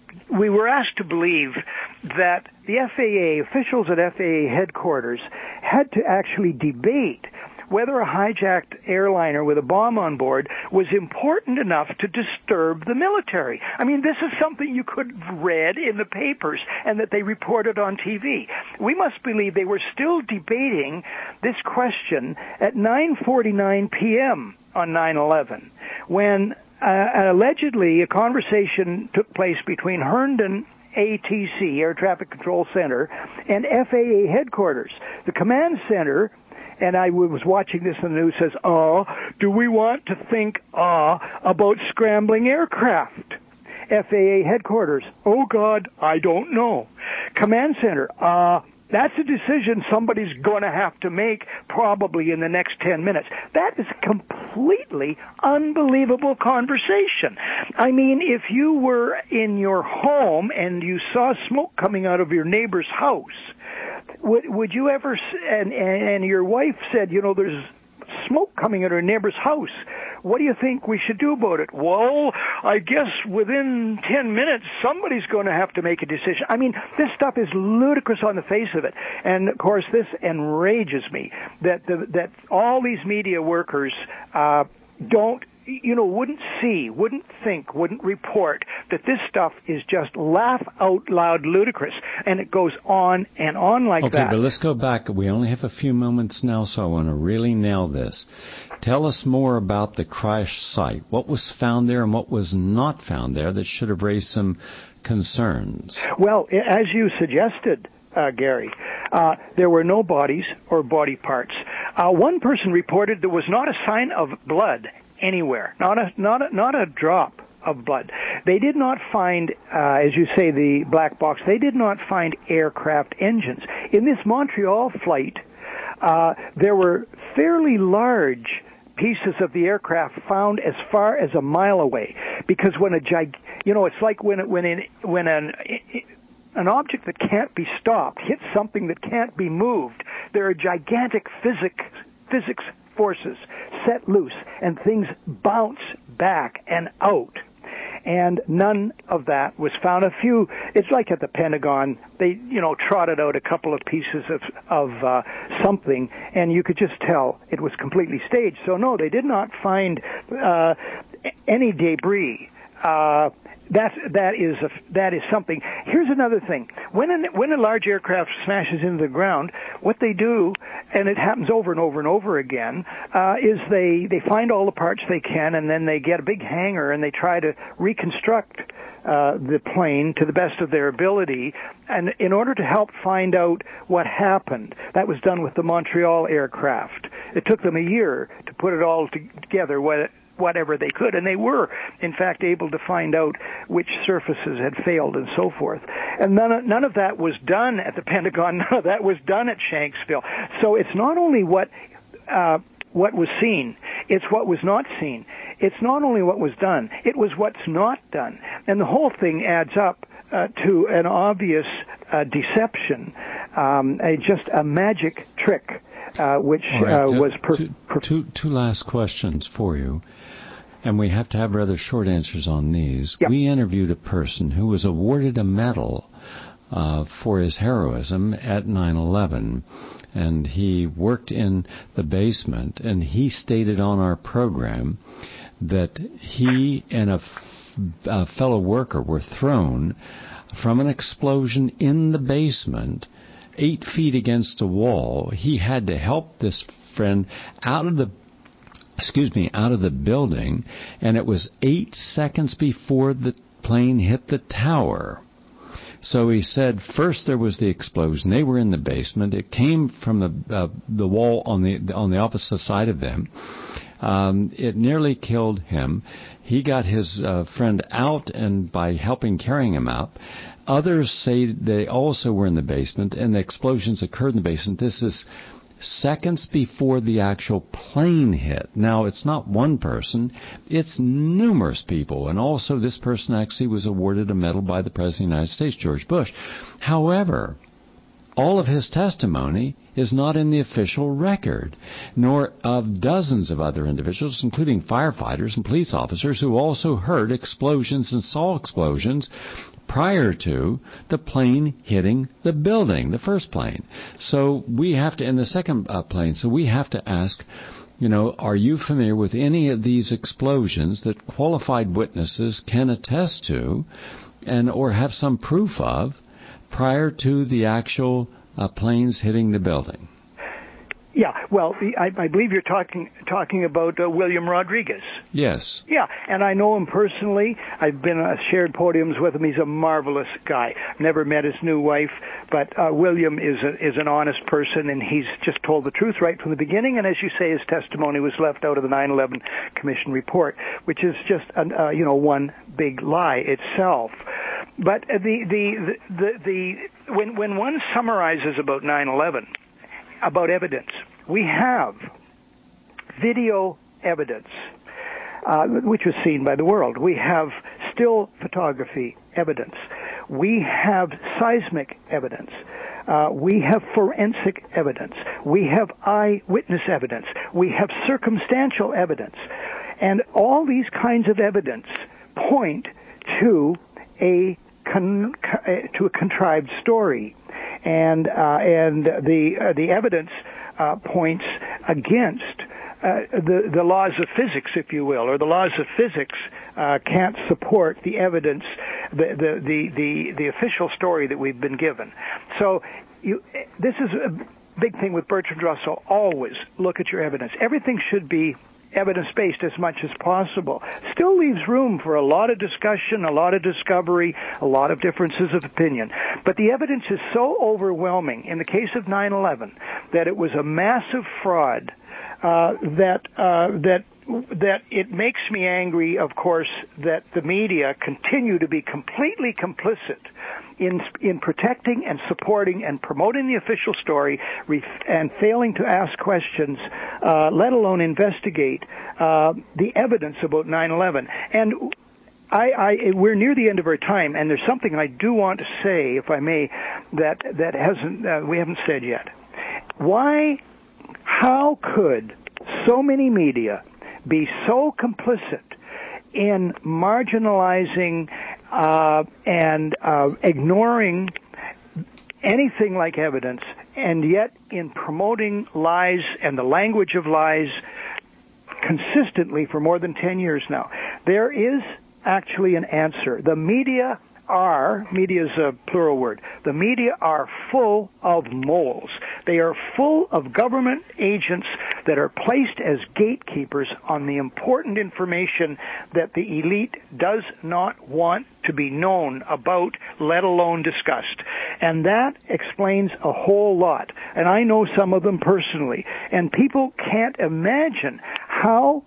we were asked to believe that the F A A, officials at F A A headquarters, had to actually debate whether a hijacked airliner with a bomb on board was important enough to disturb the military. I mean, this is something you could have read in the papers and that they reported on T V. We must believe they were still debating this question at nine forty-nine p.m. on nine eleven when uh, allegedly a conversation took place between Herndon A T C, Air Traffic Control Center, and F A A headquarters. The command center, and I was watching this on the news, says, "Oh, do we want to think, ah, uh, about scrambling aircraft?" F A A headquarters, "Oh, God, I don't know." Command center, uh, that's a decision somebody's going to have to make probably in the next ten minutes. That is a completely unbelievable conversation. I mean, if you were in your home and you saw smoke coming out of your neighbor's house, would, would you ever, and, and your wife said, you know, there's smoke coming out of her neighbor's house, what do you think we should do about it? Well, I guess within ten minutes, somebody's going to have to make a decision. I mean, this stuff is ludicrous on the face of it. And, of course, this enrages me that the, that all these media workers uh, don't, you know, wouldn't see, wouldn't think, wouldn't report that this stuff is just laugh out loud ludicrous. And it goes on and on like okay, that. Okay, but let's go back. We only have a few moments now, so I want to really nail this. Tell us more about the crash site. What was found there and what was not found there that should have raised some concerns? Well, as you suggested, Uh, Gary, uh, there were no bodies or body parts. Uh, one person reported there was not a sign of blood anywhere, not a not a, not a drop of blood. They did not find, uh, as you say, the black box. They did not find aircraft engines. In this Montreal flight, uh, there were fairly large pieces of the aircraft found as far as a mile away. Because when a gig, you know, it's like when when in, when an an object that can't be stopped hits something that can't be moved. There are gigantic physics physics forces set loose, and things bounce back and out. And none of that was found. A few, it's like at the Pentagon, they, you know, trotted out a couple of pieces of, of uh, something, and you could just tell it was completely staged. So no, they did not find uh, any debris. Uh, that that is a, that is something. Here's another thing: when an, when a large aircraft smashes into the ground, what they do, and it happens over and over and over again, uh, is they they find all the parts they can, and then they get a big hangar and they try to reconstruct uh, the plane to the best of their ability, and in order to help find out what happened. That was done with the Montreal aircraft. It took them a year to put it all together. What whatever they could, and they were, in fact, able to find out which surfaces had failed and so forth. And none of, none of that was done at the Pentagon. None of that was done at Shanksville. So it's not only what uh, what was seen, it's what was not seen. It's not only what was done, it was what's not done. And the whole thing adds up uh, to an obvious uh, deception, um, a, just a magic trick. Uh, which right, uh, uh, was per- two, per- two, two last questions for you, and we have to have rather short answers on these. Yep. We interviewed a person who was awarded a medal uh, for his heroism at nine eleven, and he worked in the basement, and he stated on our program that he and a, f- a fellow worker were thrown from an explosion in the basement eight feet against a wall. He had to help this friend out of the, excuse me, out of the building, and it was eight seconds before the plane hit the tower. So he said first there was the explosion. They were in the basement. It came from the uh, the wall on the on the opposite side of them. Um, it nearly killed him. He got his uh, friend out, and by helping carrying him out. Others say they also were in the basement, and the explosions occurred in the basement. This is seconds before the actual plane hit. Now, it's not one person. It's numerous people. And also, this person actually was awarded a medal by the President of the United States, George Bush. However, all of his testimony is not in the official record, nor of dozens of other individuals, including firefighters and police officers who also heard explosions and saw explosions prior to the plane hitting the building, the first plane. So we have to, in the second uh, plane, so we have to ask, you know, are you familiar with any of these explosions that qualified witnesses can attest to and or have some proof of prior to the actual uh, planes hitting the building? Yeah, well, I, I believe you're talking talking about uh, William Rodriguez. Yes. Yeah, and I know him personally. I've been on shared podiums with him. He's a marvelous guy. Never met his new wife, but uh, William is a, is an honest person, and he's just told the truth right from the beginning. And as you say, his testimony was left out of the nine eleven Commission report, which is just an, uh, you know one big lie itself. But the the the, the, the when when one summarizes about nine eleven. About evidence. We have video evidence, uh, which was seen by the world. We have still photography evidence. We have seismic evidence. Uh, we have forensic evidence. We have eyewitness evidence. We have circumstantial evidence. And all these kinds of evidence point to a con- to a contrived story. And uh, and the uh, the evidence uh, points against uh, the the laws of physics, if you will, or the laws of physics uh, can't support the evidence, the the, the the the official story that we've been given. So you, this is a big thing with Bertrand Russell. Always look at your evidence. Everything should be evidence-based as much as possible. Still leaves room for a lot of discussion, a lot of discovery, a lot of differences of opinion. But the evidence is so overwhelming in the case of nine eleven that it was a massive fraud uh, that uh, that that it makes me angry, of course, that the media continue to be completely complicit in in protecting and supporting and promoting the official story and failing to ask questions, uh, let alone investigate uh, the evidence about nine eleven. And I, I, we're near the end of our time, and there's something I do want to say, if I may, that that hasn't uh, we haven't said yet. Why? How could so many media be so complicit in marginalizing uh, and uh, ignoring anything like evidence, and yet in promoting lies and the language of lies consistently for more than ten years now? There is actually an answer. The media are, media is a plural word, the media are full of moles. They are full of government agents that are placed as gatekeepers on the important information that the elite does not want to be known about, let alone discussed. And that explains a whole lot. And I know some of them personally. And people can't imagine how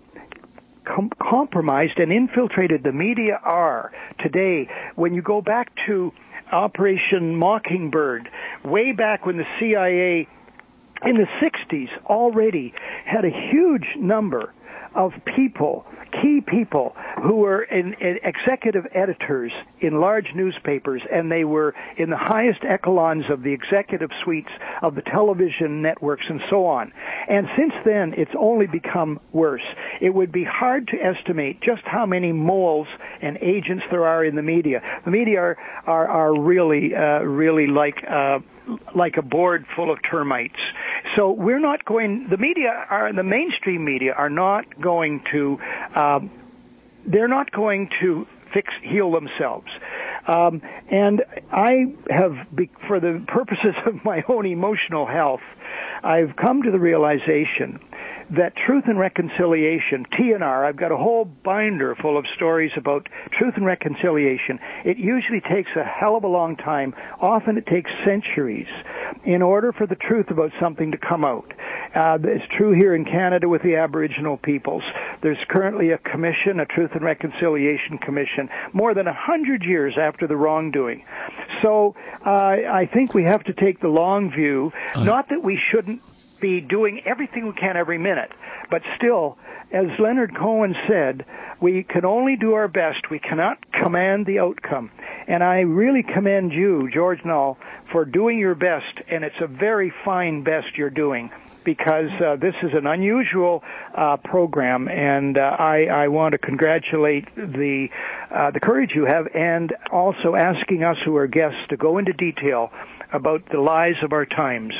Com- compromised and infiltrated the media are today. When you go back to Operation Mockingbird, way back when the C I A in the sixties already had a huge number of people, key people, who were in, in executive editors in large newspapers, and they were in the highest echelons of the executive suites of the television networks and so on. And since then, it's only become worse. It would be hard to estimate just how many moles and agents there are in the media. The media are are, are really, uh, really like uh, like a board full of termites. So we're not going, the media are, the mainstream media are not going to, um, they're not going to fix, heal themselves. Um, and I have, for the purposes of my own emotional health, I've come to the realization that Truth and Reconciliation, T N R, I've got a whole binder full of stories about Truth and Reconciliation. It usually takes a hell of a long time. Often it takes centuries in order for the truth about something to come out. Uh, it's true here in Canada with the Aboriginal peoples. There's currently a commission, a Truth and Reconciliation Commission, more than a hundred years after the wrongdoing. So uh, I think we have to take the long view, uh. not that we shouldn't be doing everything we can every minute. But still, as Leonard Cohen said, we can only do our best. We cannot command the outcome. And I really commend you, George Null, for doing your best, and it's a very fine best you're doing, because uh, this is an unusual uh, program, and uh, I, I want to congratulate the uh, the courage you have, and also asking us who are guests to go into detail about the lies of our times.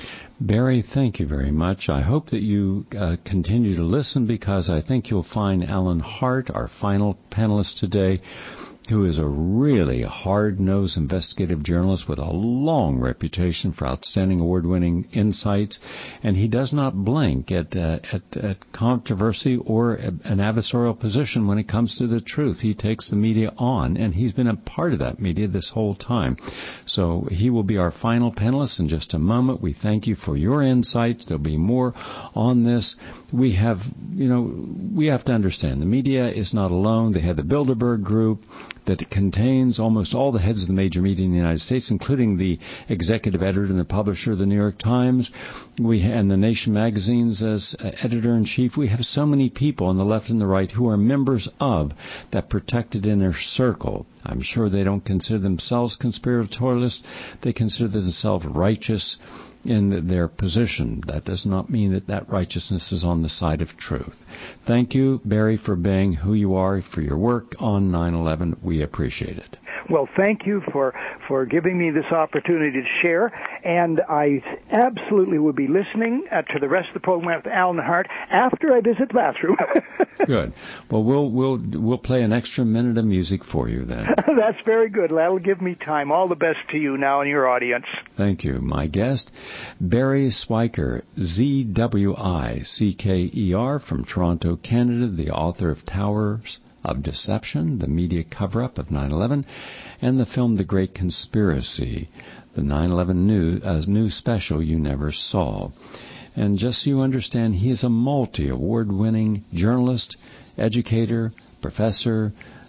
Barry, thank you very much. I hope that you uh, continue to listen, because I think you'll find Alan Hart, our final panelist today, who is a really hard-nosed investigative journalist with a long reputation for outstanding award-winning insights, and he does not blink at, uh, at, at controversy or a, an adversarial position when it comes to the truth. He takes the media on, and he's been a part of that media this whole time. So he will be our final panelist in just a moment. We thank you for your insights. There'll be more on this. We have, you know, we have to understand the media is not alone. They have the Bilderberg Group that contains almost all the heads of the major media in the United States, including the executive editor and the publisher of the New York Times, we and the Nation magazines as editor-in-chief. We have so many people on the left and the right who are members of that protected inner circle. I'm sure they don't consider themselves conspiratorialists. They consider themselves righteous in their position. That does not mean that that righteousness is on the side of truth. Thank you, Barry, for being who you are, for your work on nine eleven. We appreciate it. Well, thank you for, for giving me this opportunity to share, and I absolutely will be listening uh, to the rest of the program with Alan Hart after I visit the bathroom. Good. Well, we'll we'll we'll play an extra minute of music for you then. That's very good. That'll give me time. All the best to you now and your audience. Thank you. My guest, Barry Zwicker, Z W I C K E R, from Toronto, Canada, the author of Towers of Deception, the media cover-up of nine eleven, and the film The Great Conspiracy, the nine eleven new, uh, new special you never saw. And just so you understand, he is a multi-award-winning journalist, educator, professor,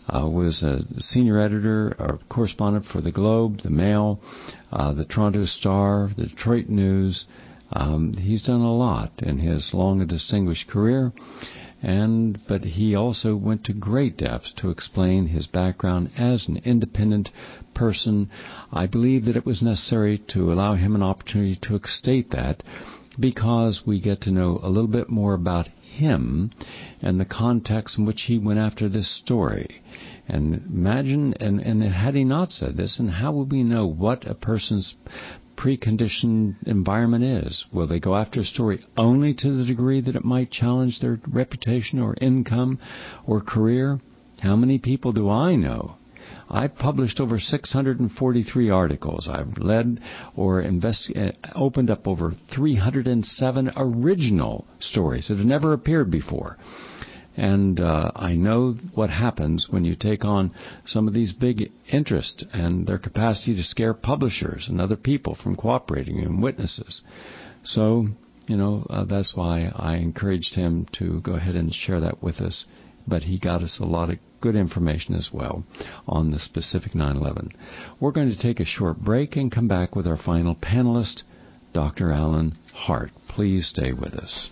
uh, was a senior editor or correspondent for the Globe, the Mail, uh, the Toronto Star, the Detroit News. Um, he's done a lot in his long and distinguished career. And but he also went to great depths to explain his background as an independent person. I believe that it was necessary to allow him an opportunity to state that, because we get to know a little bit more about him and the context in which he went after this story. And imagine, and, and had he not said this, and how would we know what a person's preconditioned environment is? Will they go after a story only to the degree that it might challenge their reputation or income or career? How many people do I know? I've published over six hundred forty-three articles. I've led or invest, opened up over three hundred seven original stories that have never appeared before. And uh, I know what happens when you take on some of these big interests and their capacity to scare publishers and other people from cooperating and witnesses. So, you know, uh, that's why I encouraged him to go ahead and share that with us. But he got us a lot of good information as well on the specific nine eleven. We're going to take a short break and come back with our final panelist, Doctor Alan Hart. Please stay with us.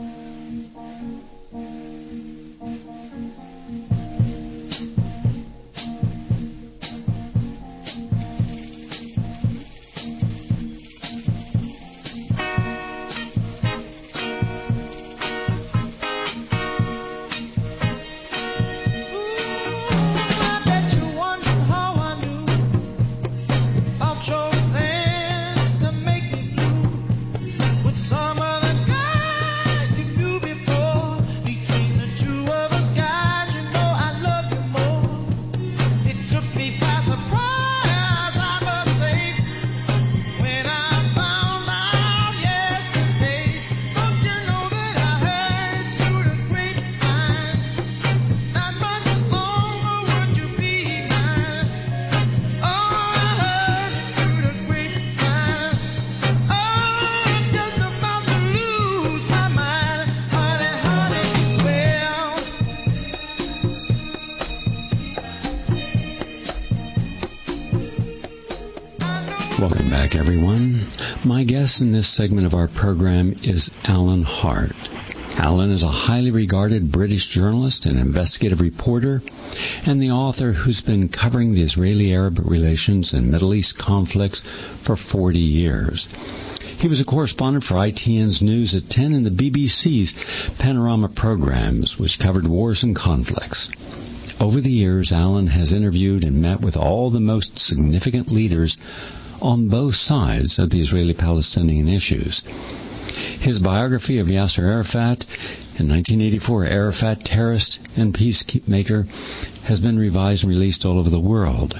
Welcome back, everyone. My guest in this segment of our program is Alan Hart. Alan is a highly regarded British journalist and investigative reporter, and the author who's been covering the Israeli-Arab relations and Middle East conflicts for forty years. He was a correspondent for I T N's News at ten and the B B C's Panorama programs, which covered wars and conflicts. Over the years, Alan has interviewed and met with all the most significant leaders on both sides of the Israeli-Palestinian issues. His biography of Yasser Arafat, in nineteen eighty-four, Arafat, Terrorist and Peacemaker, has been revised and released all over the world.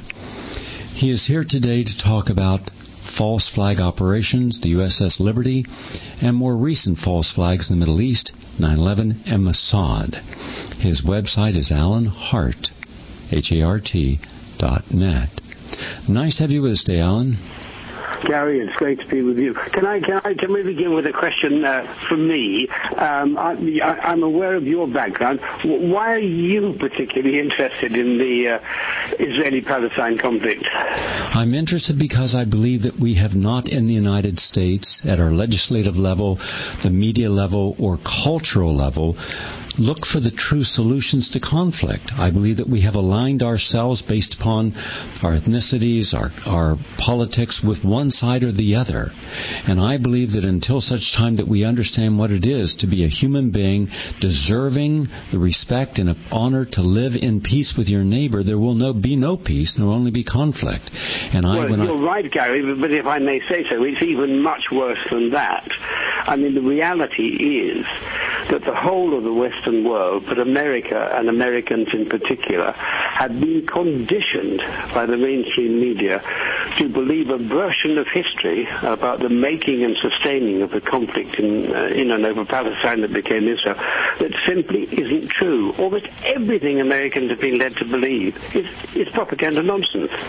He is here today to talk about false flag operations, the U S S Liberty, and more recent false flags in the Middle East, nine eleven and Mossad. His website is alan hart, H A R T, dot net. Nice to have you with us today, Alan. Gary, it's great to be with you. Can I can I can we begin with a question uh, from me? Um, I, I'm aware of your background. Why are you particularly interested in the uh, Israeli-Palestine conflict? I'm interested because I believe that we have not in the United States, at our legislative level, the media level, or cultural level, look for the true solutions to conflict. I believe that we have aligned ourselves based upon our ethnicities, our, our politics with one side or the other. And I believe that until such time that we understand what it is to be a human being deserving the respect and honor to live in peace with your neighbor, there will no, be no peace, there will only be conflict. And I, well, when you're I, right, Gary, but if I may say so, it's even much worse than that. I mean, the reality is that the whole of the Western world, but America and Americans in particular, have been conditioned by the mainstream media to believe a version of history about the making and sustaining of the conflict in, uh, in and over Palestine that became Israel that simply isn't true. Almost everything Americans have been led to believe is, is propaganda nonsense.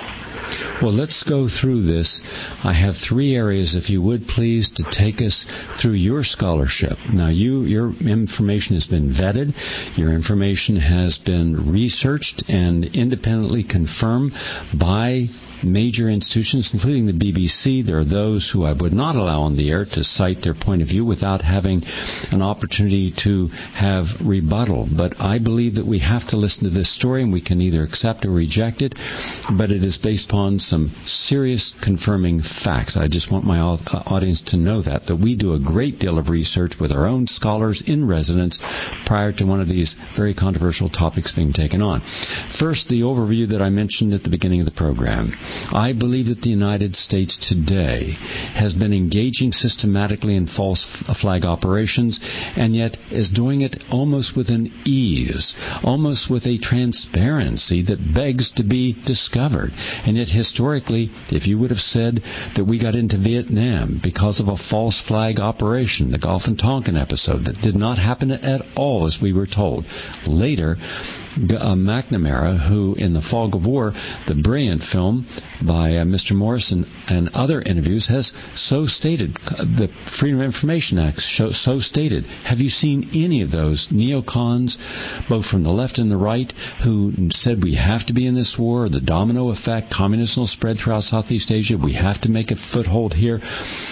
Well, let's go through this. I have three areas, if you would please, to take us through your scholarship. Now, you, your information has been vetted. Your information has been researched and independently confirmed by major institutions, including the B B C. There are those who I would not allow on the air to cite their point of view without having an opportunity to have rebuttal. But I believe that we have to listen to this story, and we can either accept or reject it, but it is based upon some serious confirming facts. I just want my audience to know that, that we do a great deal of research with our own scholars in residence prior to one of these very controversial topics being taken on. First, the overview that I mentioned at the beginning of the program. I believe that the United States today has been engaging systematically in false flag operations, and yet is doing it almost with an ease, almost with a transparency that begs to be discovered. And yet historically, if you would have said that we got into Vietnam because of a false flag operation, the Gulf and Tonkin episode, that did not happen at all as we were told. Later, Uh, McNamara, who in The Fog of War, the brilliant film by uh, Mister Morrison and other interviews, has so stated, uh, the Freedom of Information Act show, so stated. Have you seen any of those neocons, both from the left and the right, who said we have to be in this war, the domino effect, communism will spread throughout Southeast Asia, we have to make a foothold here?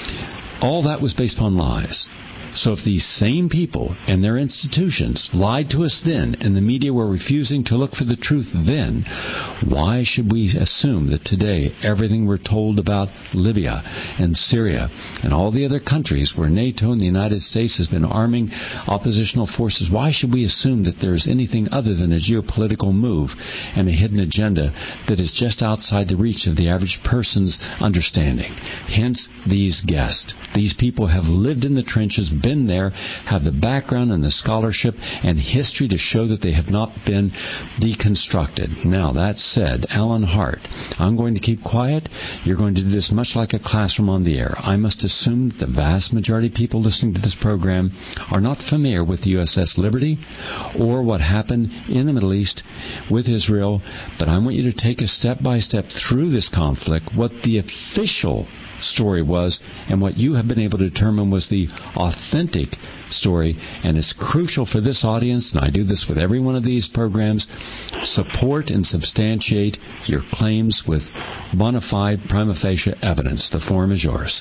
All that was based upon lies. So if these same people and their institutions lied to us then, and the media were refusing to look for the truth then, why should we assume that today everything we're told about Libya and Syria and all the other countries where NATO and the United States has been arming oppositional forces, why should we assume that there's anything other than a geopolitical move and a hidden agenda that is just outside the reach of the average person's understanding? Hence, these guests. These people have lived in the trenches, been there, have the background and the scholarship and history to show that they have not been deconstructed. Now, that said, Alan Hart, I'm going to keep quiet. You're going to do this much like a classroom on the air. I must assume that the vast majority of people listening to this program are not familiar with the U S S Liberty or what happened in the Middle East with Israel, but I want you to take us step by step through this conflict, what the official story was, and what you have been able to determine was the authentic story. And it's crucial for this audience, and I do this with every one of these programs, support and substantiate your claims with bona fide prima facie evidence. The forum is yours.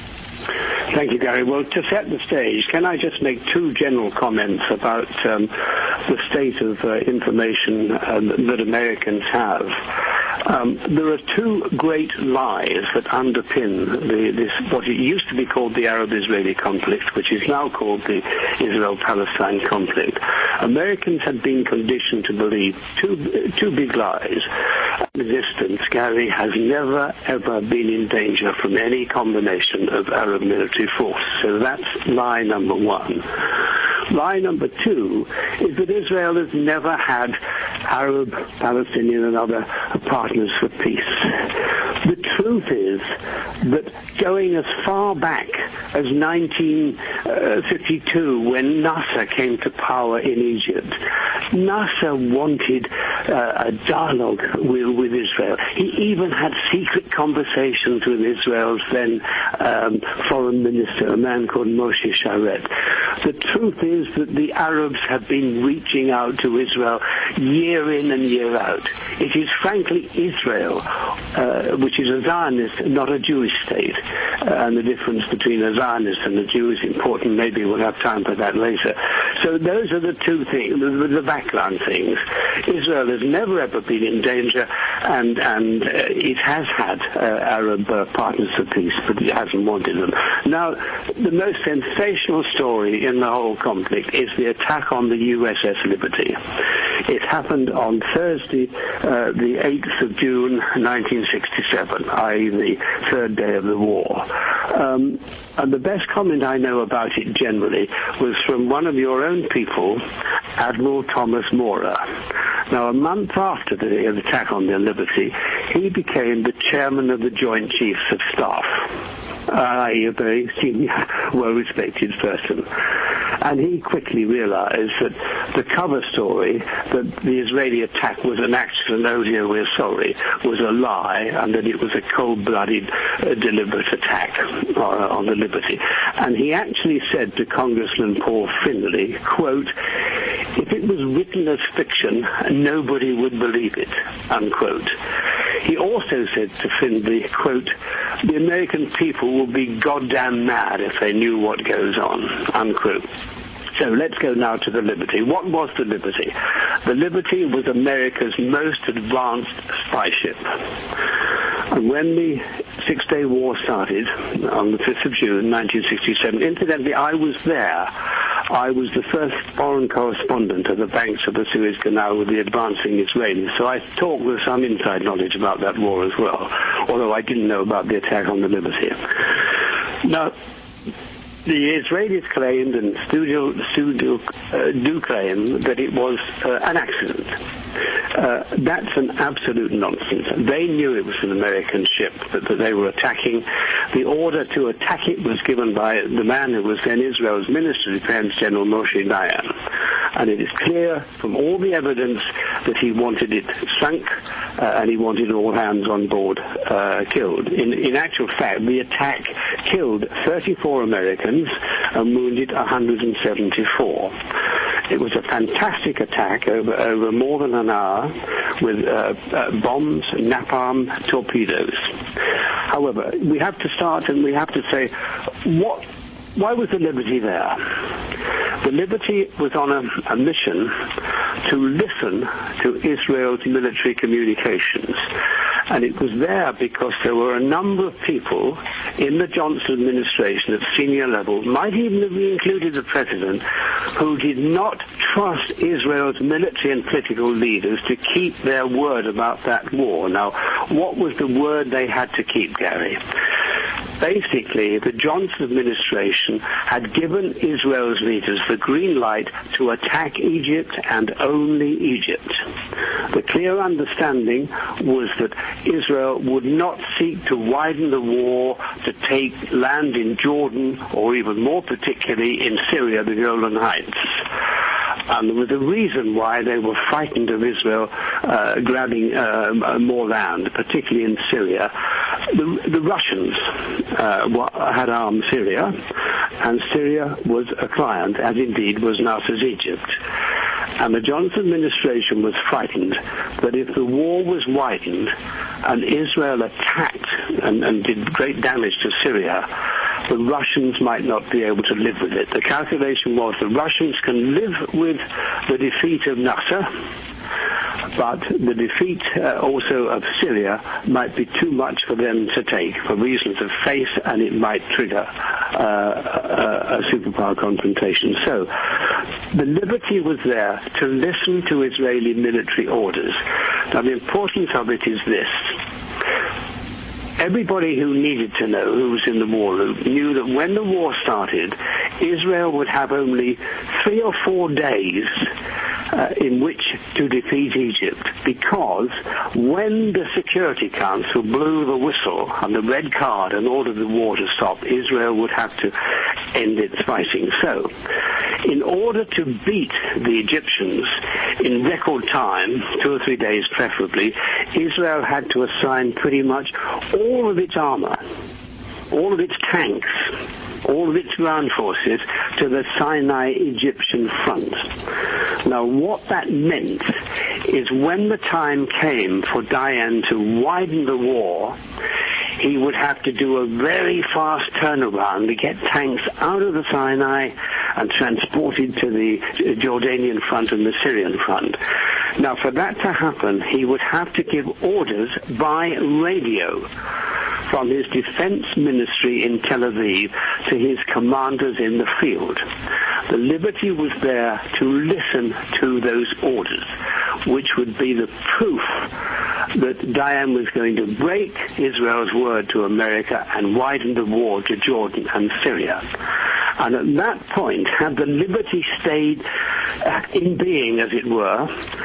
Thank you, Gary. Well, to set the stage, can I just make two general comments about um, the state of uh, information uh, that Americans have? Um, there are two great lies that underpin the, this, what it used to be called the Arab-Israeli conflict, which is now called the Israel-Palestine conflict. Americans had been conditioned to believe two, two big lies. Resistance, Gary, has never, ever been in danger from any combination of Arab military force. So that's lie number one. Lie number two is that Israel has never had Arab, Palestinian, and other partners for peace. The truth is that going as far back as nineteen fifty-two, when Nasser came to power in Egypt, Nasser wanted uh, a dialogue with, with Israel. He even had secret conversations with Israel's then um, foreign minister, a man called Moshe Sharet. The truth is that the Arabs have been reaching out to Israel year in and year out. It is frankly Israel, uh, which is a Zionist, not a Jewish state. Uh, and the difference between a Zionist and a Jew is important. Maybe we'll have time for that later. So those are the two things, the, the background things. Israel has never ever been in danger, and, and uh, it has had uh, Arab uh, partners for peace, but it hasn't wanted them. Now, the most sensational story in the whole conflict is the attack on the U S S Liberty. It happened on Thursday, uh, the eighth of June, nineteen sixty-seven, that is the third day of the war. Um, and the best comment I know about it generally was from one of your own people, Admiral Thomas Maurer. Now, a month after the attack on the Liberty, he became the chairman of the Joint Chiefs of Staff. uh, a very senior, well-respected person. And he quickly realized that the cover story, that the Israeli attack was an accident, oh dear, we're sorry, was a lie, and that it was a cold-blooded, uh, deliberate attack uh, on the Liberty. And he actually said to Congressman Paul Findlay, quote, "If it was written as fiction, nobody would believe it," unquote. He also said to Findlay, quote, "The American people will be goddamn mad if they knew what goes on," unquote. So let's go now to the Liberty. What was the Liberty? The Liberty was America's most advanced spy ship. And when the Six-Day War started on the fifth of June, nineteen sixty-seven, incidentally, I was there. I was the first foreign correspondent at the banks of the Suez Canal with the advancing Israelis, so I talked with some inside knowledge about that war as well, although I didn't know about the attack on the Liberty. Now, the Israelis claimed, and still, still do, uh, do claim, that it was uh, an accident. Uh, that's an absolute nonsense. They knew it was an American ship that, that they were attacking. The order to attack it was given by the man who was then Israel's Minister of Defense, General Moshe Dayan. And it is clear from all the evidence that he wanted it sunk uh, and he wanted all hands on board uh, killed. In, in actual fact, the attack killed thirty-four Americans and wounded one hundred seventy-four. It was a fantastic attack over, over more than an hour with uh, uh, bombs, napalm, torpedoes. However, we have to start and we have to say, what? Why was the Liberty there? The Liberty was on a, a mission to listen to Israel's military communications. And it was there because there were a number of people in the Johnson administration at senior level, might even have included the president, who did not trust Israel's military and political leaders to keep their word about that war. Now, what was the word they had to keep, Gary? Basically, the Johnson administration had given Israel's leaders the green light to attack Egypt and only Egypt. The clear understanding was that Israel would not seek to widen the war to take land in Jordan or even more particularly in Syria, the Golan Heights. And there was a reason why they were frightened of Israel uh, grabbing uh, more land, particularly in Syria. The, the Russians uh, had armed Syria, and Syria was a client, as indeed was Nasser's Egypt. And the Johnson administration was frightened that if the war was widened and Israel attacked and, and did great damage to Syria, the Russians might not be able to live with it. The calculation was the Russians can live with the defeat of Nasser, but the defeat uh, also of Syria might be too much for them to take for reasons of faith, and it might trigger uh, a, a superpower confrontation. So the Liberty was there to listen to Israeli military orders. Now the importance of it is this. Everybody who needed to know, who was in the war room, knew that when the war started, Israel would have only three or four days uh, in which to defeat Egypt, because when the Security Council blew the whistle and the red card and ordered the war to stop, Israel would have to end its fighting. So, in order to beat the Egyptians in record time, two or three days preferably, Israel had to assign pretty much all of its armor, all of its tanks, all of its ground forces to the Sinai Egyptian front. Now, what that meant is when the time came for Dayan to widen the war, he would have to do a very fast turnaround to get tanks out of the Sinai and transported to the Jordanian front and the Syrian front. Now, for that to happen, he would have to give orders by radio from his defense ministry in Tel Aviv to his commanders in the field. The Liberty was there to listen to those orders, which would be the proof that Dayan was going to break Israel's word to America and widen the war to Jordan and Syria. And at that point, had the Liberty stayed uh, in being, as it were,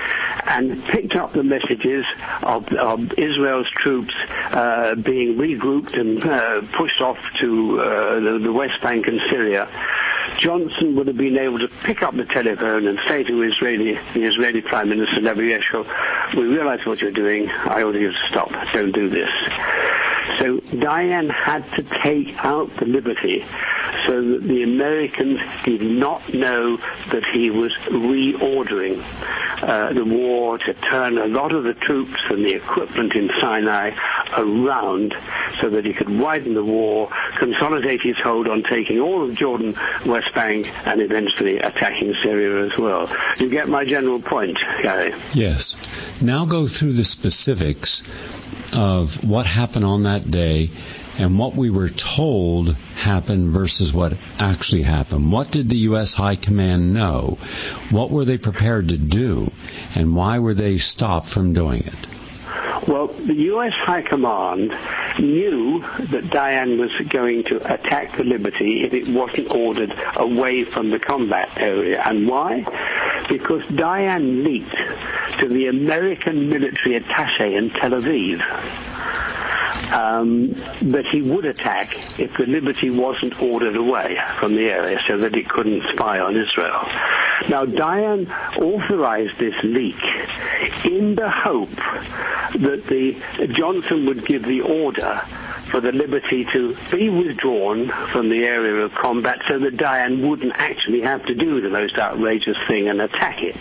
and picked up the messages of, of Israel's troops uh, being regrouped and uh, pushed off to uh, the, the West Bank and Syria, Johnson would have been able to pick up the telephone and say to Israeli, the Israeli Prime Minister Nevi Eshkol, we realize what you're doing, I order you to stop, don't do this. So Dayan had to take out the Liberty so that the Americans did not know that he was reordering uh, the war to turn a lot of the troops and the equipment in Sinai around so that he could widen the war, consolidate his hold on taking all of Jordan, West Bank, and eventually attacking Syria as well. You get my general point, Gary? Yes. Now go through the specifics of what happened on that day and what we were told happened versus what actually happened. What did the U S High Command know? What were they prepared to do? And why were they stopped from doing it? Well, the U S High Command knew that Dayan was going to attack the Liberty if it wasn't ordered away from the combat area. And why? Because Dayan leaked to the American military attaché in Tel Aviv um, that he would attack if the Liberty wasn't ordered away from the area so that it couldn't spy on Israel. Now, Dayan authorized this leak in the hope that the Johnson would give the order for the Liberty to be withdrawn from the area of combat so that Dayan wouldn't actually have to do the most outrageous thing and attack it.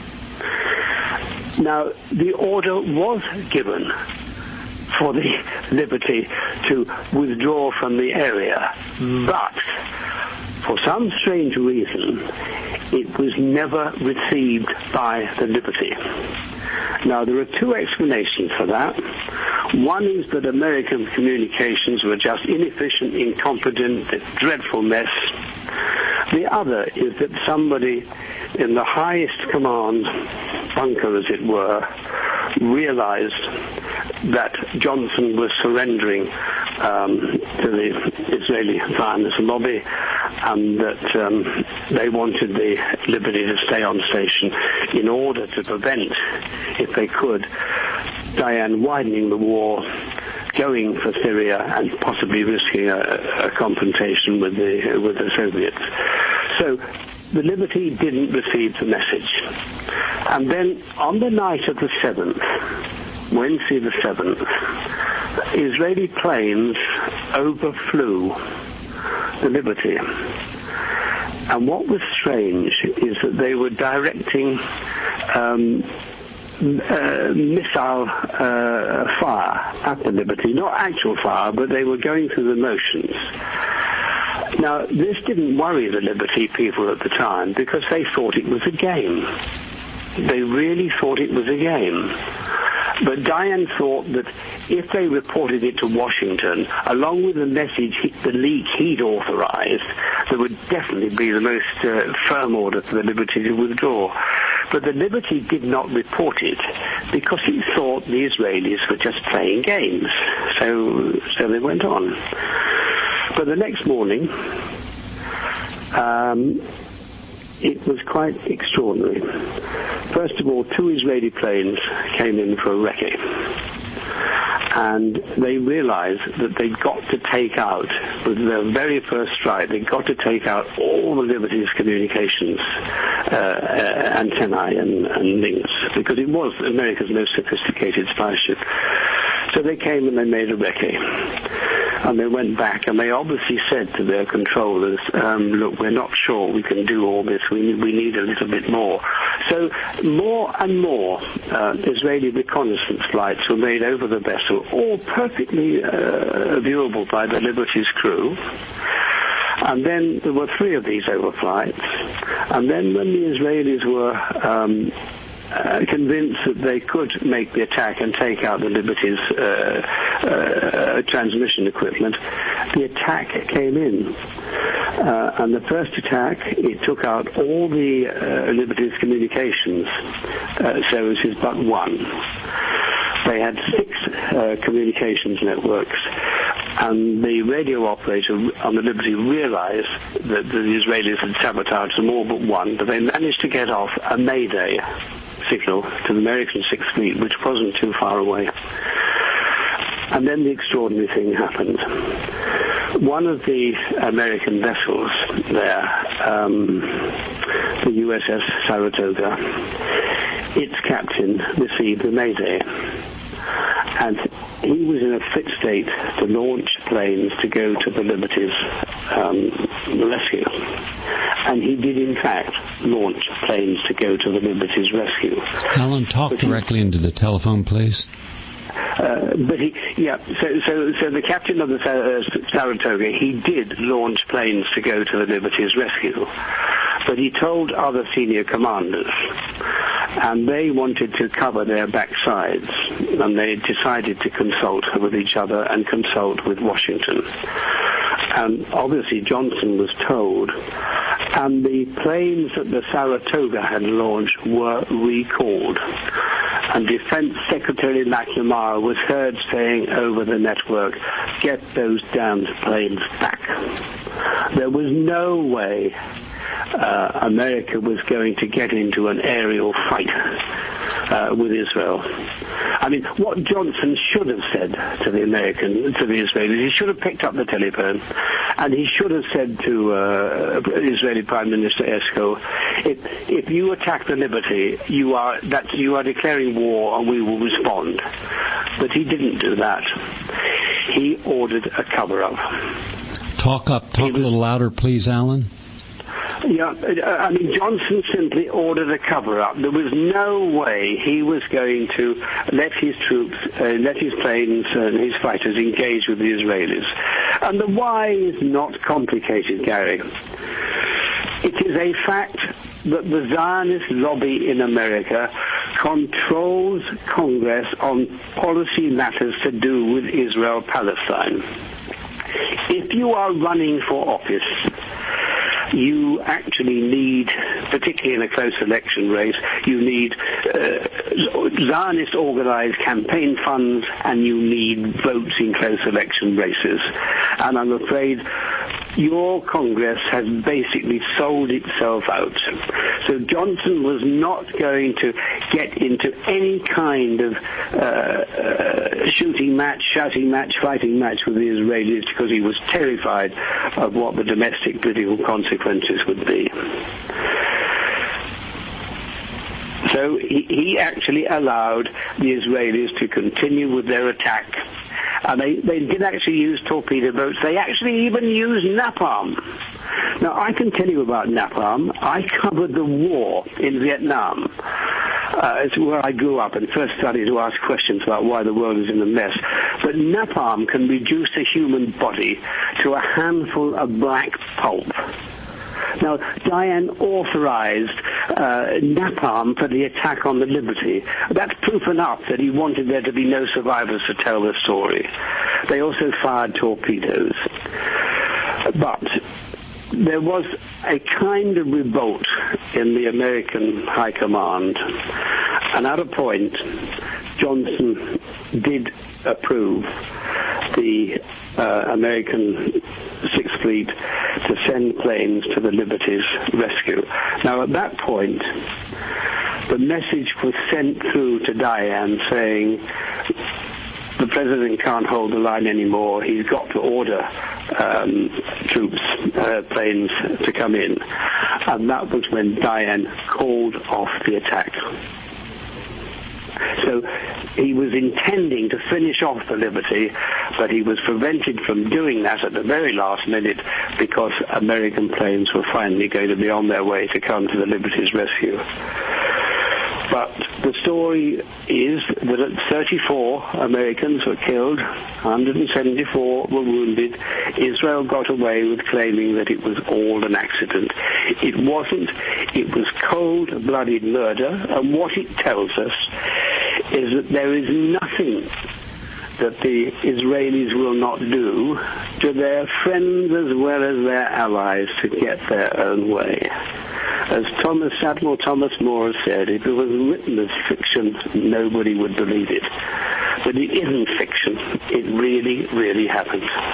Now, the order was given for the Liberty to withdraw from the area, but for some strange reason, it was never received by the Liberty. Now, there are two explanations for that. One is that American communications were just inefficient, incompetent, a dreadful mess. The other is that somebody in the highest command bunker, as it were, realized that Johnson was surrendering um, to the Israeli Zionist lobby and that um, they wanted the Liberty to stay on station in order to prevent, if they could, Dayan widening the war, going for Syria and possibly risking a, a confrontation with the with the Soviets. So the Liberty didn't receive the message. And then on the night of the seventh, Wednesday the seventh, Israeli planes overflew the Liberty. And what was strange is that they were directing um, uh, missile uh, fire at the Liberty. Not actual fire, but they were going through the motions. Now, this didn't worry the Liberty people at the time because they thought it was a game. They really thought it was a game. But Dayan thought that if they reported it to Washington, along with the message, the leak he'd authorized, there would definitely be the most uh, firm order for the Liberty to withdraw. But the Liberty did not report it because he thought the Israelis were just playing games. So, so they went on. But the next morning, um, it was quite extraordinary. First of all, two Israeli planes came in for a recce. And they realized that they'd got to take out, with their very first strike, they'd got to take out all the Liberty's communications uh, uh, antennae and, and links, because it was America's most sophisticated spy ship. So they came and they made a recce. And they went back, and they obviously said to their controllers, um, look, we're not sure we can do all this. We need, we need a little bit more. So more and more uh, Israeli reconnaissance flights were made over the vessel, all perfectly uh, viewable by the Liberty's crew. And then there were three of these overflights. And then when the Israelis were um, uh, convinced that they could make the attack and take out the Liberty's uh, uh, transmission equipment, the attack came in. Uh, and the first attack, it took out all the uh, Liberty's communications uh, services but one. They had six uh, communications networks, and the radio operator on the Liberty realized that the Israelis had sabotaged them all but one, but they managed to get off a mayday signal to the American Sixth Fleet, which wasn't too far away. And then the extraordinary thing happened. One of the American vessels there, um, the U S S Saratoga, its captain received a mayday. And he was in a fit state to launch planes to go to the Liberty's um, rescue. And he did, in fact, launch planes to go to the Liberty's rescue. Alan, talk but directly he, into the telephone, please. Uh, but he, yeah, so, so, so the captain of the uh, Saratoga, he did launch planes to go to the Liberty's rescue. But he told other senior commanders, and they wanted to cover their backsides, and they decided to consult with each other and consult with Washington. And obviously Johnson was told, and the planes that the Saratoga had launched were recalled. And Defense Secretary McNamara was heard saying over the network, "Get those damned planes back." There was no way uh, America was going to get into an aerial fight uh, with Israel. I mean, what Johnson should have said to the American, to the Israelis, he should have picked up the telephone, and he should have said to uh, Israeli Prime Minister Eshkol, if, if you attack the Liberty, you are that you are declaring war, and we will respond. But he didn't do that. He ordered a cover-up. Talk up, talk was, a little louder, please, Alan. Yeah, I mean, Johnson simply ordered a cover-up. There was no way he was going to let his troops, uh, let his planes and his fighters engage with the Israelis. And the why is not complicated, Gary. It is a fact that the Zionist lobby in America controls Congress on policy matters to do with Israel-Palestine. If you are running for office, you actually need, particularly in a close election race, you need uh, Zionist organized campaign funds, and you need votes in close election races. And I'm afraid your Congress has basically sold itself out. So Johnson was not going to get into any kind of uh, uh, shooting match, shouting match, fighting match with the Israelis, because he was terrified of what the domestic political consequences would be. So he, he actually allowed the Israelis to continue with their attack. And they, they did actually use torpedo boats. They actually even used napalm. Now, I can tell you about napalm. I covered the war in Vietnam. Uh, it's where I grew up and first started to ask questions about why the world is in a mess. But napalm can reduce the human body to a handful of black pulp. Now, Diane authorized uh, napalm for the attack on the Liberty. That's proof enough that he wanted there to be no survivors to tell the story. They also fired torpedoes. But there was a kind of revolt in the American High Command. And at a point, Johnson did approve the uh, American Sixth Fleet to send planes to the Liberty's rescue. Now, at that point, the message was sent through to Diane saying, the president can't hold the line anymore. He's got to order um, troops, uh, planes to come in. And that was when Diane called off the attack. So he was intending to finish off the Liberty, but he was prevented from doing that at the very last minute because American planes were finally going to be on their way to come to the Liberty's rescue. But the story is that thirty-four Americans were killed, one hundred seventy-four were wounded. Israel got away with claiming that it was all an accident. It wasn't. It was cold-blooded murder, and what it tells us is that there is nothing that the Israelis will not do to their friends as well as their allies to get their own way. As Thomas Admiral Thomas More said, if it was written as fiction, nobody would believe it. But it isn't fiction. It really, really happened.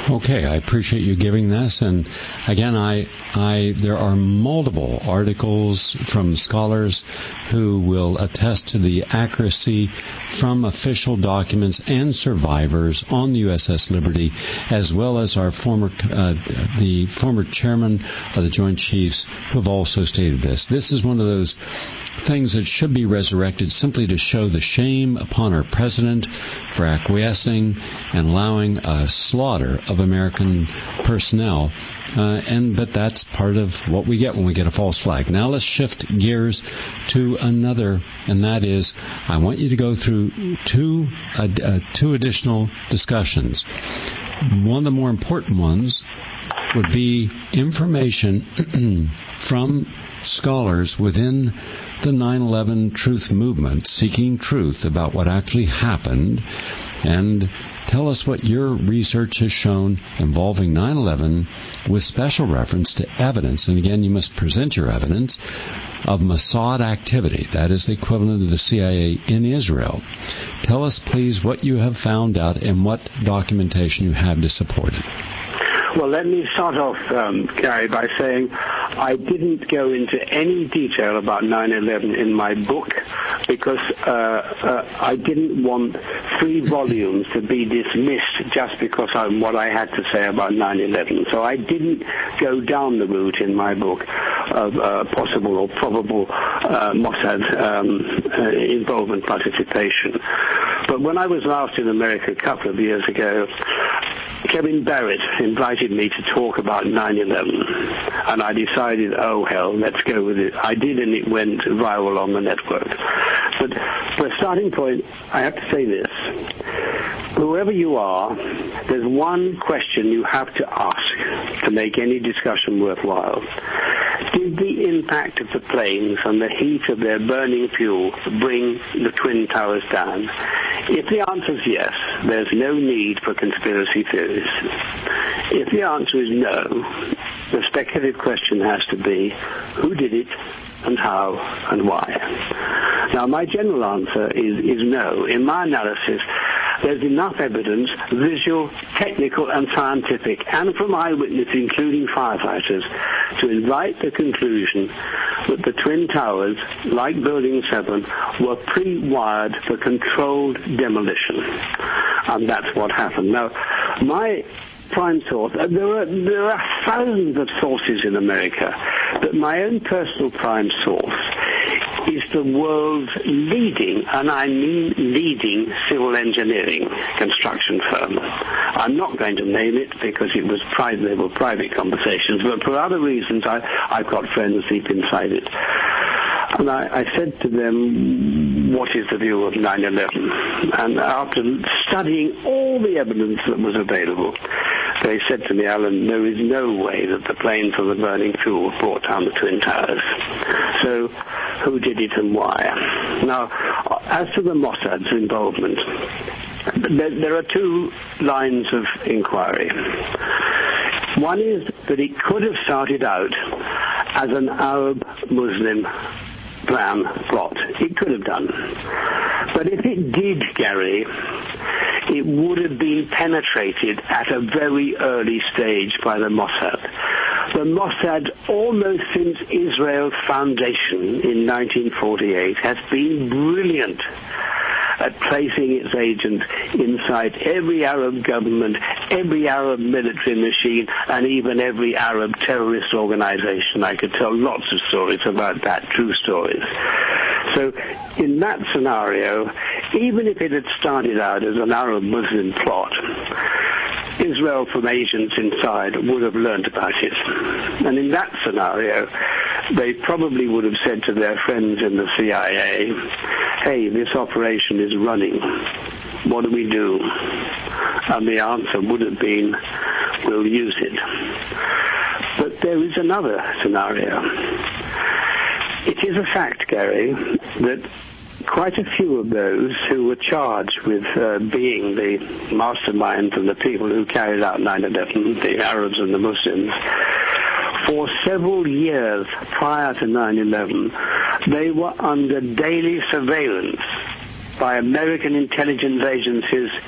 Okay, I appreciate you giving this. And again, I, I, there are multiple articles from scholars who will attest to the accuracy from official documents and survivors on the U S S Liberty, as well as our former, uh, the former chairman of the Joint Chiefs, who have also stated this. This is one of those things that should be resurrected simply to show the shame upon our president for acquiescing and allowing a slaughter of American personnel. Uh, and but that's part of what we get when we get a false flag. Now let's shift gears to another, and that is, I want you to go through two uh, uh, two additional discussions. One of the more important ones would be information from scholars within the nine eleven truth movement, seeking truth about what actually happened, and tell us what your research has shown involving nine eleven with special reference to evidence, and again, you must present your evidence, of Mossad activity. That is the equivalent of the C I A in Israel. Tell us, please, what you have found out and what documentation you have to support it. Well, let me start off, um, Gary, by saying I didn't go into any detail about nine eleven in my book because uh, uh, I didn't want three volumes to be dismissed just because of what I had to say about nine eleven. So I didn't go down the route in my book of uh, possible or probable uh, Mossad um, uh, involvement participation. But when I was last in America a couple of years ago, Kevin Barrett invited me to talk about nine eleven, and I decided, oh hell, let's go with it. I did, and it went viral on the network. But for a starting point, I have to say this. Whoever you are, there's one question you have to ask to make any discussion worthwhile. Did the impact of the planes and the heat of their burning fuel bring the Twin Towers down? If the answer is yes, there's no need for conspiracy theories. If the answer is no, the speculative question has to be, who did it and how and why? Now, my general answer is, is no. In my analysis, there's enough evidence, visual, technical, and scientific, and from eyewitnesses, including firefighters, to invite the conclusion that the Twin Towers, like Building seven, were pre-wired for controlled demolition. And that's what happened. Now, my prime source, uh, there are there are thousands of sources in America, but my own personal prime source is the world's leading, and I mean leading, civil engineering construction firm. I'm not going to name it because it was private, they were private conversations, but for other reasons, I, I've got friends deep inside it. And I, I said to them, what is the view of nine eleven? And after studying all the evidence that was available, they said to me, Alan, there is no way that the planes and the burning fuel brought down the Twin Towers. So who did it and why? Now, as to the Mossad's involvement, there, there are two lines of inquiry. One is that it could have started out as an Arab-Muslim plan plot. It could have done. But if it did, Gary, it would have been penetrated at a very early stage by the Mossad. The Mossad, almost since Israel's foundation in nineteen forty-eight, has been brilliant at placing its agents inside every Arab government, every Arab military machine, and even every Arab terrorist organization. I could tell lots of stories about that, true stories. So in that scenario, even if it had started out as an Arab-Muslim plot, Israel from agents inside would have learned about it. And in that scenario, they probably would have said to their friends in the C I A, hey, this operation is running. What do we do? And the answer would have been, we'll use it. But there is another scenario. It is a fact, Gary, that quite a few of those who were charged with uh, being the masterminds and the people who carried out nine eleven, the Arabs and the Muslims, for several years prior to nine eleven, they were under daily surveillance by American intelligence agencies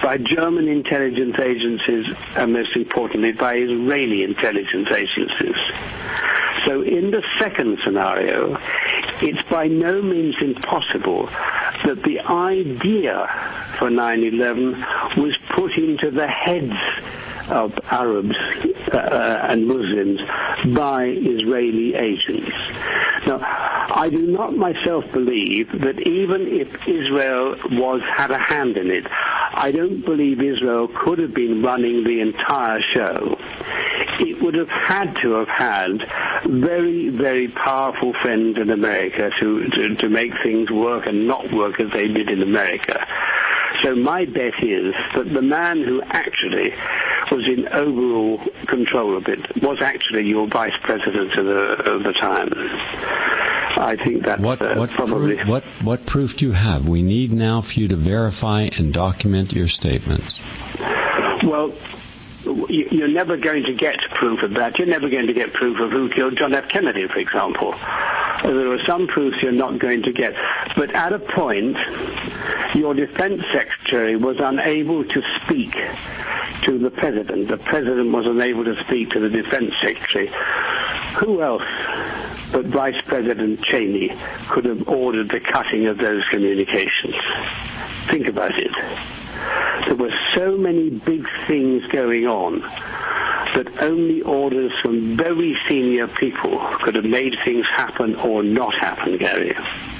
by German intelligence agencies, and most importantly, by Israeli intelligence agencies. So in the second scenario, it's by no means impossible that the idea for nine eleven was put into the heads of Arabs uh, and Muslims by Israeli agents. Now, I do not myself believe that even if Israel was had a hand in it, I don't believe Israel could have been running the entire show. It would have had to have had very, very powerful friends in America to, to, to make things work and not work as they did in America. So my bet is that the man who actually was in overall control of it was actually your vice president of the, of the time. I think that's what, uh, what probably... Proof, what, what proof do you have? We need now for you to verify and document your statements. Well, you're never going to get proof of that. You're never going to get proof of who killed John F. Kennedy, for example. There are some proofs you're not going to get. But at a point, your defense secretary was unable to speak to the president. The president was unable to speak to the defense secretary. Who else but Vice President Cheney could have ordered the cutting of those communications? Think about it. There were so many big things going on that only orders from very senior people could have made things happen or not happen, Gary.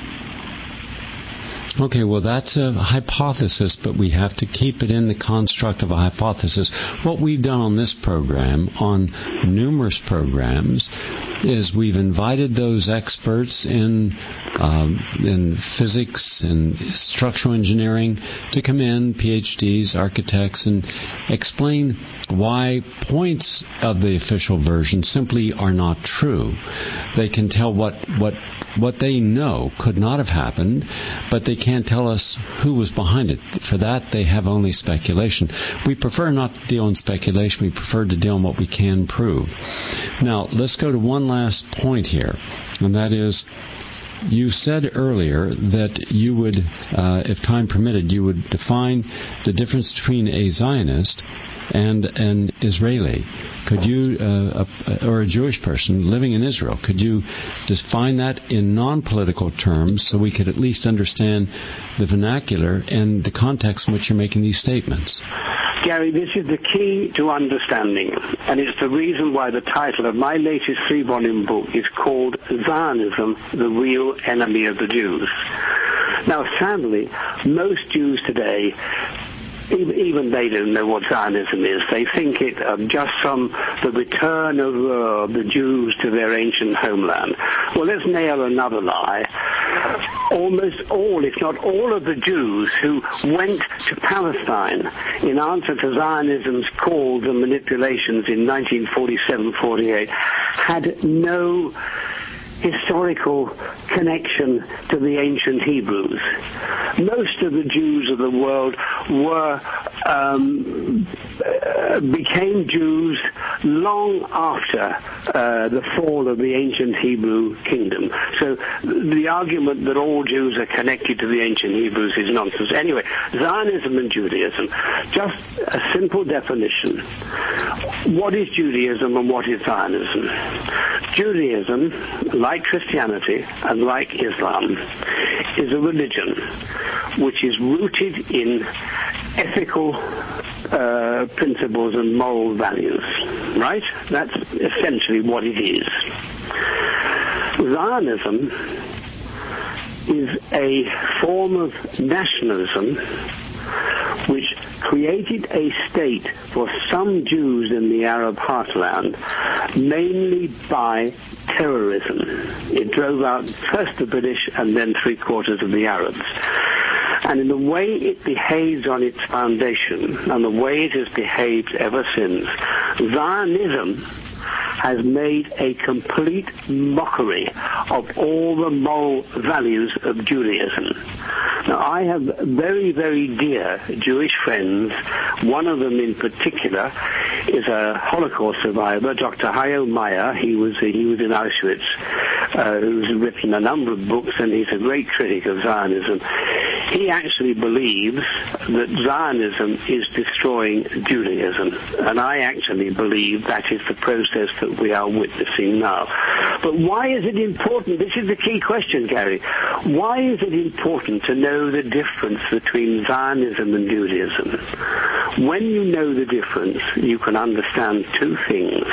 Okay, well, that's a hypothesis, but we have to keep it in the construct of a hypothesis. What we've done on this program, on numerous programs, is we've invited those experts in um, in physics and structural engineering to come in, P H Ds, architects, and explain why points of the official version simply are not true. They can tell what what what they know could not have happened, but they can't tell us who was behind it. For that, they have only speculation. We prefer not to deal in speculation. We prefer to deal in what we can prove. Now, let's go to one last point here, and that is, you said earlier that you would, uh, if time permitted, you would define the difference between a Zionist and an Israeli. Could you, uh, a, or a Jewish person living in Israel, could you define that in non-political terms so we could at least understand the vernacular and the context in which you're making these statements? Gary, this is the key to understanding, and it's the reason why the title of my latest three-volume book is called Zionism, the Real Enemy of the Jews. Now, sadly, most Jews today, even they don't know what Zionism is. They think it of just some the return of uh, the Jews to their ancient homeland. Well, let's nail another lie. Almost all, if not all, of the Jews who went to Palestine in answer to Zionism's calls and manipulations in nineteen forty-seven forty-eight had no historical connection to the ancient Hebrews. Most of the Jews of the world were um, uh, became Jews long after uh, the fall of the ancient Hebrew kingdom. So the argument that all Jews are connected to the ancient Hebrews is nonsense. Anyway, Zionism and Judaism, just a simple definition. What is Judaism and what is Zionism? Judaism, like Christianity and like Islam, is a religion which is rooted in ethical uh, principles and moral values, right? That's essentially what it is. Zionism is a form of nationalism which created a state for some Jews in the Arab heartland, mainly by terrorism. It drove out first the British and then three-quarters of the Arabs. And in the way it behaves on its foundation, and the way it has behaved ever since, Zionism has made a complete mockery of all the moral values of Judaism. Now, I have very, very dear Jewish friends. One of them in particular is a Holocaust survivor, Doctor Hayo Meyer. He was he was in Auschwitz, uh, who's written a number of books, and he's a great critic of Zionism. He actually believes that Zionism is destroying Judaism, and I actually believe that is the process that we are witnessing now. But why is it important? This is the key question, Gary. Why is it important to know the difference between Zionism and Judaism? When you know the difference, you can understand two things.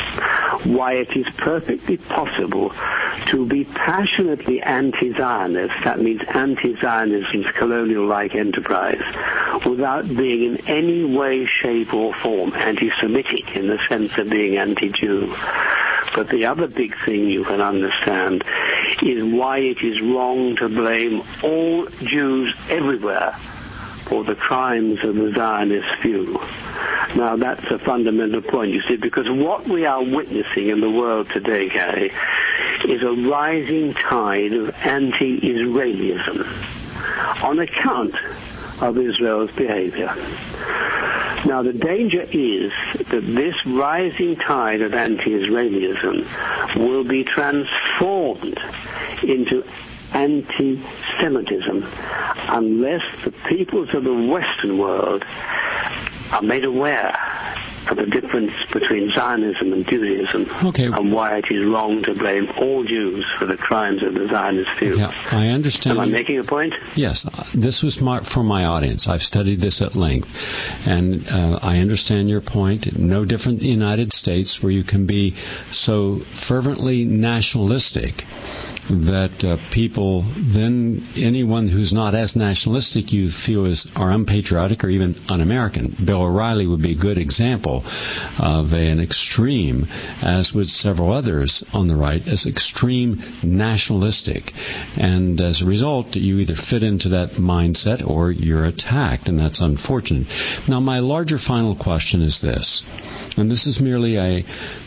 Why it is perfectly possible to be passionately anti-Zionist, that means anti-Zionism's colonial-like enterprise, without being in any way, shape or form anti-Semitic in the sense of being anti-Jew. But the other big thing you can understand is why it is wrong to blame all Jews everywhere for the crimes of the Zionist view. Now, that's a fundamental point, you see, because what we are witnessing in the world today, Gary, is a rising tide of anti-Israelism on account of Israel's behavior. Now, the danger is that this rising tide of anti-Israelism will be transformed into anti-Semitism unless the peoples of the Western world are made aware of the difference between Zionism and Judaism, okay, and why it is wrong to blame all Jews for the crimes of the Zionist view. Yeah, I understand. Am I making a point? Yes. This was my, for my audience. I've studied this at length, and uh, I understand your point. No different in the United States, where you can be so fervently nationalistic that uh, people, then anyone who's not as nationalistic you feel is are unpatriotic or even un-American. Bill O'Reilly would be a good example of an extreme, as would several others on the right, as extreme nationalistic. And as a result, you either fit into that mindset or you're attacked, and that's unfortunate. Now, my larger final question is this, and this is merely a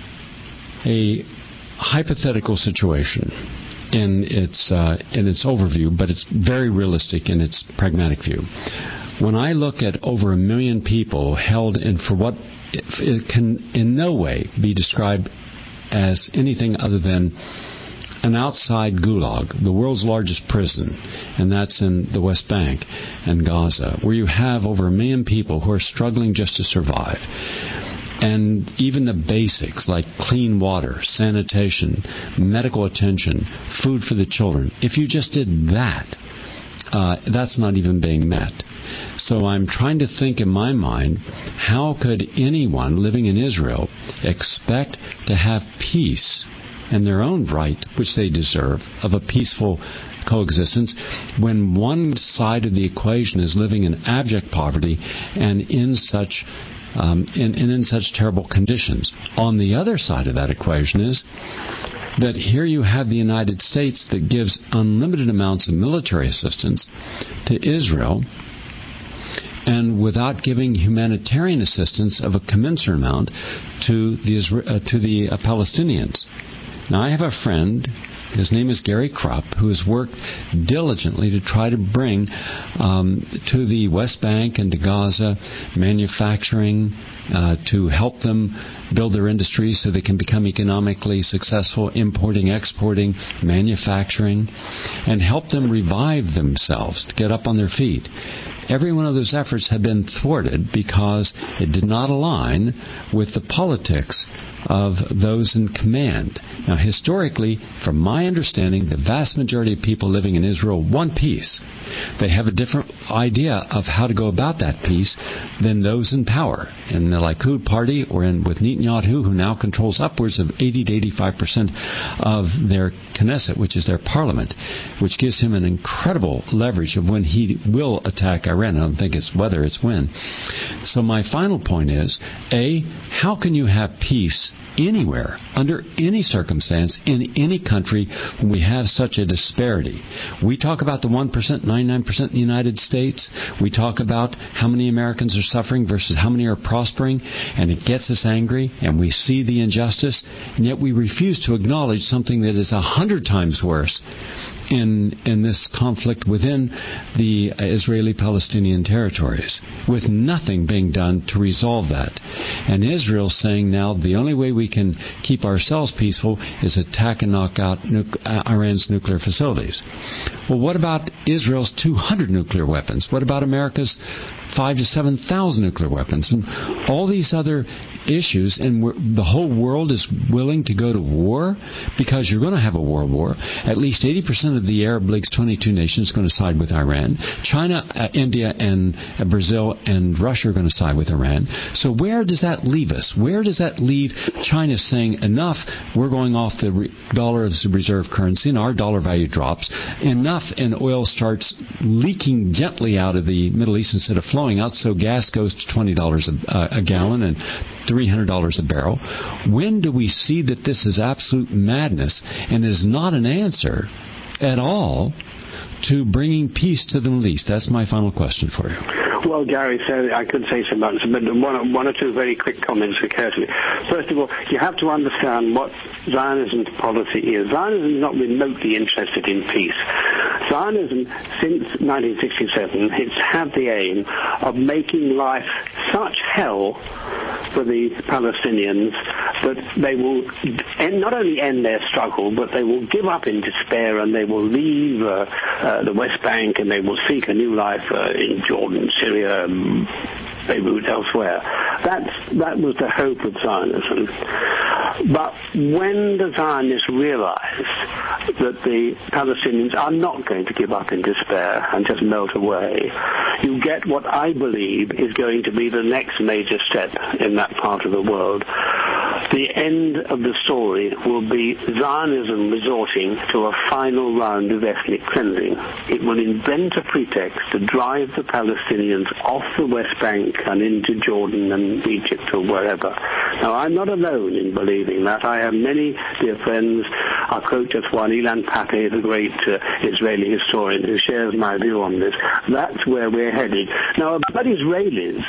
a hypothetical situation in its uh, in its overview, but it's very realistic in its pragmatic view. When I look at over a million people held in for what it can in no way be described as anything other than an outside gulag, the world's largest prison, and that's in the West Bank and Gaza, where you have over a million people who are struggling just to survive. And even the basics like clean water, sanitation, medical attention, food for the children, if you just did that, uh, that's not even being met. So I'm trying to think in my mind, how could anyone living in Israel expect to have peace in their own right, which they deserve, of a peaceful coexistence, when one side of the equation is living in abject poverty and in such Um, and, and in such terrible conditions. On the other side of that equation is that here you have the United States that gives unlimited amounts of military assistance to Israel, and without giving humanitarian assistance of a commensurate amount to the uh, to the uh, Palestinians. Now, I have a friend. His name is Gary Krupp, who has worked diligently to try to bring um, to the West Bank and to Gaza manufacturing uh, to help them build their industries so they can become economically successful, importing, exporting, manufacturing, and help them revive themselves to get up on their feet. Every one of those efforts have been thwarted because it did not align with the politics of those in command. Now, historically, from my understanding, the vast majority of people living in Israel want peace. They have a different idea of how to go about that peace than those in power. In the Likud party, or in with Netanyahu, who now controls upwards of eighty to eighty-five percent of their Knesset, which is their parliament, which gives him an incredible leverage of when he will attack Iran. I don't think it's whether, it's when. So my final point is, A, how can you have peace anywhere, under any circumstance, in any country, when we have such a disparity? We talk about the one percent, ninety-nine percent in the United States. We talk about how many Americans are suffering versus how many are prospering, and it gets us angry, and we see the injustice, and yet we refuse to acknowledge something that is a hundred times worse in in this conflict within the Israeli-Palestinian territories, with nothing being done to resolve that. And Israel saying now the only way we can keep ourselves peaceful is attack and knock out nu- Iran's nuclear facilities. Well, what about Israel's two hundred nuclear weapons? What about America's five to seven thousand nuclear weapons, and all these other issues? And we're, the whole world is willing to go to war because you're going to have a world war. At least eighty percent of the Arab League's twenty-two nations are going to side with Iran. China, uh, India, and uh, Brazil and Russia are going to side with Iran. So where does that leave us? Where does that leave China saying, enough, we're going off the re- dollar as a reserve currency, and our dollar value drops. Enough, and oil starts leaking gently out of the Middle East instead of flowing out, so gas goes to twenty dollars a, uh, a gallon and three hundred dollars a barrel. When do we see that this is absolute madness and is not an answer at all to bringing peace to the Middle East? That's my final question for you. Well, Gary, so I could say so much, but one, one or two very quick comments occur to me. First of all, you have to understand what Zionism's policy is. Zionism is not remotely interested in peace. Zionism, since nineteen sixty-seven, it's had the aim of making life such hell for the Palestinians that they will end, not only end their struggle, but they will give up in despair and they will leave uh, uh, the West Bank and they will seek a new life uh, in Jordan, Syria, um, Beirut, elsewhere. That's, that was the hope of Zionism. But when the Zionists realize that the Palestinians are not going to give up in despair and just melt away, you get what I believe is going to be the next major step in that part of the world. The end of the story will be Zionism resorting to a final round of ethnic cleansing. It will invent a pretext to drive the Palestinians off the West Bank and into Jordan and Egypt or wherever. Now, I'm not alone in believing that. I have many dear friends. I'll quote just one, Ilan Pappé, the great uh, Israeli historian, who shares my view on this. That's where we're headed. Now, about Israelis,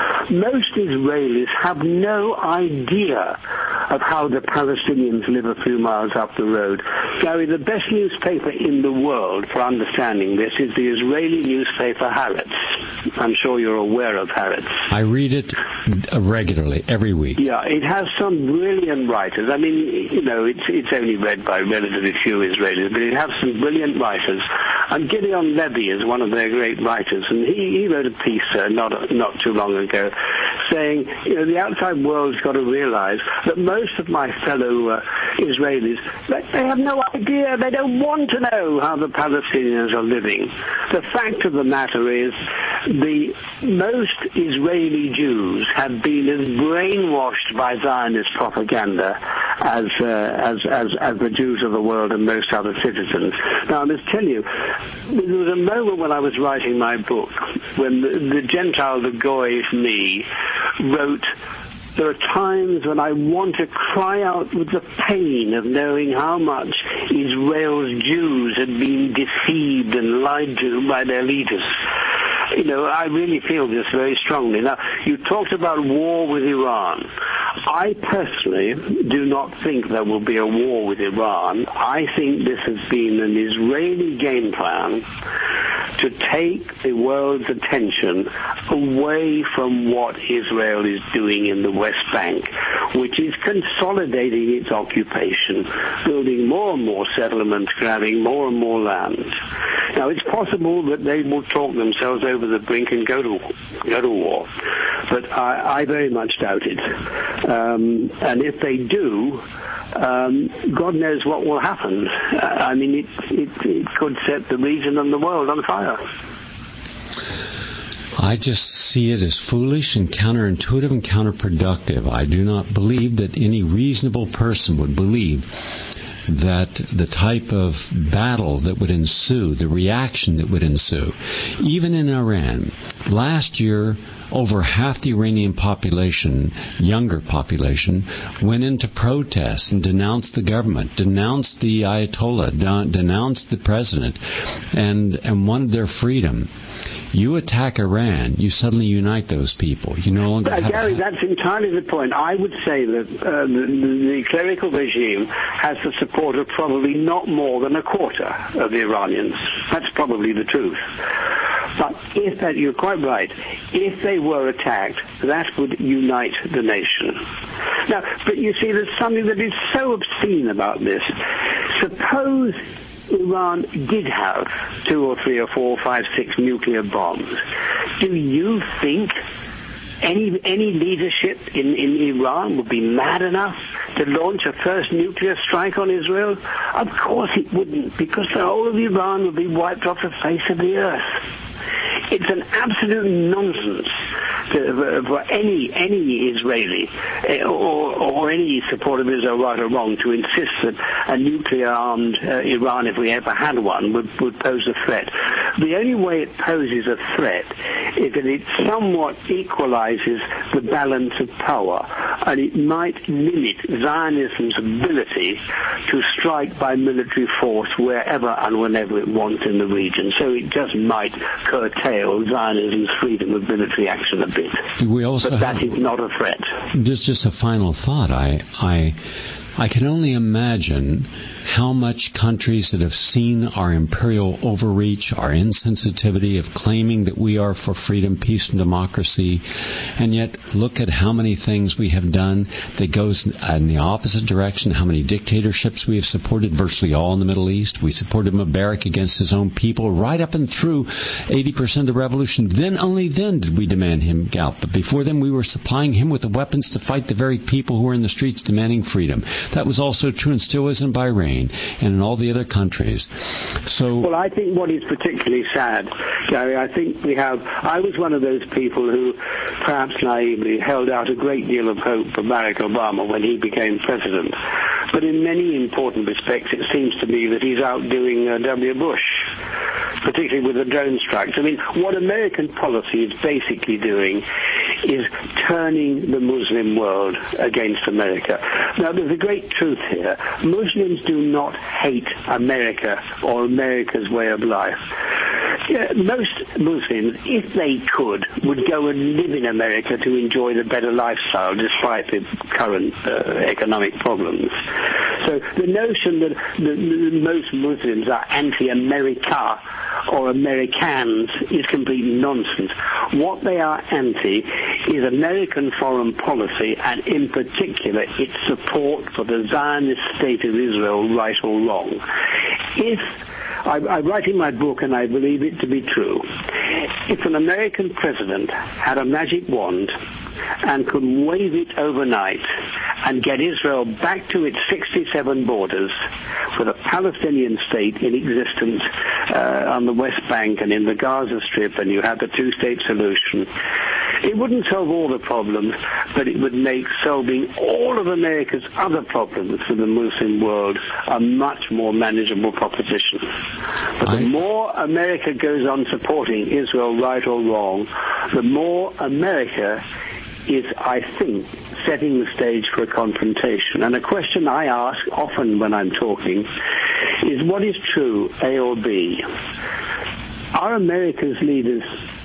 most Israelis have no idea of how the Palestinians live a few miles up the road. Gary, the best newspaper in the world for understanding this is the Israeli newspaper Haaretz. I'm sure you're aware of Haaretz. I read it regularly, every week. Yeah, it has some brilliant writers. I mean, you know, it's it's only read by relatively few Israelis, but it has some brilliant writers. And Gideon Levy is one of their great writers, and he, he wrote a piece uh, not not too long ago saying, you know, the outside world's got to realize that most of my fellow uh, Israelis, they, they have no idea, they don't want to know how the Palestinians are living. The fact of the matter is the most Israeli Jews have been as brainwashed by Zionist propaganda as, uh, as, as, as the Jews of the world and most other citizens. Now, I must tell you, there was a moment when I was writing my book when the, the Gentile, the Goy me, wrote, there are times when I want to cry out with the pain of knowing how much Israel's Jews had been deceived and lied to by their leaders. You know, I really feel this very strongly. Now, you talked about war with Iran. I personally do not think there will be a war with Iran. I think this has been an Israeli game plan to take the world's attention away from what Israel is doing in the West Bank, which is consolidating its occupation, building more and more settlements, grabbing more and more land. Now, it's possible that they will talk themselves over the brink and go to go to war, but I, I very much doubt it. Um, and if they do, um, God knows what will happen. I mean, it, it, it could set the region and the world on fire. I just see it as foolish and counterintuitive and counterproductive. I do not believe that any reasonable person would believe that the type of battle that would ensue, the reaction that would ensue, even in Iran. Last year, over half the Iranian population, younger population, went into protest and denounced the government, denounced the Ayatollah, denounced the president, and, and wanted their freedom. You attack Iran, you suddenly unite those people. You no longer uh, have... Gary, that's entirely the point. I would say that uh, the, the clerical regime has the support of probably not more than a quarter of the Iranians. That's probably the truth. But if that, you're quite right, if they were attacked, that would unite the nation. Now, but you see, there's something that is so obscene about this. Suppose Iran did have two or three or four, five, six nuclear bombs. Do you think any any leadership in, in Iran would be mad enough to launch a first nuclear strike on Israel? Of course it wouldn't, because the whole of Iran would be wiped off the face of the earth. It's an absolute nonsense to, for any any Israeli or, or any supporter of Israel, right or wrong, to insist that a nuclear-armed uh, Iran, if we ever had one, would, would pose a threat. The only way it poses a threat is that it somewhat equalizes the balance of power, and it might limit Zionism's ability to strike by military force wherever and whenever it wants in the region. So it just might curtail Zionism's freedom of military action a bit. We also but that have, is not a threat. Just, just a final thought. I, I, I can only imagine how much countries that have seen our imperial overreach, our insensitivity of claiming that we are for freedom, peace, and democracy, and yet look at how many things we have done that goes in the opposite direction, how many dictatorships we have supported, virtually all in the Middle East. We supported Mubarak against his own people, right up and through eighty percent of the revolution. Then, only then did we demand him out. But before then, we were supplying him with the weapons to fight the very people who were in the streets demanding freedom. That was also true and still is in Bahrain and in all the other countries. So, well, I think what is particularly sad, Gary, I think we have, I was one of those people who perhaps naively held out a great deal of hope for Barack Obama when he became president. But in many important respects, it seems to me that he's outdoing uh, W. Bush, particularly with the drone strikes. I mean, what American policy is basically doing is turning the Muslim world against America. Now, there's a great truth here. Muslims do not hate America or America's way of life. Yeah, most Muslims, if they could, would go and live in America to enjoy the better lifestyle despite the current uh, economic problems. So the notion that the, the, most Muslims are anti-America or Americans is complete nonsense. What they are anti is American foreign policy, and in particular its support for the Zionist state of Israel, right or wrong. If I, I write in my book, and I believe it to be true, if an American president had a magic wand and could wave it overnight and get Israel back to its sixty-seven borders with a Palestinian state in existence uh, on the West Bank and in the Gaza Strip, and you had the two-state solution, it wouldn't solve all the problems, but it would make solving all of America's other problems for the Muslim world a much more manageable proposition. But the more America goes on supporting Israel, right or wrong, the more America is, I think, setting the stage for a confrontation. And a question I ask often when I'm talking is, what is true, A or B? Are America's leaders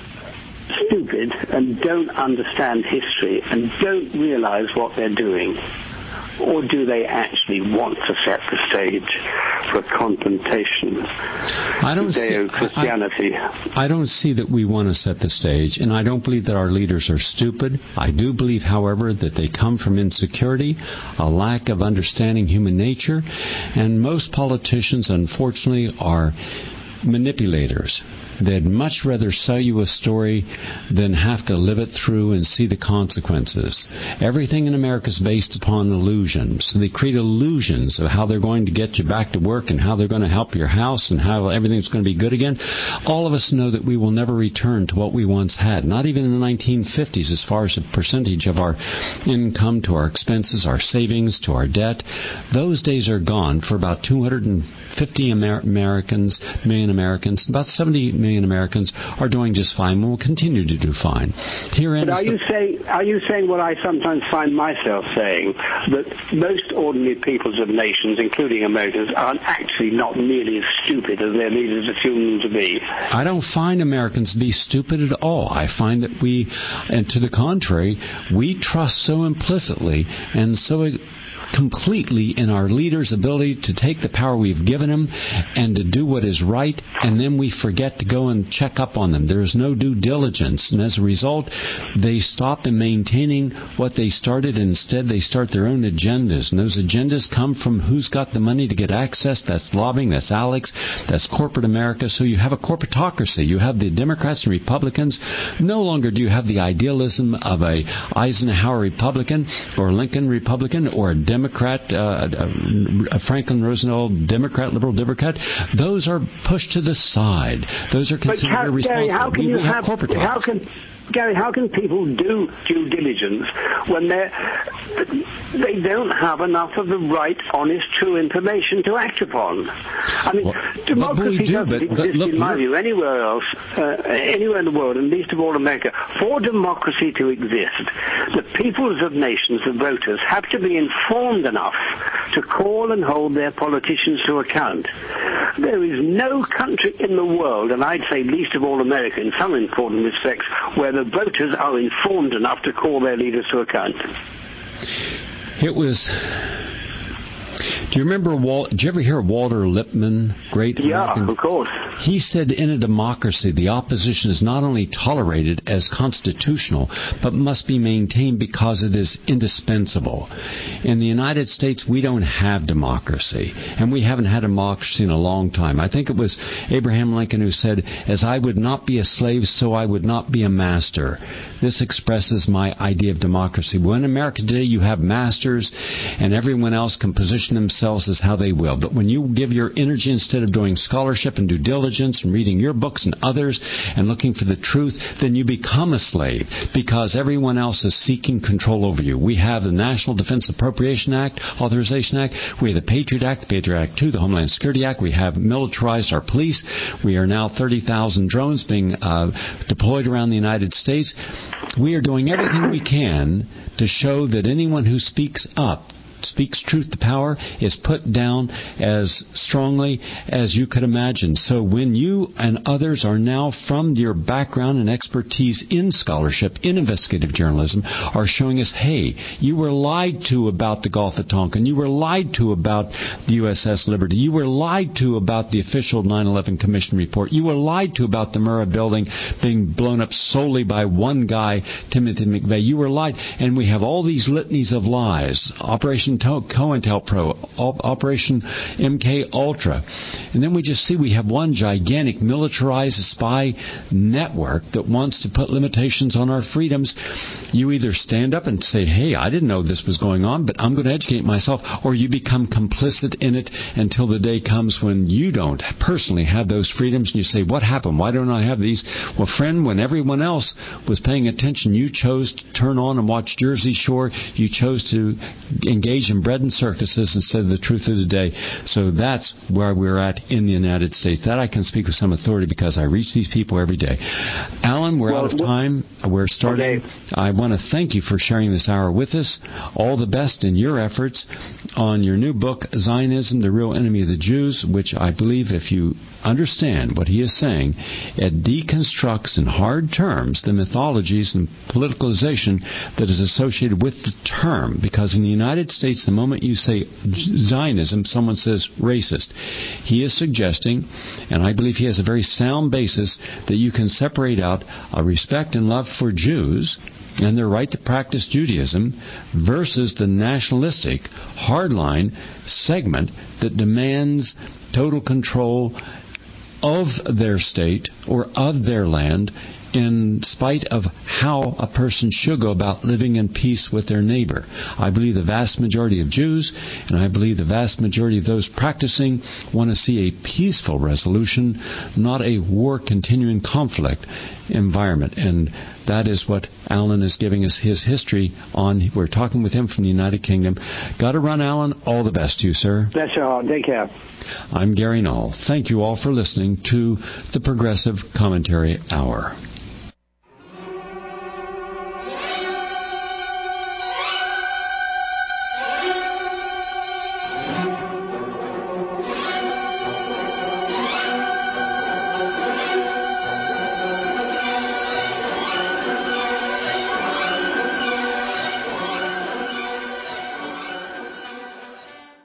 stupid and don't understand history and don't realize what they're doing? Or do they actually want to set the stage for a confrontation I don't with Christianity? I, I don't see that we want to set the stage, and I don't believe that our leaders are stupid. I do believe, however, that they come from insecurity, a lack of understanding human nature, and most politicians, unfortunately, are manipulators. They'd much rather sell you a story than have to live it through and see the consequences. Everything in America is based upon illusions. So they create illusions of how they're going to get you back to work and how they're going to help your house and how everything's going to be good again. All of us know that we will never return to what we once had, not even in the nineteen fifties as far as the percentage of our income to our expenses, our savings, to our debt. Those days are gone for about two hundred fifty Amer- Americans, million Americans. About seventy million Americans are doing just fine and will continue to do fine. Herein but are you saying are you saying what I sometimes find myself saying, that most ordinary peoples of nations, including Americans, are actually not nearly as stupid as their leaders assume them to be? I don't find Americans to be stupid at all. I find that we, and to the contrary, we trust so implicitly and so completely in our leaders' ability to take the power we've given them and to do what is right, and then we forget to go and check up on them. There is no due diligence, and as a result, they stop in maintaining what they started. Instead, they start their own agendas, and those agendas come from who's got the money to get access. That's lobbying, that's Alex, that's corporate America. So you have a corporatocracy. You have the Democrats and Republicans. No longer do you have the idealism of a Eisenhower Republican or a Lincoln Republican or a Democrat Democrat, uh, uh, Franklin Roosevelt, Democrat, liberal Democrat. Those are pushed to the side. Those are considered how, irresponsible. Gary, how can we, you we have, have corporate how can, Gary, how can people do due diligence when they they don't have enough of the right, honest, true information to act upon? I mean, well, democracy do, doesn't but, exist, but look, in my view, anywhere else, uh, anywhere in the world, and least of all America. For democracy to exist, the peoples of nations, the voters, have to be informed enough to call and hold their politicians to account. There is no country in the world, and I'd say least of all America in some important respects, where the voters are informed enough to call their leaders to account. It was... Do you remember, Walt, did you ever hear Walter Lippmann, great Yeah, American? of course. He said in a democracy, the opposition is not only tolerated as constitutional, but must be maintained because it is indispensable. In the United States, we don't have democracy, and we haven't had democracy in a long time. I think it was Abraham Lincoln who said, "As I would not be a slave, so I would not be a master." This expresses my idea of democracy. Well, in America today, you have masters, and everyone else can position themselves as how they will. But when you give your energy, instead of doing scholarship and due diligence and reading your books and others and looking for the truth, then you become a slave because everyone else is seeking control over you. We have the National Defense Appropriation Act, Authorization Act. We have the Patriot Act, the Patriot Act two, the Homeland Security Act. We have militarized our police. We are now thirty thousand drones being uh, deployed around the United States. We are doing everything we can to show that anyone who speaks up, speaks truth to power, is put down as strongly as you could imagine. So when you and others are now, from your background and expertise in scholarship, in investigative journalism, are showing us, hey, you were lied to about the Gulf of Tonkin. You were lied to about the U S S Liberty. You were lied to about the official nine eleven Commission report. You were lied to about the Murrah building being blown up solely by one guy, Timothy McVeigh. You were lied. And we have all these litanies of lies. Operation COINTELPRO, Operation M K Ultra. And then we just see we have one gigantic militarized spy network that wants to put limitations on our freedoms. You either stand up and say, hey, I didn't know this was going on, but I'm going to educate myself, or you become complicit in it until the day comes when you don't personally have those freedoms, and you say, what happened? Why don't I have these? Well, friend, when everyone else was paying attention, you chose to turn on and watch Jersey Shore. You chose to engage in bread and circuses instead of the truth of the day. So that's where we're at in the United States. That I can speak with some authority because I reach these people every day. Alan, we're well, out of time. We're starting. Okay. I want to thank you for sharing this hour with us. All the best in your efforts on your new book, Zionism, the Real Enemy of the Jews, which I believe, if you understand what he is saying, it deconstructs in hard terms the mythologies and politicalization that is associated with the term. Because in the United States, the moment you say Zionism, someone says racist. He is suggesting, and I believe he has a very sound basis, that you can separate out a respect and love for Jews and their right to practice Judaism versus the nationalistic, hardline segment that demands total control of their state or of their land in spite of how a person should go about living in peace with their neighbor. I believe the vast majority of Jews, and I believe the vast majority of those practicing, want to see a peaceful resolution, not a war-continuing conflict environment. And That is what Alan is giving us his history on. We're talking with him from the United Kingdom. Got to run, Alan. All the best to you, sir. That's all. Take care. I'm Gary Null. Thank you all for listening to the Progressive Commentary Hour.